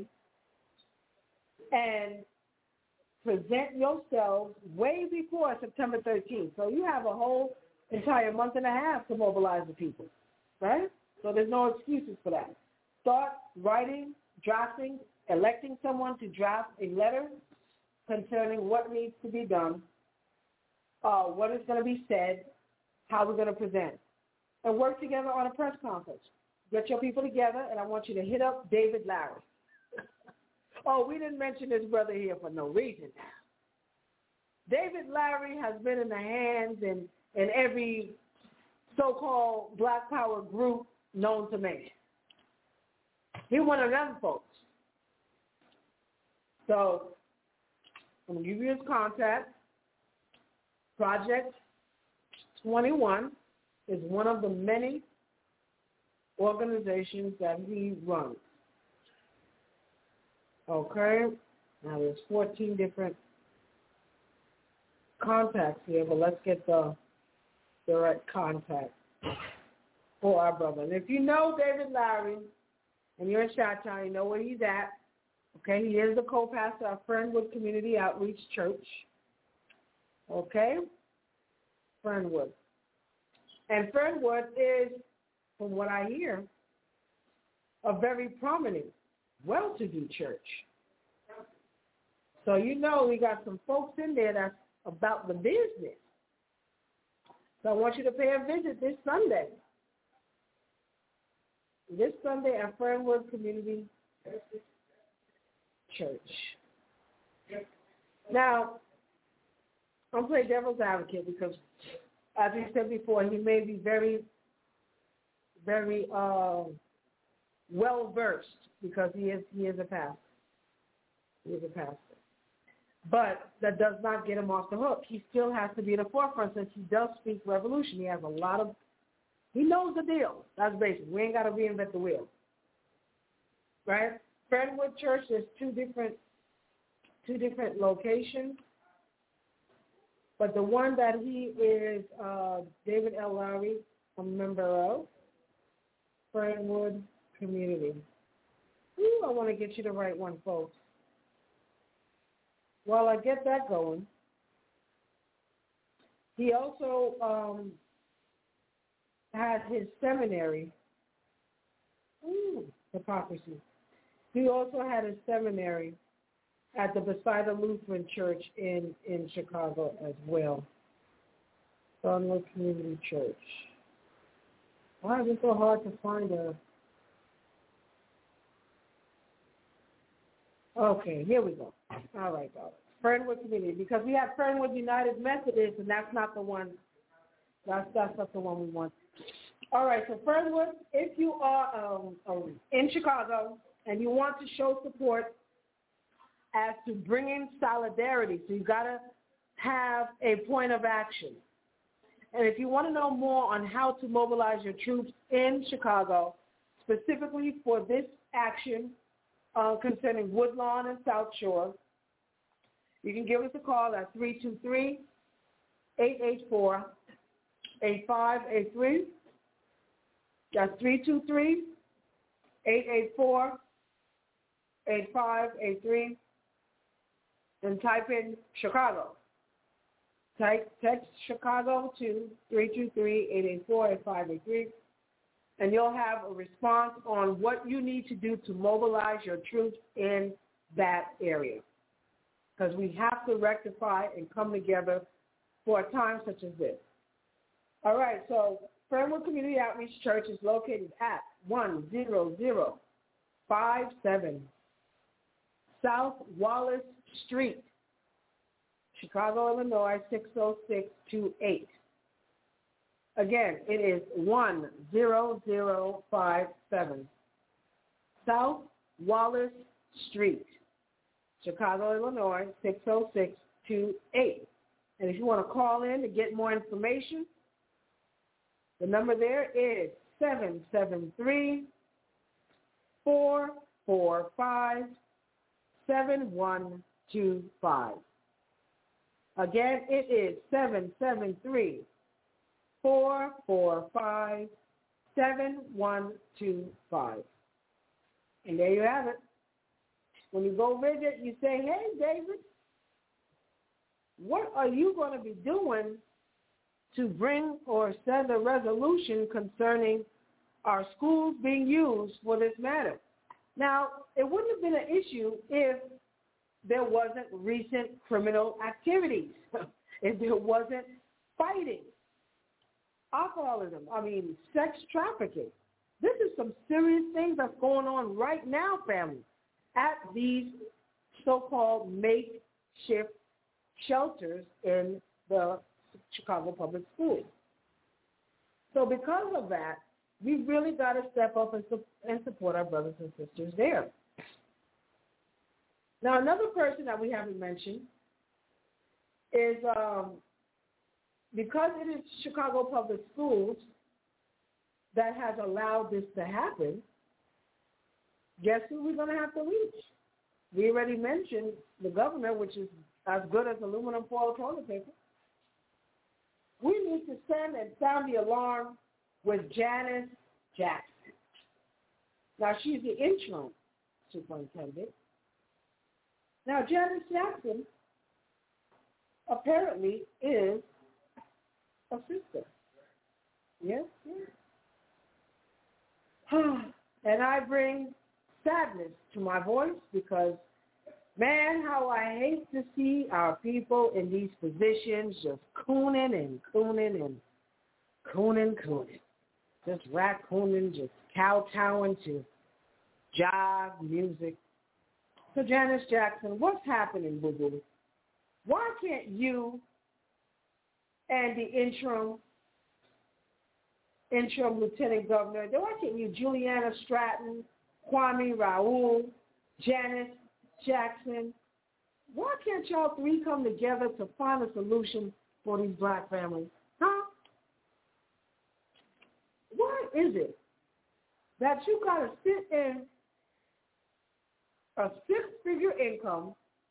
and present yourselves way before September thirteenth. So you have a whole entire month and a half to mobilize the people, right? So there's no excuses for that. Start writing, drafting, electing someone to draft a letter concerning what needs to be done, uh, what is going to be said, how we're going to present, and work together on a press conference. Get your people together, and I want you to hit up David Larry. Oh, we didn't mention this brother here for no reason. David Larry has been in the hands in, in every so-called Black Power group known to man. He's one of them folks. So I'm going to give you his contact. Project twenty-one is one of the many organizations that he runs. Okay? Now there's fourteen different contacts here, but let's get the direct contact for our brother. And if you know David Larry and you're in Chi-Town, you know where he's at. Okay? He is the co-pastor of Fernwood Community Outreach Church. Okay? Fernwood. And Fernwood is, from what I hear, a very prominent, well-to-do church. So you know we got some folks in there that's about the business. So I want you to pay a visit this Sunday. This Sunday at Fernwood Community Church. Now, I'm playing devil's advocate because, as we said before, he may be very, very uh, well-versed because he is he is a pastor. He is a pastor. But that does not get him off the hook. He still has to be in the forefront since he does speak revolution. He has a lot of, he knows the deal. That's basic. We ain't got to reinvent the wheel. Right? Fernwood Church, there's two different, two different locations. But the one that he is, uh, David L. Larry, a member of, Fernwood Community. Ooh, I want to get you the right one, folks. While I get that going, he also um, had his seminary. Ooh, hypocrisy. He also had a seminary at the Bethesda Lutheran Church in, in Chicago as well. Fernwood Community Church. Why is it so hard to find a... Okay, here we go. All right, darling. Fernwood Community, because we have Fernwood United Methodist, and that's not the one. That's that's not the one we want. All right, so Fernwood, if you are um, um, in Chicago and you want to show support as to bringing solidarity, so you got to have a point of action. And if you want to know more on how to mobilize your troops in Chicago, specifically for this action uh, concerning Woodlawn and South Shore, you can give us a call at three two three, eight eight four, eight five eight three. That's three two three, eight eight four, eight five eight three. And type in Chicago. Type, text Chicago to three two three, eight eight four, eight five eight three. And you'll have a response on what you need to do to mobilize your troops in that area. Because we have to rectify and come together for a time such as this. All right, so Fernwood Community Outreach Church is located at one thousand fifty-seven South Wallace Street, Chicago, Illinois, six oh six two eight. Again, it is one thousand fifty-seven South Wallace Street, Chicago, Illinois, six oh six two eight. And if you want to call in to get more information, the number there is seven seven three, four four five, seven one two five. Again, it is seven seven three, four four five, seven one two five. And there you have it. When you go visit, you say, hey, David, what are you going to be doing to bring or send a resolution concerning our schools being used for this matter? Now, it wouldn't have been an issue if there wasn't recent criminal activities, if there wasn't fighting, alcoholism, I mean, sex trafficking. This is some serious things that's going on right now, family, at these so-called makeshift shelters in the Chicago Public Schools. So because of that, we really got to step up and, su- and support our brothers and sisters there. Now, another person that we haven't mentioned is um, because it is Chicago Public Schools that has allowed this to happen, guess who we're going to have to reach? We already mentioned the governor, which is as good as aluminum foil toilet paper. We need to send and sound the alarm with Janice Jackson. Now, she's the interim superintendent. Now, Janice Jackson apparently is a sister. Yes, yes. And I bring sadness to my voice because, man, how I hate to see our people in these positions just cooning and cooning and cooning, cooning. Just raccooning, just kowtowing to jive music. So, Janice Jackson, what's happening, boo-boo? Why can't you and the interim interim lieutenant governor, why can't you, Juliana Stratton, Kwame Raoul, Janice Jackson, why can't y'all three come together to find a solution for these black families? Huh? Why is it that you got to sit in a six-figure income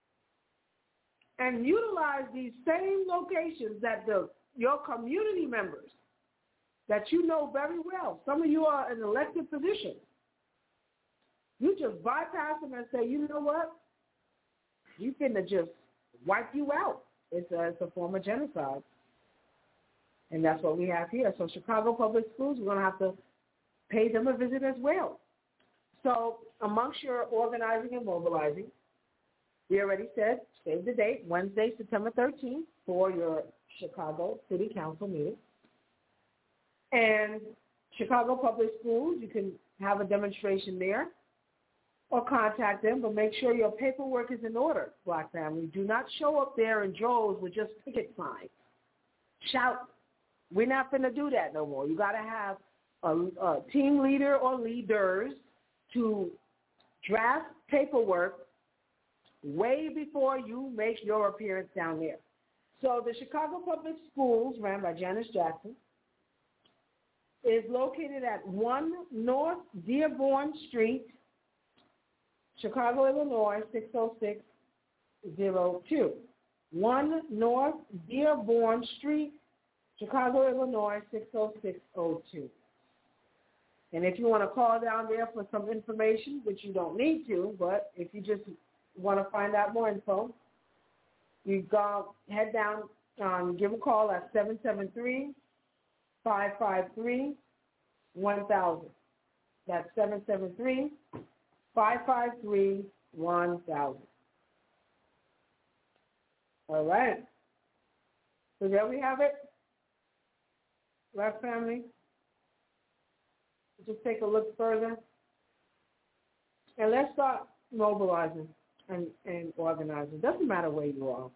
and utilize these same locations that the your community members that you know very well, some of you are in elected positions, you just bypass them and say, you know what? You finna just wipe you out. It's a, it's a form of genocide. And that's what we have here. So Chicago Public Schools, we're going to have to pay them a visit as well. So amongst your organizing and mobilizing, we already said, save the date, Wednesday, September thirteenth, for your Chicago City Council meeting. And Chicago Public Schools, you can have a demonstration there or contact them, but make sure your paperwork is in order, black family. Do not show up there in droves with just picket signs. Shout. We're not going to do that no more. You got to have a, a team leader or leaders to draft paperwork way before you make your appearance down there. So the Chicago Public Schools, ran by Janice Jackson, is located at one North Dearborn Street, Chicago, Illinois, six oh six oh two. one North Dearborn Street, Chicago, Illinois, six oh six oh two. And if you want to call down there for some information, which you don't need to, but if you just want to find out more info, you go head down, um, give a call at seven seven three, five five three, one thousand. That's seven seven three, five five three, one thousand. All right. So there we have it. Black family, just take a look further. And let's start mobilizing and, and organizing. Doesn't matter where you are.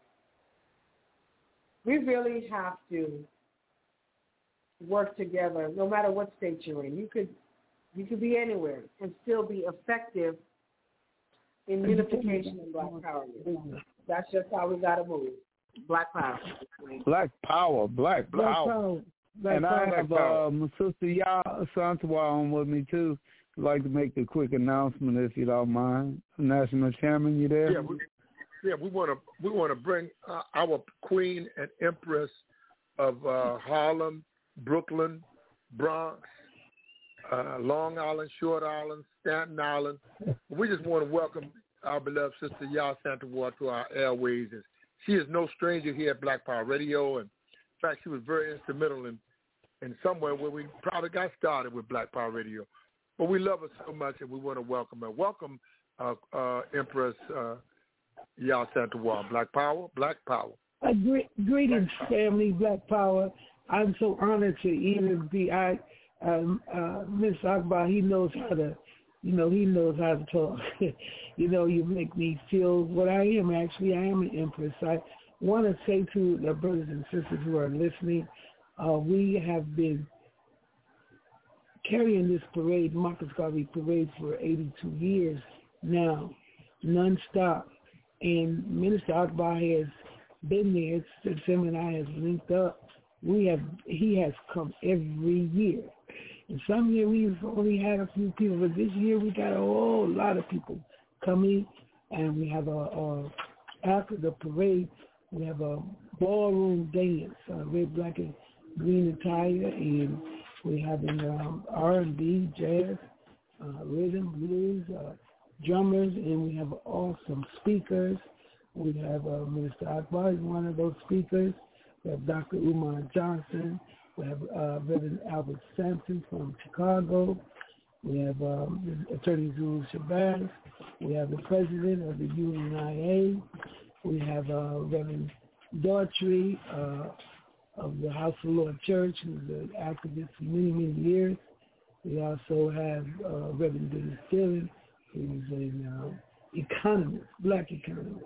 We really have to work together, no matter what state you're in. You could you could be anywhere and still be effective in unification and black power. That's just how we got to move. Black Power. Black Power, Black, Black Power. Power. Black and Power. I have uh, my sister Ya Santawa on with me too. I'd like to make a quick announcement if you don't mind. National Chairman, you there? Yeah, we, yeah, we want to we want to bring uh, our Queen and Empress of uh, Harlem, Brooklyn, Bronx, uh, Long Island, Short Island, Staten Island. We just want to welcome our beloved sister Ya Santawa to our airways. And she is no stranger here at Black Power Radio, and in fact, she was very instrumental in, in somewhere where we probably got started with Black Power Radio. But we love her so much, and we want to welcome her. Welcome, uh, uh, Empress uh, Ya Santawa. Black Power, Black Power. Uh, gre- greetings, Black family, Black Power. I'm so honored to even be. I, um, uh, Mister Akbar, he knows how to, you know, he knows how to talk. You know, you make me feel what I am. Actually, I am an Empress. I want to say to the brothers and sisters who are listening, uh, we have been carrying this parade, Marcus Garvey Parade, for eighty-two years now, nonstop. And Minister Akbar has been there since him and I have linked up. We have, he has come every year. And some year we've only had a few people, but this year we got a whole lot of people coming, and we have a, a after the parade, we have a ballroom dance, uh, red, black, and green attire, and we have an um, R and B, jazz, uh, rhythm, blues, uh, drummers, and we have awesome speakers. We have uh, Minister Akbar is one of those speakers. We have Doctor Umar Johnson. We have uh, Reverend Albert Sampson from Chicago. We have um, Attorney Zulu Shabazz. We have the president of the U N I A. We have uh, Reverend Daughtry uh, of the House of Lord Church, who's an activist for many, many years. We also have uh, Reverend Dennis Dillon, who's an uh, economist, black economist.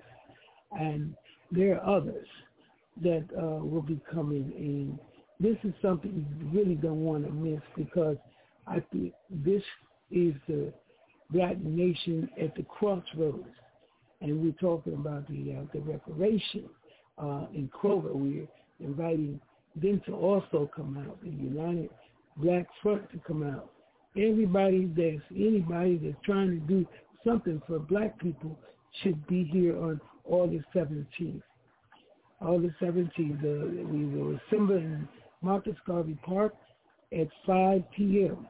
And there are others that uh, will be coming in. This is something you really don't want to miss, because I think this is the black nation at the crossroads. And we're talking about the uh, the reparation uh, in Kroger. We're inviting them to also come out, the United Black Front to come out. Everybody that's, anybody that's trying to do something for black people should be here on August seventeenth. August seventeenth, uh, we will assemble in Marcus Garvey Park at five p.m.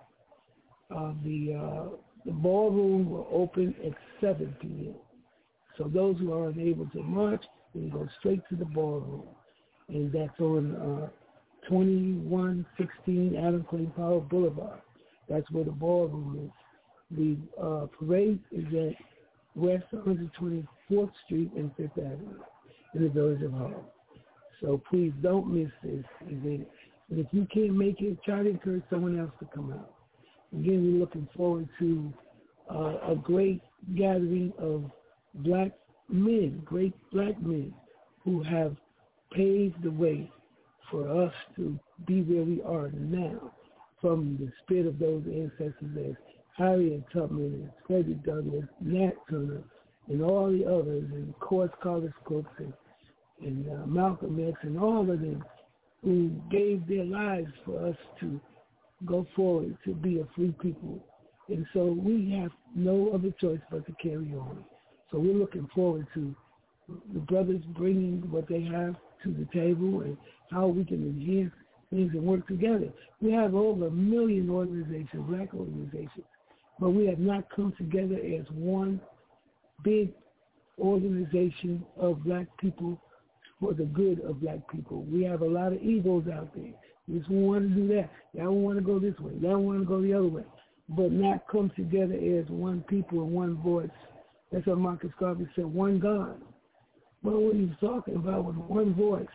Uh, the uh, the ballroom will open at seven p.m. So those who are unable to march, we go straight to the ballroom. And that's on uh, twenty-one sixteen Adam Clayton Powell Boulevard. That's where the ballroom is. The uh, parade is at West one hundred twenty-fourth Street and Fifth Avenue in the village of Harlem. So please don't miss this event. And if you can't make it, try to encourage someone else to come out. Again, we're looking forward to uh, a great gathering of black men, great black men who have paved the way for us to be where we are now, from the spirit of those ancestors as Harriet Tubman and Frederick Douglass, Nat Turner, and all the others, and of course Carlos Cooks and, and uh, Malcolm X, and all of them who gave their lives for us to go forward to be a free people. And so we have no other choice but to carry on. So we're looking forward to the brothers bringing what they have to the table and how we can enhance things and work together. We have over a million organizations, black organizations, but we have not come together as one big organization of black people for the good of black people. We have a lot of egos out there. This one want to do that. That one want to go this way. That one want to go the other way. But not come together as one people and one voice. That's what Marcus Garvey said, one God. But what he was talking about was one voice,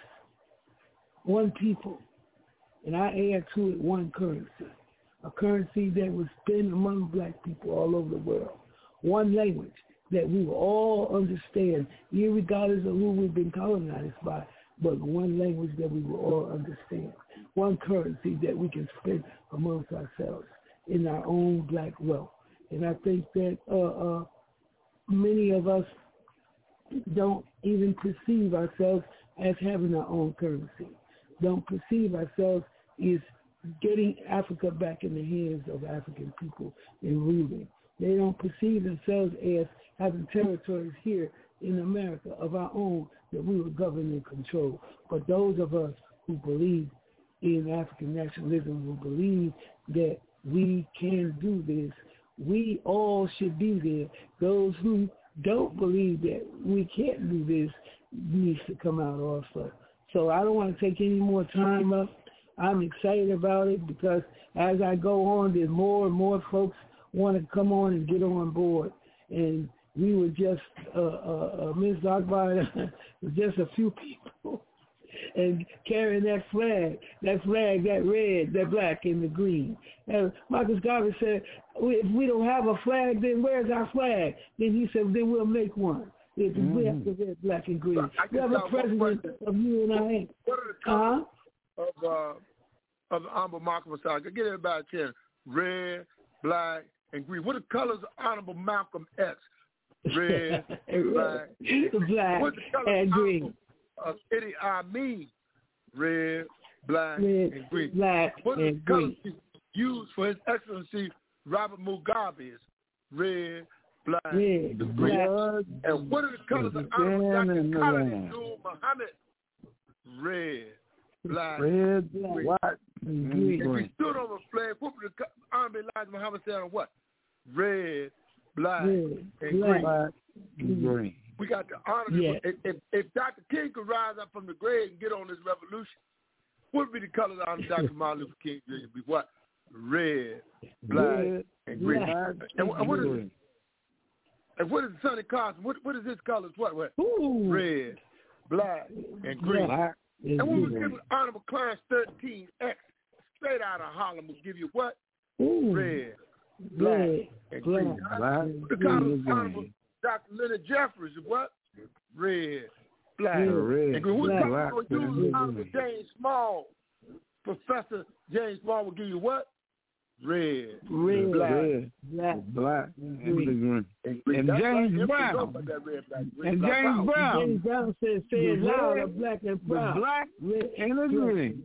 one people. And I add to it one currency, a currency that was spent among black people all over the world. One language that we will all understand, irregardless of who we've been colonized by, but one language that we will all understand. One currency that we can spend amongst ourselves in our own black wealth. And I think that uh, uh, many of us don't even perceive ourselves as having our own currency. Don't perceive ourselves as getting Africa back in the hands of African people and ruling. They don't perceive themselves as having territories here in America of our own that we will govern and control. But those of us who believe in African nationalism, who believe that we can do this, we all should be there. Those who don't believe that we can't do this needs to come out also. So I don't want to take any more time up. I'm excited about it because as I go on, there's more and more folks want to come on and get on board. And we were just, uh, uh, uh, Miz Akbar, just a few people, and carrying that flag, that flag, that red, that black, and the green. And Marcus Garvey said, if we don't have a flag, then where's our flag? Then he said, then we'll make one. If mm-hmm. we have the red, black, and green. We have a president of U N I A. What are the colors uh-huh. of, uh, of the Honorable Malcolm X? Get everybody a chance. Red, black, and green. What are the colors of Honorable Malcolm X? Red, black, black what the colors and green. Of Idi Amin? Red, black, red, and green. Black what are the and colors green. used for His Excellency Robert Mugabe's? Red, black, red, and green. Black. And what are the colors of Honorable Doctor Khalid Abdul Muhammad? Red, black, red, green. black, and green. If we stood on a flag, what would the Honorable Elijah Muhammad say on what? Red, black, red, and black, green. and green. We got to honor yeah. if, if, if Doctor King could rise up from the grave and get on this revolution, what would be the colors of Doctor Martin Luther King Junior Be what? Red, black, red, and green. Black, and, and what is green. and what is Sonny Carson? What what is his colors? What what? Ooh. Red, black, and green. Black, and what was given Honorable Clarence thirteen X straight out of Harlem will give you what? Ooh. Red, black, red, and black, green. Black, The colors of Honorable Doctor Leonard Jeffries is what? Red, black, yeah, red, and green. What black, color will use Honorable James Small? Professor James Small will give you what? Red, red, black, red, black, black, and green. And, and James Brown. Red, black, and black, James black, Brown. James Brown says, say it loud, black and brown. The black red, and the green.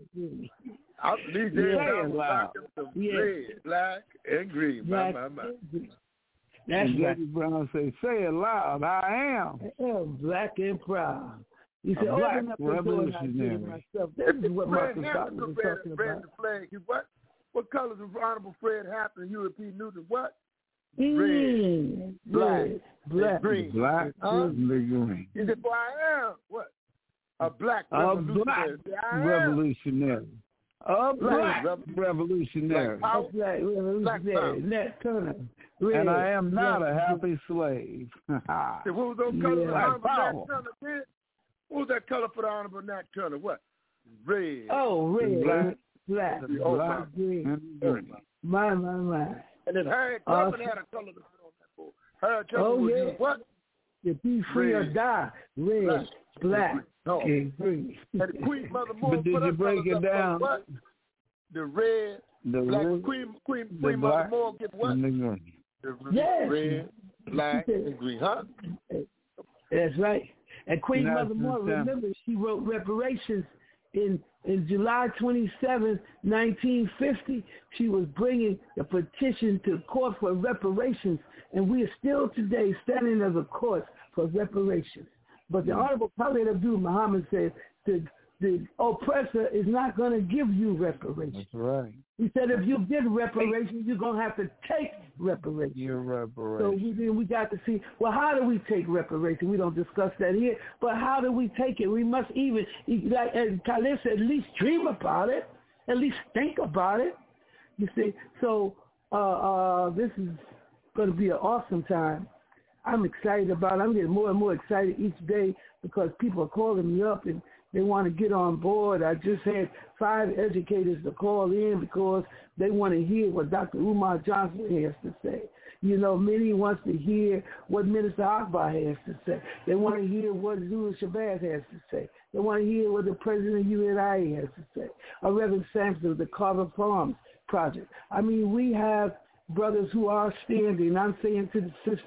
I believe James Brown was out there with yeah. red, black, and green. Black, my, my, my. That's and right. James Brown say, say it loud, I am. I am black and proud. He said, A black open up the door and I revolutionary. myself. This is what Fred Marcus Hampton Garvey was red, talking red about. the flag. He what? What colors of Honorable Fred Hampton and Huey P. Newton? What? Mm, black, black, green. Black huh? and the green. He said, "Boy, I am what? A black A revolutionary. black I am. revolutionary. A black Black revolutionary. Black power. A black revolutionary. Nat Turner. Red, And I am not black, a happy slave. What was those colors Yeah. for the Honorable Power. Nat Turner? Then? What was that color for the Honorable Nat Turner? What? Red. Oh, red, Black. black, Oh, black my. green. and green. My, my, my. And then Harriet Uh, Tubman had a color to put on that board. Harriet Tubman Oh, was yeah. used what? To be free or Red. die. Red, Black. black, No. and green. And the Queen Mother Moore But did put you her break colors it up down? on what? The red, The black. red, Queen Queen the Queen Mother black, Moore get what? and the green. The Yes. red, black, and green, huh? That's right. And Queen That's Mother Moore, the time. remember, she wrote reparations in in July twenty-seventh, nineteen fifty. She was bringing the petition to court for reparations, and we are still today standing as a court for reparations. But the Honorable Khalid Abdul Muhammad said the the oppressor is not going to give you reparations. That's right. He said if you get reparations, you're going to have to take reparations. Your So reparation. we, then we got to see, well, how do we take reparation? We don't discuss that here, but how do we take it? We must even, like as Khalid said, at least dream about it, at least think about it. You see, so uh, uh, this is going to be an awesome time. I'm excited about it. I'm getting more and more excited each day because people are calling me up and they want to get on board. I just had five educators to call in because they want to hear what Doctor Umar Johnson has to say. You know, many wants to hear what Minister Akbar has to say. They want to hear what Zulu Shabazz has to say. They want to hear what the president of U N I A has to say. Or Reverend Sampson of the Carver Farms Project. I mean, we have brothers who are standing, I'm saying to the sisters,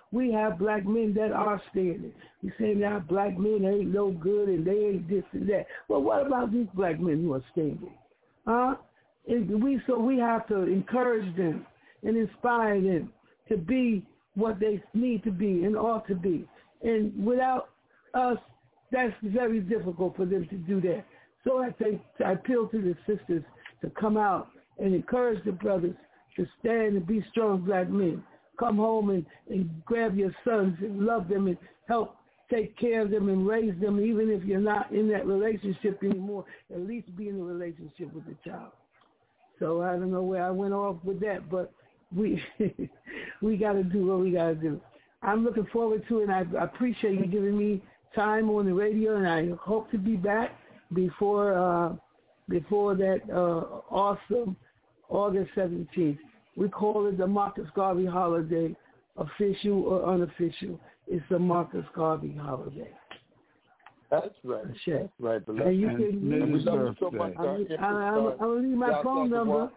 we have black men that are standing. We say now black men ain't no good and they ain't this and that. Well, what about these black men who are standing? Huh? And we so we have to encourage them and inspire them to be what they need to be and ought to be. And without us, that's very difficult for them to do that. So I think I appeal to the sisters to come out and encourage the brothers to stand and be strong black men. Come home and, and grab your sons and love them and help take care of them and raise them, even if you're not in that relationship anymore, at least be in a relationship with the child. So I don't know where I went off with that, but we we got to do what we got to do. I'm looking forward to it, and I, I appreciate you giving me time on the radio, and I hope to be back before uh, before that uh, awesome August seventeenth. We call it the Marcus Garvey holiday, official or unofficial. It's the Marcus Garvey holiday. That's right. That's right. And you can and we love you so much. I'm going to leave my phone number.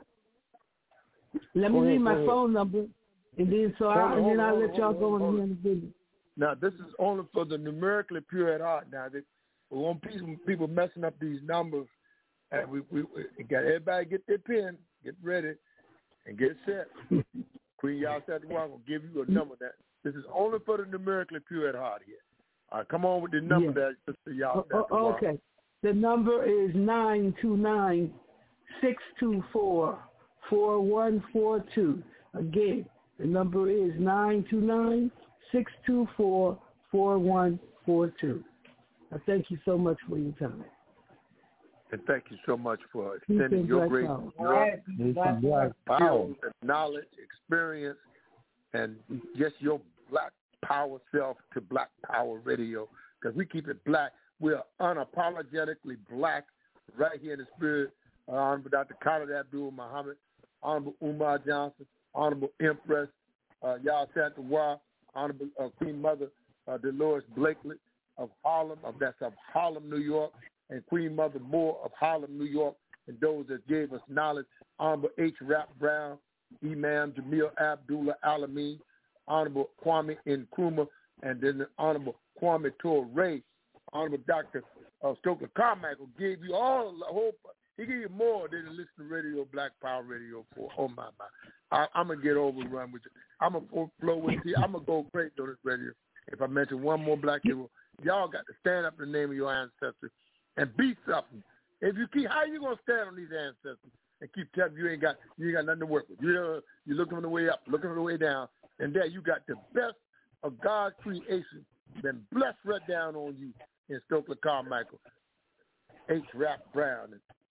Let me leave my phone number, and then so I, and then I'll let y'all go on the video. Now, this is only for the numerically pure at heart. Now, they, we want people, people messing up these numbers, and we, we, we got everybody get their pen, get ready, and get set. Queen Yahsat will give you a number that this is only for the numerically pure at heart here. All right, come on with the number yeah. that Sister Yahsat. Oh, oh, okay. The number is nine two nine, six two four, four one four two. Again, the number is nine two nine, six two four, four one four two. I thank you so much for your time. And thank you so much for extending your great black power, knowledge, experience, and just your black power self to Black Power Radio, because we keep it black. We're unapologetically black right here in the spirit. Uh, Honorable Doctor Khalid Abdul Muhammad, Honorable Umar Johnson, Honorable Empress uh, Yahsat Wa, Honorable uh, Queen Mother uh, Dolores Blakely of Harlem, of that's of Harlem, New York, and Queen Mother Moore of Harlem, New York, and those that gave us knowledge, Honorable H. Rap Brown, Imam Jamil Abdullah Alameen, Honorable Kwame Nkrumah, and then the Honorable Kwame Ture, Honorable Doctor Uh, Stokely Carmichael gave you all the whole. He gave you more than to listen to radio, Black Power Radio for. Oh my my! I, I'm gonna get overrun with you. I'm gonna flow with you. I'm gonna go great on this radio. If I mention one more black hero, y'all got to stand up in the name of your ancestors and be something. If you keep, how you gonna stand on these ancestors and keep telling you ain't got you ain't got nothing to work with? You know, you're looking on the way up, looking on the way down, and there you got the best of God's creation, been blessed right down on you in Stokely Carmichael, H. Rap Brown,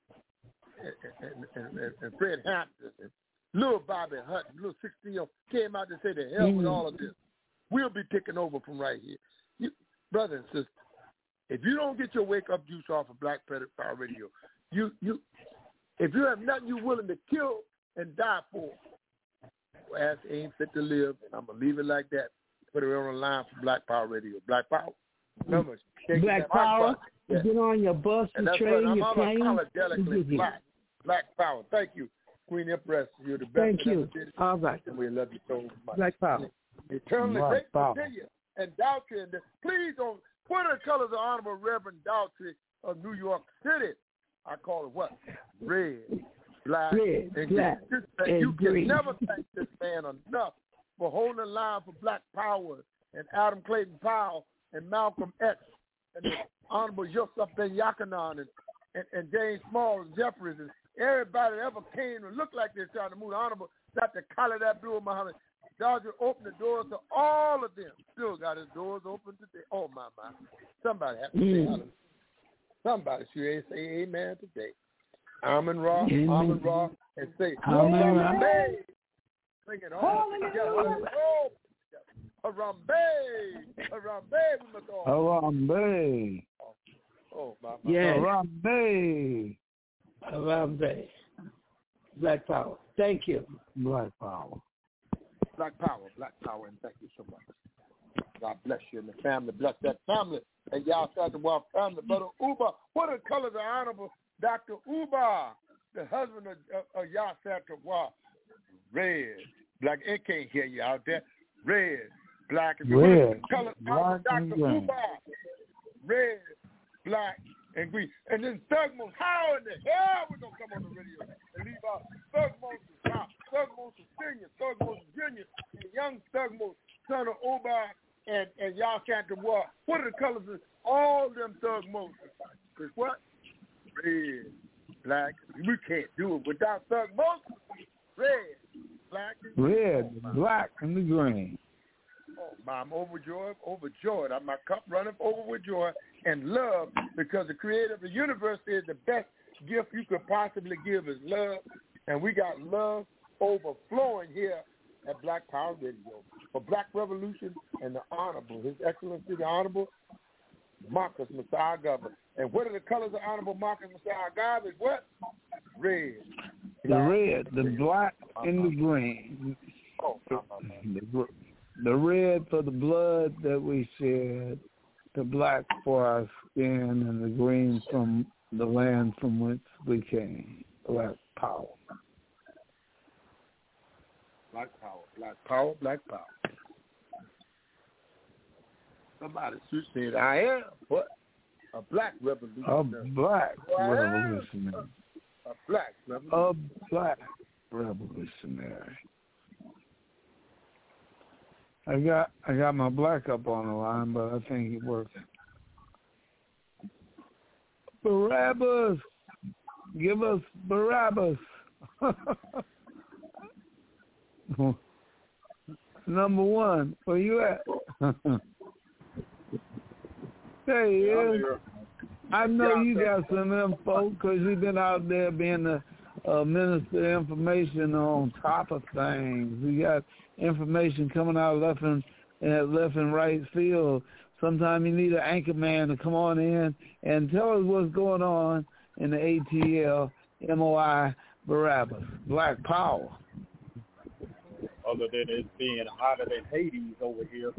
and, and, and, and, and Fred Hampton, and little Bobby Hutton, little sixteen-year-old came out to say the hell with all of this. We'll be taking over from right here. You, brother and sister, if you don't get your wake-up juice off of Black Power Radio, you, you, if you have nothing you're willing to kill and die for, well, ass ain't fit to live, and I'm going to leave it like that. Put it on the line for Black Power Radio. Black Power. Numbers. Black Power. Yeah. Get on your bus, your train, right. your plane. Unapologetically black. Black Power. Thank you, Queen Empress. You're the best. Thank you. All right. And we love you so much. Black Power. Eternally grateful to you. And Daughtry, and please don't. What are the colors of Honorable Reverend Daughtry of New York City? I call it what? Red, black, Red, and black, green. and You green. can never thank this man enough for holding the line for Black Power and Adam Clayton Powell and Malcolm X and the Honorable Yosef Ben Yakanan and, and, and James Smalls and Jeffries and everybody that ever came and looked like they're trying to move. Honorable Doctor Khalid Abdul Muhammad. Dodger opened the doors to all of them. Still got his doors open today. Oh, my, my. Somebody has to say hallelujah. Somebody should say amen today. Amen Ra, Amen Ra, and say, Harambe. Sing it all together. Harambe. Harambe. We must all. Harambe. Oh, my, my. Yeah. Harambe. Harambe. Black Power. Thank you. Black Power. Black Power, Black Power, and thank you so much. God bless you and the family. Bless that family. And y'all start the wild family. Brother Uba, what are the colors of Honorable Doctor Uba, the husband of, of, of Yahsat Wa? Red. Black, it can't hear you out there. Red, black and green. Red, color, black, and green. Red, black, and green. And then Thug Moses, how in the hell we going to come on the radio and leave out Thug Moses, Thug Moses Senior, Thug Moses Junior, and young Thug Moses, son of Obi, and, and y'all can't do what? What are the colors of all them Thug Moses? Because what? Red, black. We can't do it without Thug Moses. Red, black, and red, oh, black, and the green. Oh, I'm overjoyed, overjoyed. My cup runneth over with joy and love, because the creator of the universe is the best gift you could possibly give is love. And we got love overflowing here at Black Power Radio for Black Revolution and the Honorable, His Excellency, the Honorable Marcus Messiah Garvey. And what are the colors of Honorable Marcus Messiah Garvey? What? Red. The red, the black, and the green. Oh, no, no, no. The, the red for the blood that we shed, the black for our skin, and the green from the land from whence we came. Black power. Black power, black power, black power. Somebody should say I am what? A black revolutionary. A black well, revolutionary. A, a black revolutionary. A black revolutionary. I got I got my black up on the line, but I think it works. Barabbas, give us Barabbas. Number one, where you at? There he is. I know you got some info because you've been out there being the uh, minister of information on top of things. We got information coming out left and uh, left and right field. Sometimes you need an anchor man to come on in and tell us what's going on in the A T L M O I Barabbas, Black Power. Other than it being hotter than Hades over here,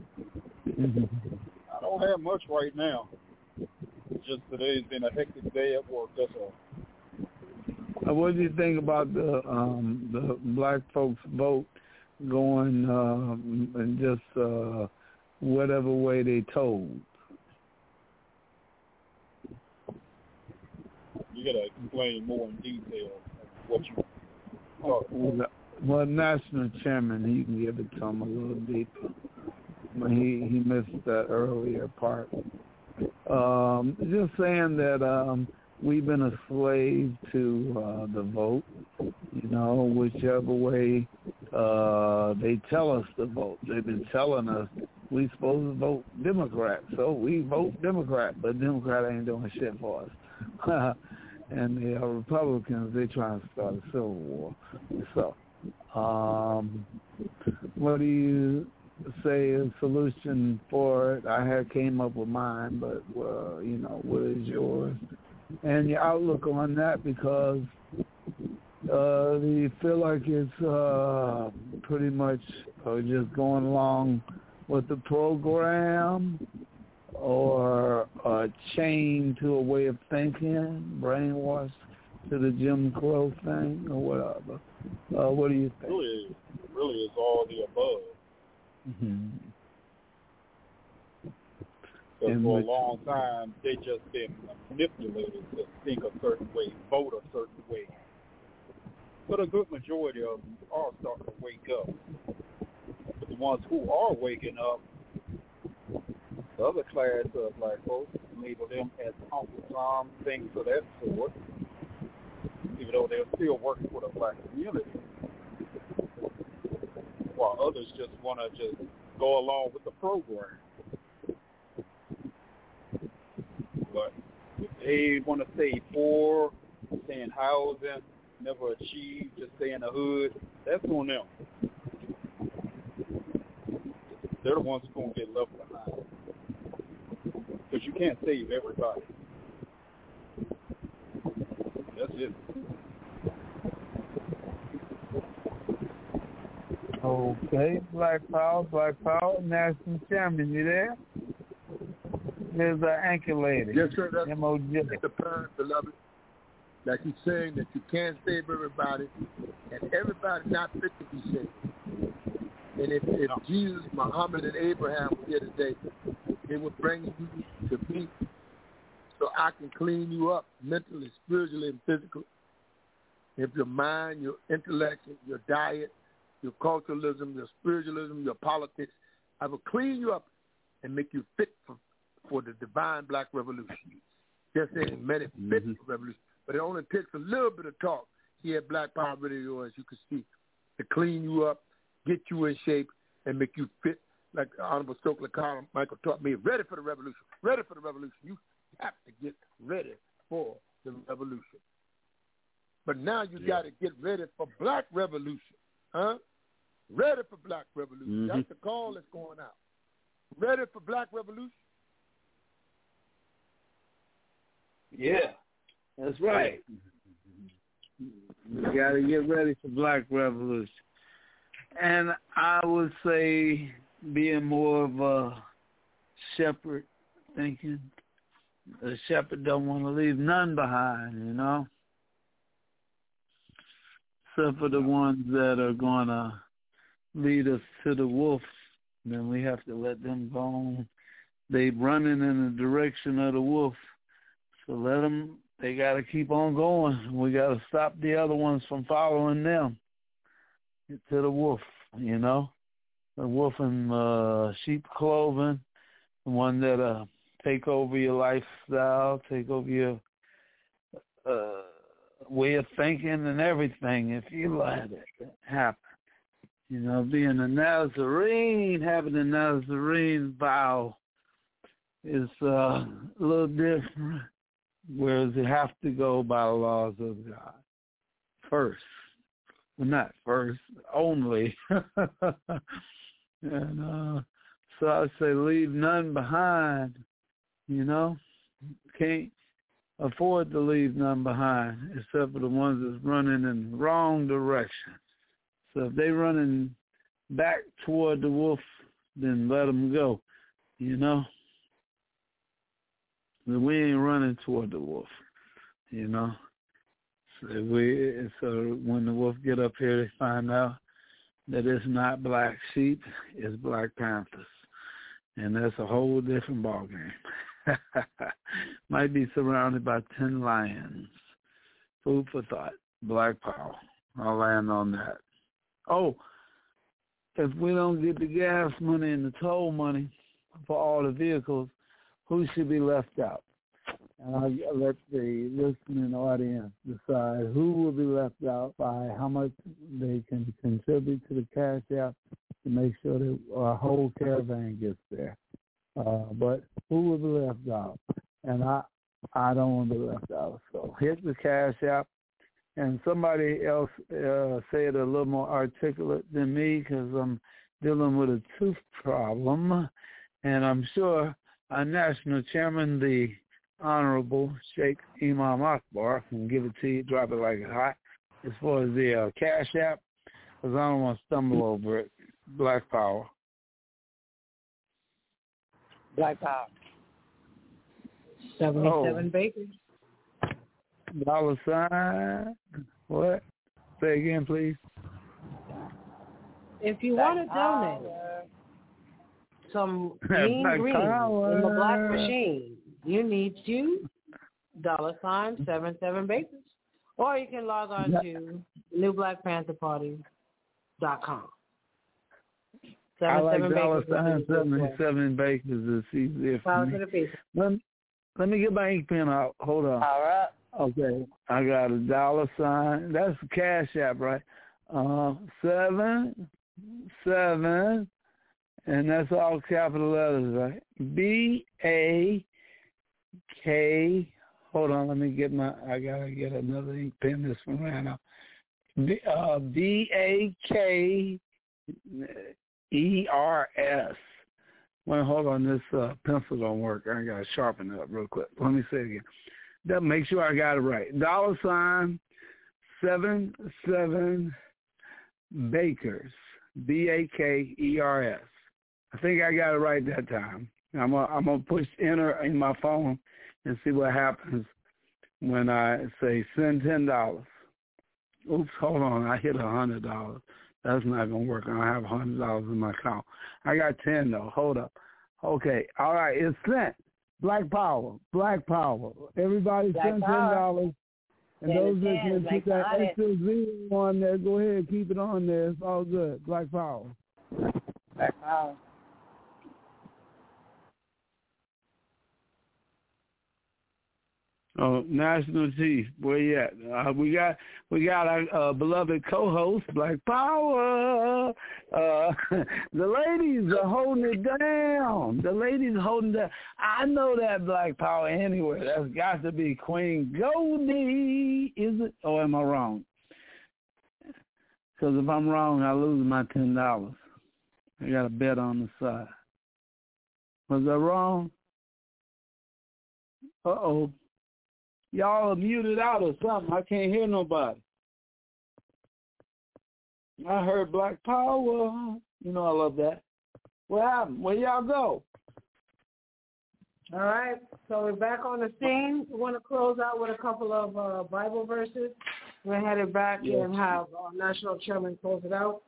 I don't have much right now. Just today's been a hectic day at work. That's all. Uh, what do you think about the um, the black folks vote going uh, and just uh, whatever way they told? You gotta explain more in detail what you thought. Well, well, national chairman, he can give it to him a little deeper. He he missed that earlier part. Um, just saying that um, we've been a slave to uh, the vote. You know, whichever way uh, they tell us to vote. They've been telling us we supposed to vote Democrat, so we vote Democrat, but Democrat ain't doing shit for us. And the uh, Republicans, they trying to start a civil war. So, um, what do you say a solution for it? I had came up with mine, but uh, you know, what is yours and your outlook on that? Because uh, do you feel like it's uh, pretty much uh, just going along with the program, or a chain to a way of thinking, brainwashed to the Jim Crow thing, or whatever? Uh, what do you think? Really, really, is all the above. Mm-hmm. Because for a long time, they just been manipulated to think a certain way, vote a certain way. But a good majority of them are starting to wake up. But the ones who are waking up, the other class of black folks, label them as Uncle Tom, things of that sort, even though they're still working for the black community. While others just want to just go along with the program. But if they want to stay poor, stay in housing, never achieve, just stay in the hood, that's on them. They're the ones who are going to get left behind. Because you can't save everybody. That's it. Okay, Black Power, Black Power, National Chairman, you there? There's an anchor lady. Yes, sir. That's M O J. the parent, beloved. Like he's saying that you can't save everybody, and everybody's not fit to be saved. And if, if Jesus, Muhammad, and Abraham were here today, they would bring you to me so I can clean you up mentally, spiritually, and physically. If your mind, your intellect, your diet, your culturalism, your spiritualism, your politics, I will clean you up and make you fit for, for the divine black revolution. Just saying, many fit mm-hmm. for revolution. But it only takes a little bit of talk here at Black Power Radio, as you can see, to clean you up, get you in shape, and make you fit, like Honorable Stokely Carmichael taught me, ready for the revolution. Ready for the revolution. You have to get ready for the revolution. But now you yeah. got to get ready for black revolution. Huh? Ready for black revolution. Mm-hmm. That's the call that's going out. Ready for black revolution? Yeah, that's right. You got to get ready for black revolution. And I would say being more of a shepherd thinking, the shepherd don't want to leave none behind, you know, except for the ones that are going to lead us to the wolf. Then we have to let them go on. They running in the direction of the wolf. So let them, they got to keep on going. We got to stop the other ones from following them to the wolf, you know. The wolf in uh, sheep clothing, the one that uh, take over your lifestyle, take over your uh, way of thinking and everything, if you let it happen. You know, being a Nazarene, having a Nazarene vow is uh, a little different, whereas you have to go by the laws of God first. Well, not first, only. And uh, so I say leave none behind, you know. Can't afford to leave none behind except for the ones that's running in the wrong direction. So if they running back toward the wolf, then let them go, you know. But we ain't running toward the wolf, you know. So we so when the wolf get up here, they find out that it's not black sheep, it's Black Panthers, and that's a whole different ballgame. Might be surrounded by ten lions. Food for thought. Black power. I'll land on that. Oh, if we don't get the gas money and the toll money for all the vehicles, who should be left out? And I'll let the listening audience decide who will be left out by how much they can contribute to the Cash App to make sure that our whole caravan gets there. Uh, but who will be left out? And I I don't want to be left out. So hit the Cash App. And somebody else uh, say it a little more articulate than me because I'm dealing with a tooth problem. And I'm sure our national chairman, the Honorable Sheikh Imam Akbar, can give it to you, drop it like it's hot. As far as the uh, Cash App, because I don't want to stumble over it. Black Power. Black Power. seventy-seven oh. Bakers. Dollar sign. What? Say again, please. If you want to donate some mean green power. in the black machine, you need to dollar sign seven seven Bakers, or you can log on yeah. to new black panther party dot com. I like dollar sign seventy-seven Bakers. It's easier for me. Let, let me get my ink pen out. Hold on. All right. Okay, I got a dollar sign. That's the Cash App, right? Uh, seven, seven, and that's all capital letters, right? B A K. Hold on, let me get my. I gotta get another ink pen. This one ran out. B, uh, B A K E R S. Well, hold on. This uh, pencil don't work. I gotta sharpen it up real quick. Let me say it again. That make sure I got it right. Dollar sign seven seven Bakers. B A K E R S. I think I got it right that time. I'm gonna, I'm gonna push enter in my phone and see what happens when I say send ten dollars. Oops, hold on. I hit a hundred dollars. That's not going to work. I don't have one hundred dollars in my account. I got ten, though. Hold up. Okay. All right. It's sent. Black Power. Black Power. Everybody Black send ten dollars. And ten those to that ten, can like keep that on it. extra zero on there, go ahead. Keep it on there. It's all good. Black Power. Black Power. Oh, National Chief, where you at? Uh, we got we got our uh, beloved co-host, Black Power. Uh, the ladies are holding it down. The ladies are holding down. I know that Black Power anywhere. That's got to be Queen Goldie, is it? Or am I wrong? Because if I'm wrong, I lose my ten dollars. I got a bet on the side. Was I wrong? Uh-oh. Y'all are muted out or something. I can't hear nobody. I heard Black Power. You know I love that. What happened? Where y'all go? All right. So we're back on the scene. We want to close out with a couple of uh, Bible verses. We're headed back Yes. and have our national chairman close it out.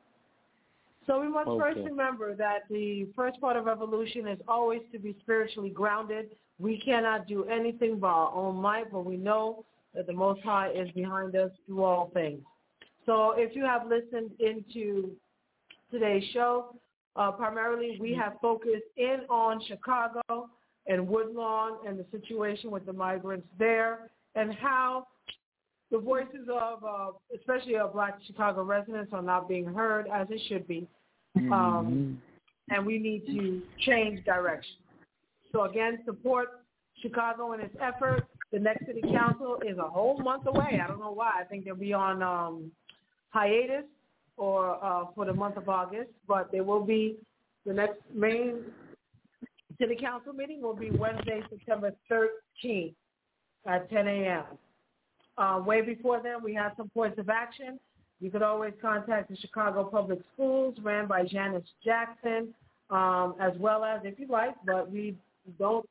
So we must Okay. first remember that the first part of revolution is always to be spiritually grounded. We cannot do anything by our own might, but we know that the Most High is behind us through all things. So if you have listened into today's show, uh, primarily we have focused in on Chicago and Woodlawn and the situation with the migrants there and how the voices of, uh, especially of Black Chicago residents, are not being heard as it should be. Mm-hmm. Um, and we need to change direction. So again, support Chicago in its effort. The next city council is a whole month away. I don't know why. I think they'll be on um, hiatus or uh, for the month of August, but there will be the next main city council meeting will be Wednesday, September thirteenth at ten a.m. Uh, way before then, we have some points of action. You could always contact the Chicago Public Schools, ran by Janice Jackson, um, as well as, if you like, but we don't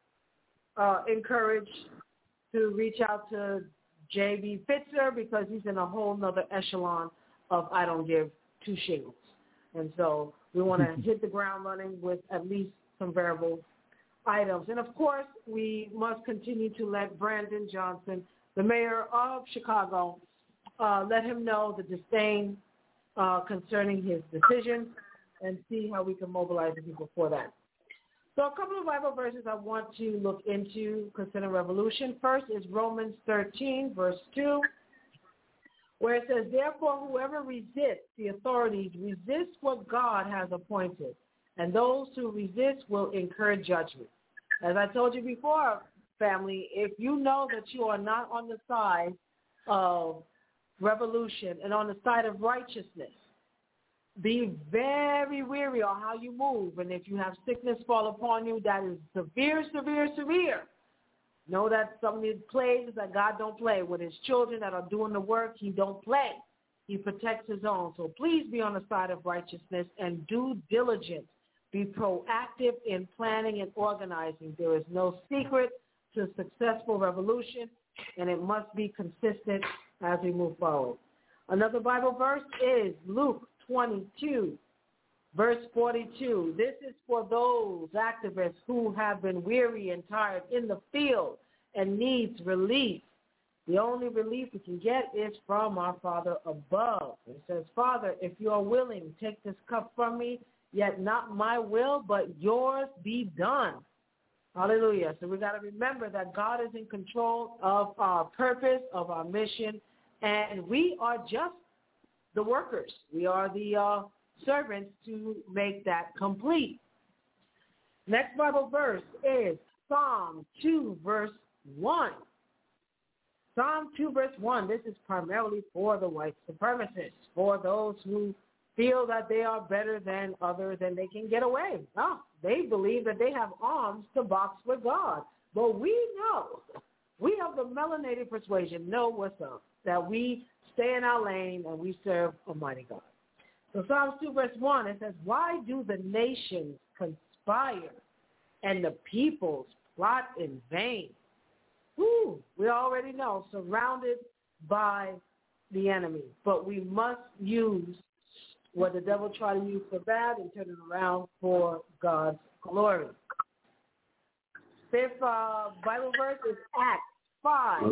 uh, encourage to reach out to J B. Fitzer because he's in a whole nother echelon of I don't give two shingles. And so we want to hit the ground running with at least some variable items. And, of course, we must continue to let Brandon Johnson, the mayor of Chicago, uh, let him know the disdain uh, concerning his decision and see how we can mobilize the people for that. So a couple of Bible verses I want to look into concerning revolution. First is Romans thirteen, verse two, where it says, therefore, whoever resists the authorities resists what God has appointed, and those who resist will incur judgment. As I told you before, family, if you know that you are not on the side of revolution and on the side of righteousness, be very wary on how you move. And if you have sickness fall upon you, that is severe, severe, severe. Know that some of these plagues that God don't play with his children that are doing the work. He don't play. He protects his own. So please be on the side of righteousness and due diligence. Be proactive in planning and organizing. There is no secret to successful revolution, and it must be consistent as we move forward. Another Bible verse is Luke twenty-two, verse forty-two. This is for those activists who have been weary and tired in the field and needs relief. The only relief we can get is from our Father above. It says, Father, if you are willing, take this cup from me, yet not my will, but yours be done. Hallelujah. So we got to remember that God is in control of our purpose, of our mission, and we are just the workers. We are the uh, servants to make that complete. Next Bible verse is Psalm two, verse one. Psalm two, verse one. This is primarily for the white supremacists, for those who feel that they are better than others and they can get away. No, they believe that they have arms to box with God. But we know, we of the melanated persuasion know what's up, that we stay in our lane and we serve Almighty God. So Psalms two, verse one, it says, why do the nations conspire and the peoples plot in vain? Ooh, we already know, surrounded by the enemy. But we must use what the devil tried to use for bad and turn it around for God's glory. Fifth uh, Bible verse is Acts five,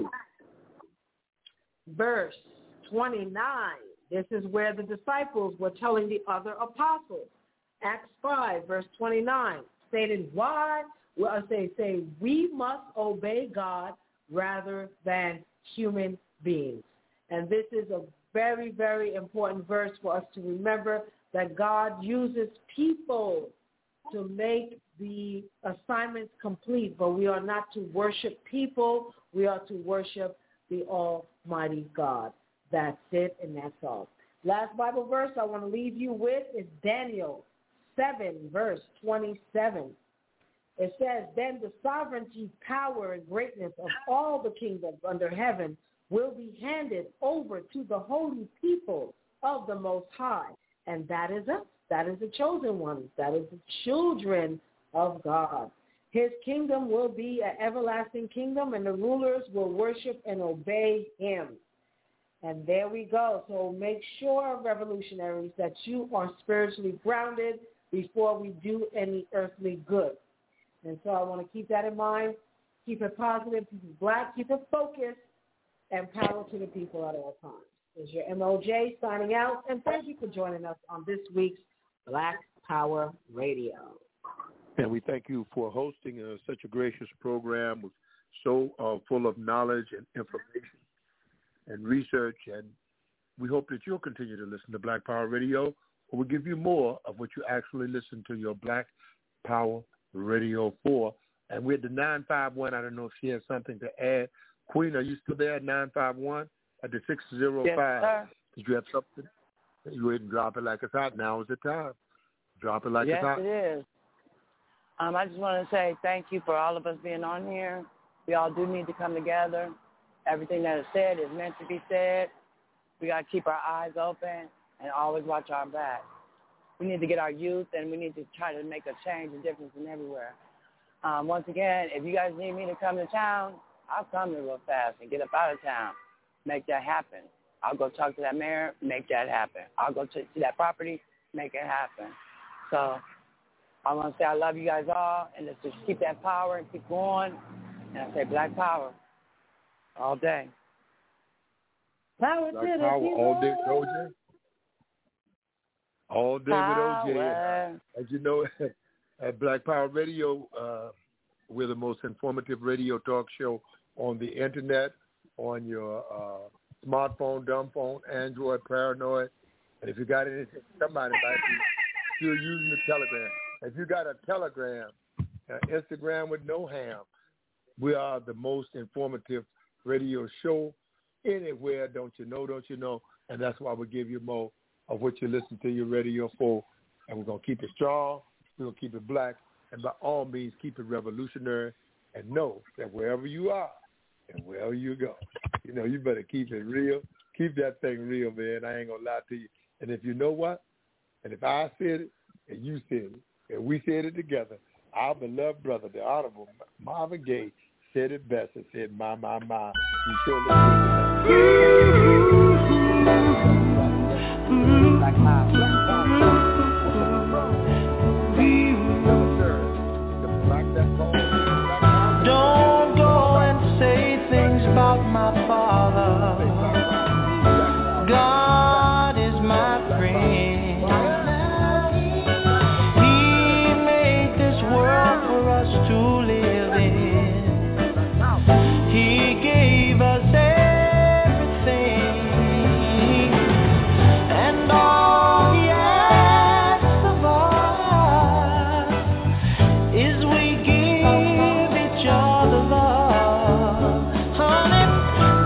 verse twenty-nine. This is where the disciples were telling the other apostles. Acts five, verse twenty-nine, stated why, well, say, say, we must obey God rather than human beings. And this is a very, very important verse for us to remember, that God uses people to make the assignments complete, but we are not to worship people. We are to worship the Almighty God. That's it, and that's all. Last Bible verse I want to leave you with is Daniel seven, verse twenty-seven. It says, then the sovereignty, power, and greatness of all the kingdoms under heaven will be handed over to the holy people of the Most High. And that is us. That is the chosen ones. That is the children of God. His kingdom will be an everlasting kingdom, and the rulers will worship and obey him. And there we go. So make sure, revolutionaries, that you are spiritually grounded before we do any earthly good. And so I want to keep that in mind. Keep it positive, keep it black, keep it focused, and power to the people at all times. This is your M O J signing out, and thank you for joining us on this week's Black Power Radio. And we thank you for hosting uh, such a gracious program, with so uh, full of knowledge and information and research. And we hope that you'll continue to listen to Black Power Radio, or we'll give you more of what you actually listen to your Black Power Radio for. And we're at the nine five one. I don't know if she has something to add. Queen, are you still there at nine five one at the six oh five? Yes, Did you have something? You go ahead and drop it like it's hot. Now is the time. Drop it like yes, it's hot. Yes, it is. Um, I just want to say thank you for all of us being on here. We all do need to come together. Everything that is said is meant to be said. We got to keep our eyes open and always watch our back. We need to get our youth, and we need to try to make a change and difference in everywhere. Um, once again, if you guys need me to come to town, I'll come here real fast and get up out of town. Make that happen. I'll go talk to that mayor, make that happen. I'll go to, to that property, make it happen. So I want to say I love you guys all, and let's just keep that power and keep going. And I say Black Power all day. Power Black to the Power people. all day, O J. All day Power. with O J. As you know, at Black Power Radio, uh, we're the most informative radio talk show on the internet, on your uh, smartphone, dumb phone, Android, Paranoid. And if you got anything, somebody might be still using the Telegram. If you got a Telegram, uh, Instagram with no ham, we are the most informative radio show anywhere. Don't you know? Don't you know? And that's why we give you more of what you listen to your radio for. And we're going to keep it strong. We're going to keep it black. And by all means, keep it revolutionary. And know that wherever you are and wherever you go, you know, you better keep it real. Keep that thing real, man. I ain't going to lie to you. And if you know what? And if I said it and you said it and we said it together, our beloved brother, the Honorable Marvin Gaye, said it best and said, my, my, my. You sure look good. Black Power. Black Power. Don't go and say things about my father. God is my friend. He made this world for us to live in. He gave us everything, and all he asks of us is we give each other love. Honey,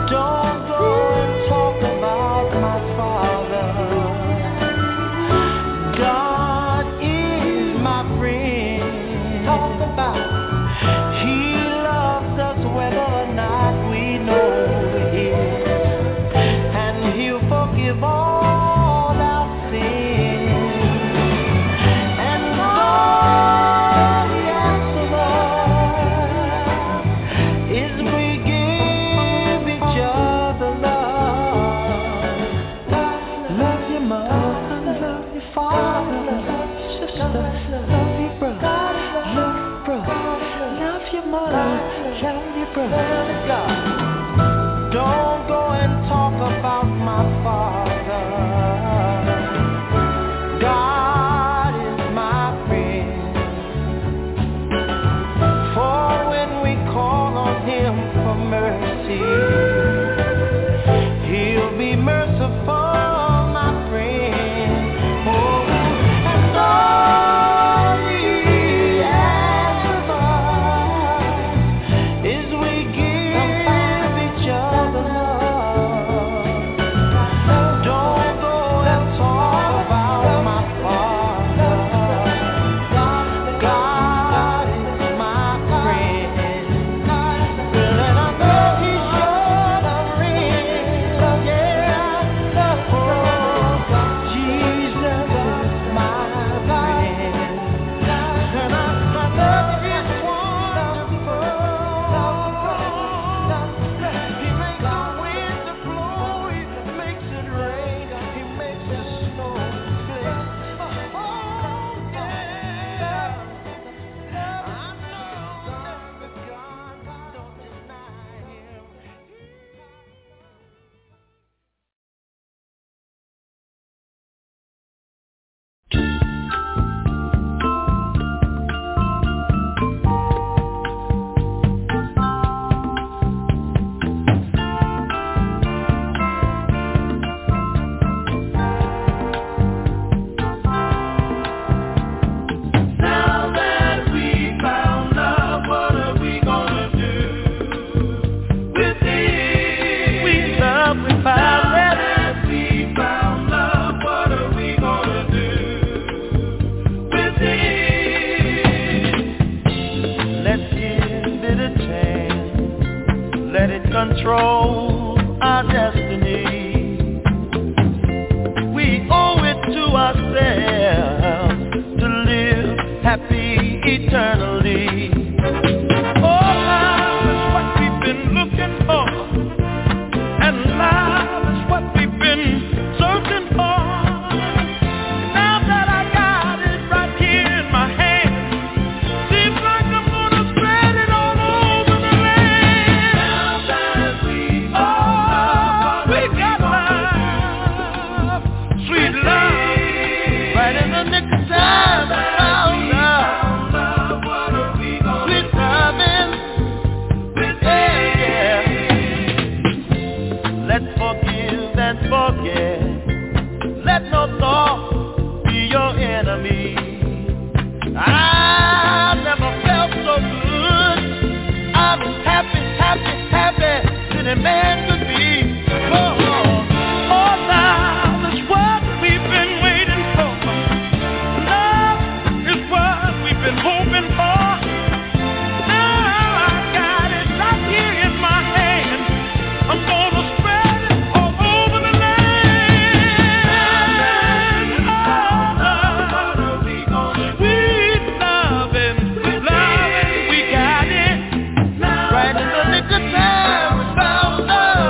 control our destiny. We owe it to ourselves to live happy eternally. Oh, love is what we've been looking for, and love is what we've been searching for. Now that I got it right here in my hand, seems like I'm gonna spread it all over the land. Now that we oh, we got love, sweet love, right in the nick of time. Found love, sweet loving, yeah, yeah. Let's forgive and forget. Let no thought be your enemy. I never felt so good. I'm as happy, happy, happy than a man could be. Oh, oh, love is what we've been waiting for. Love is what we've been hoping for. Now I got it right here in my hand. I'm gonna spread it all over the land. Oh, love, sweet loving, loving, we got it right in the nick of time. We found love.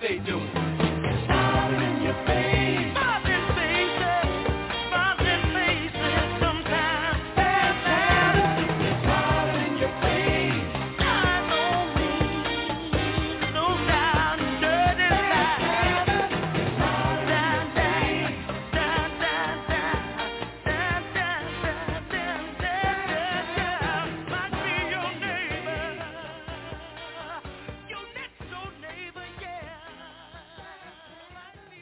they doing? Smiling in your face. Smiling faces, smiling faces sometimes. Bad habits, smiling in your face. I don't mean no down dirty lies. Down, down, down, down, down, down, down, down, down, down, down. Might be your neighbor, your next door neighbor, yeah. Might be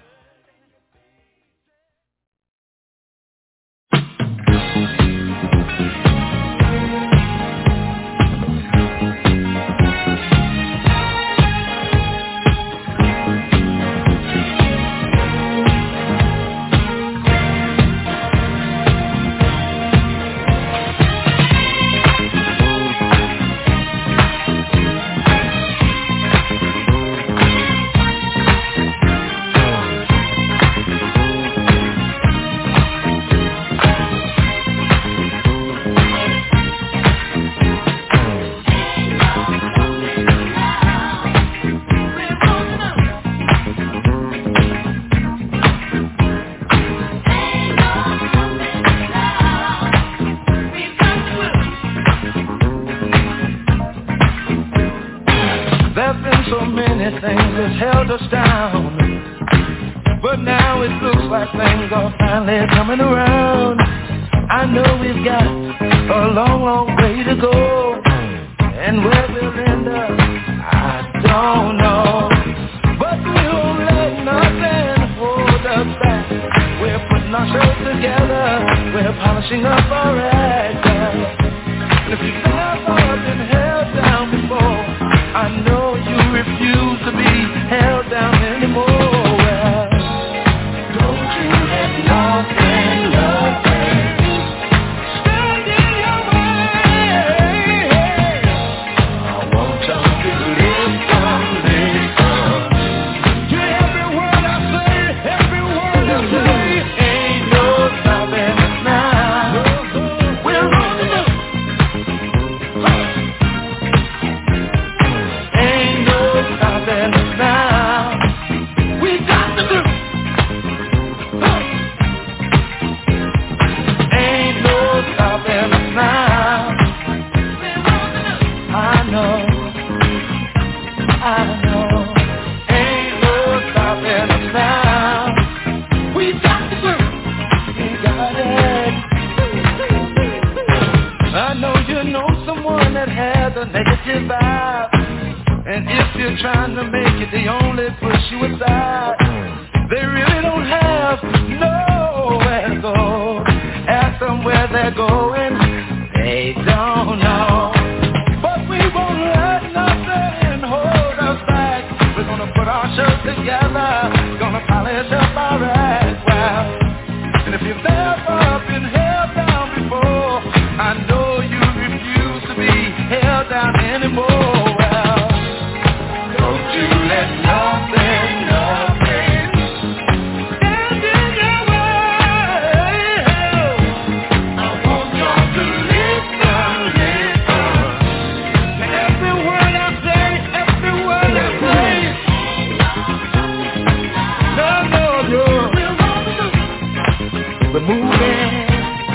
There's been so many things that held us down, but now it looks like things are finally coming around. I know we've got a long, long way to go, and where we'll end up, I don't know. But we won't let nothing hold us back. We're putting ourselves together, we're polishing up our act. And if you've never been held down before, I know you refuse to be held down anymore. Well, don't you let nothing, nothing stand in your way. I want you to listen, listen to every word I say, every word I say. Ain't no stopping us now. We're on the move. Ain't no stopping us now. We got to do. Ain't no stopping us now. I know, I know. Ain't no stopping us now. We got to do. We got it. I know you know someone that has a negative vibe, and if you're trying to make it, they only push you aside. They really don't have nowhere to go. Ask them where they're going, they don't know. But we won't let nothing hold us back. We're gonna put our shows together, gonna polish up our act. Well, and if you've never been held down before, I know you refuse to be held down anymore. Well, don't you let nothing, nothing stand in your way. I want y'all to listen, listen to every word I say, every word I say. No, no, no. We're moving.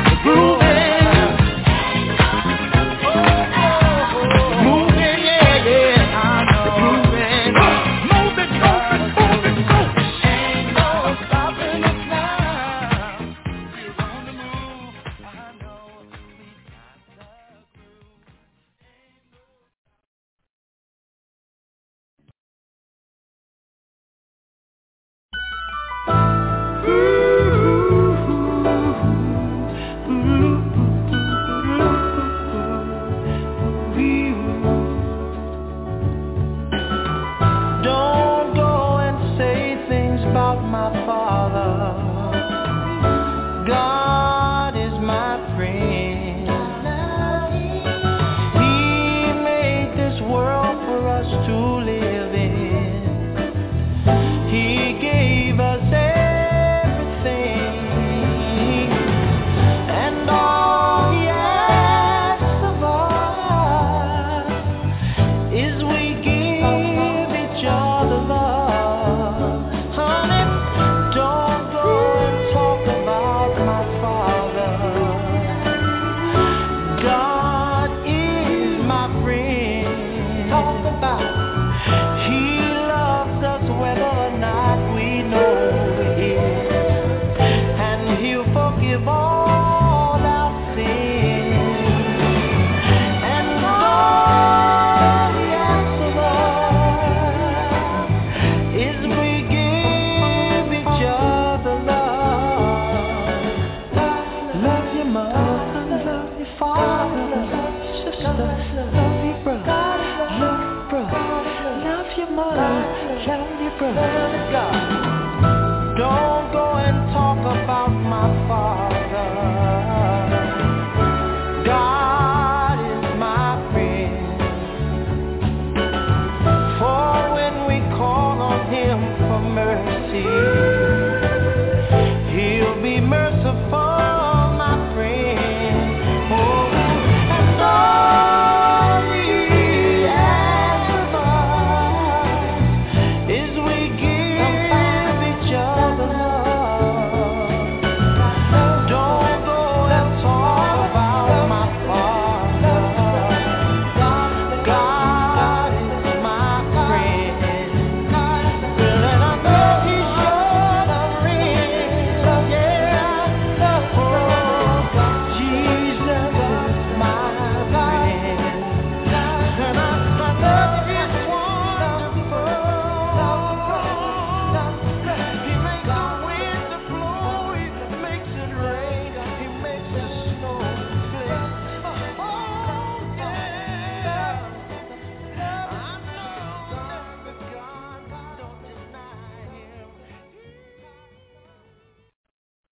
Tell your brother, God, don't go and talk about my father.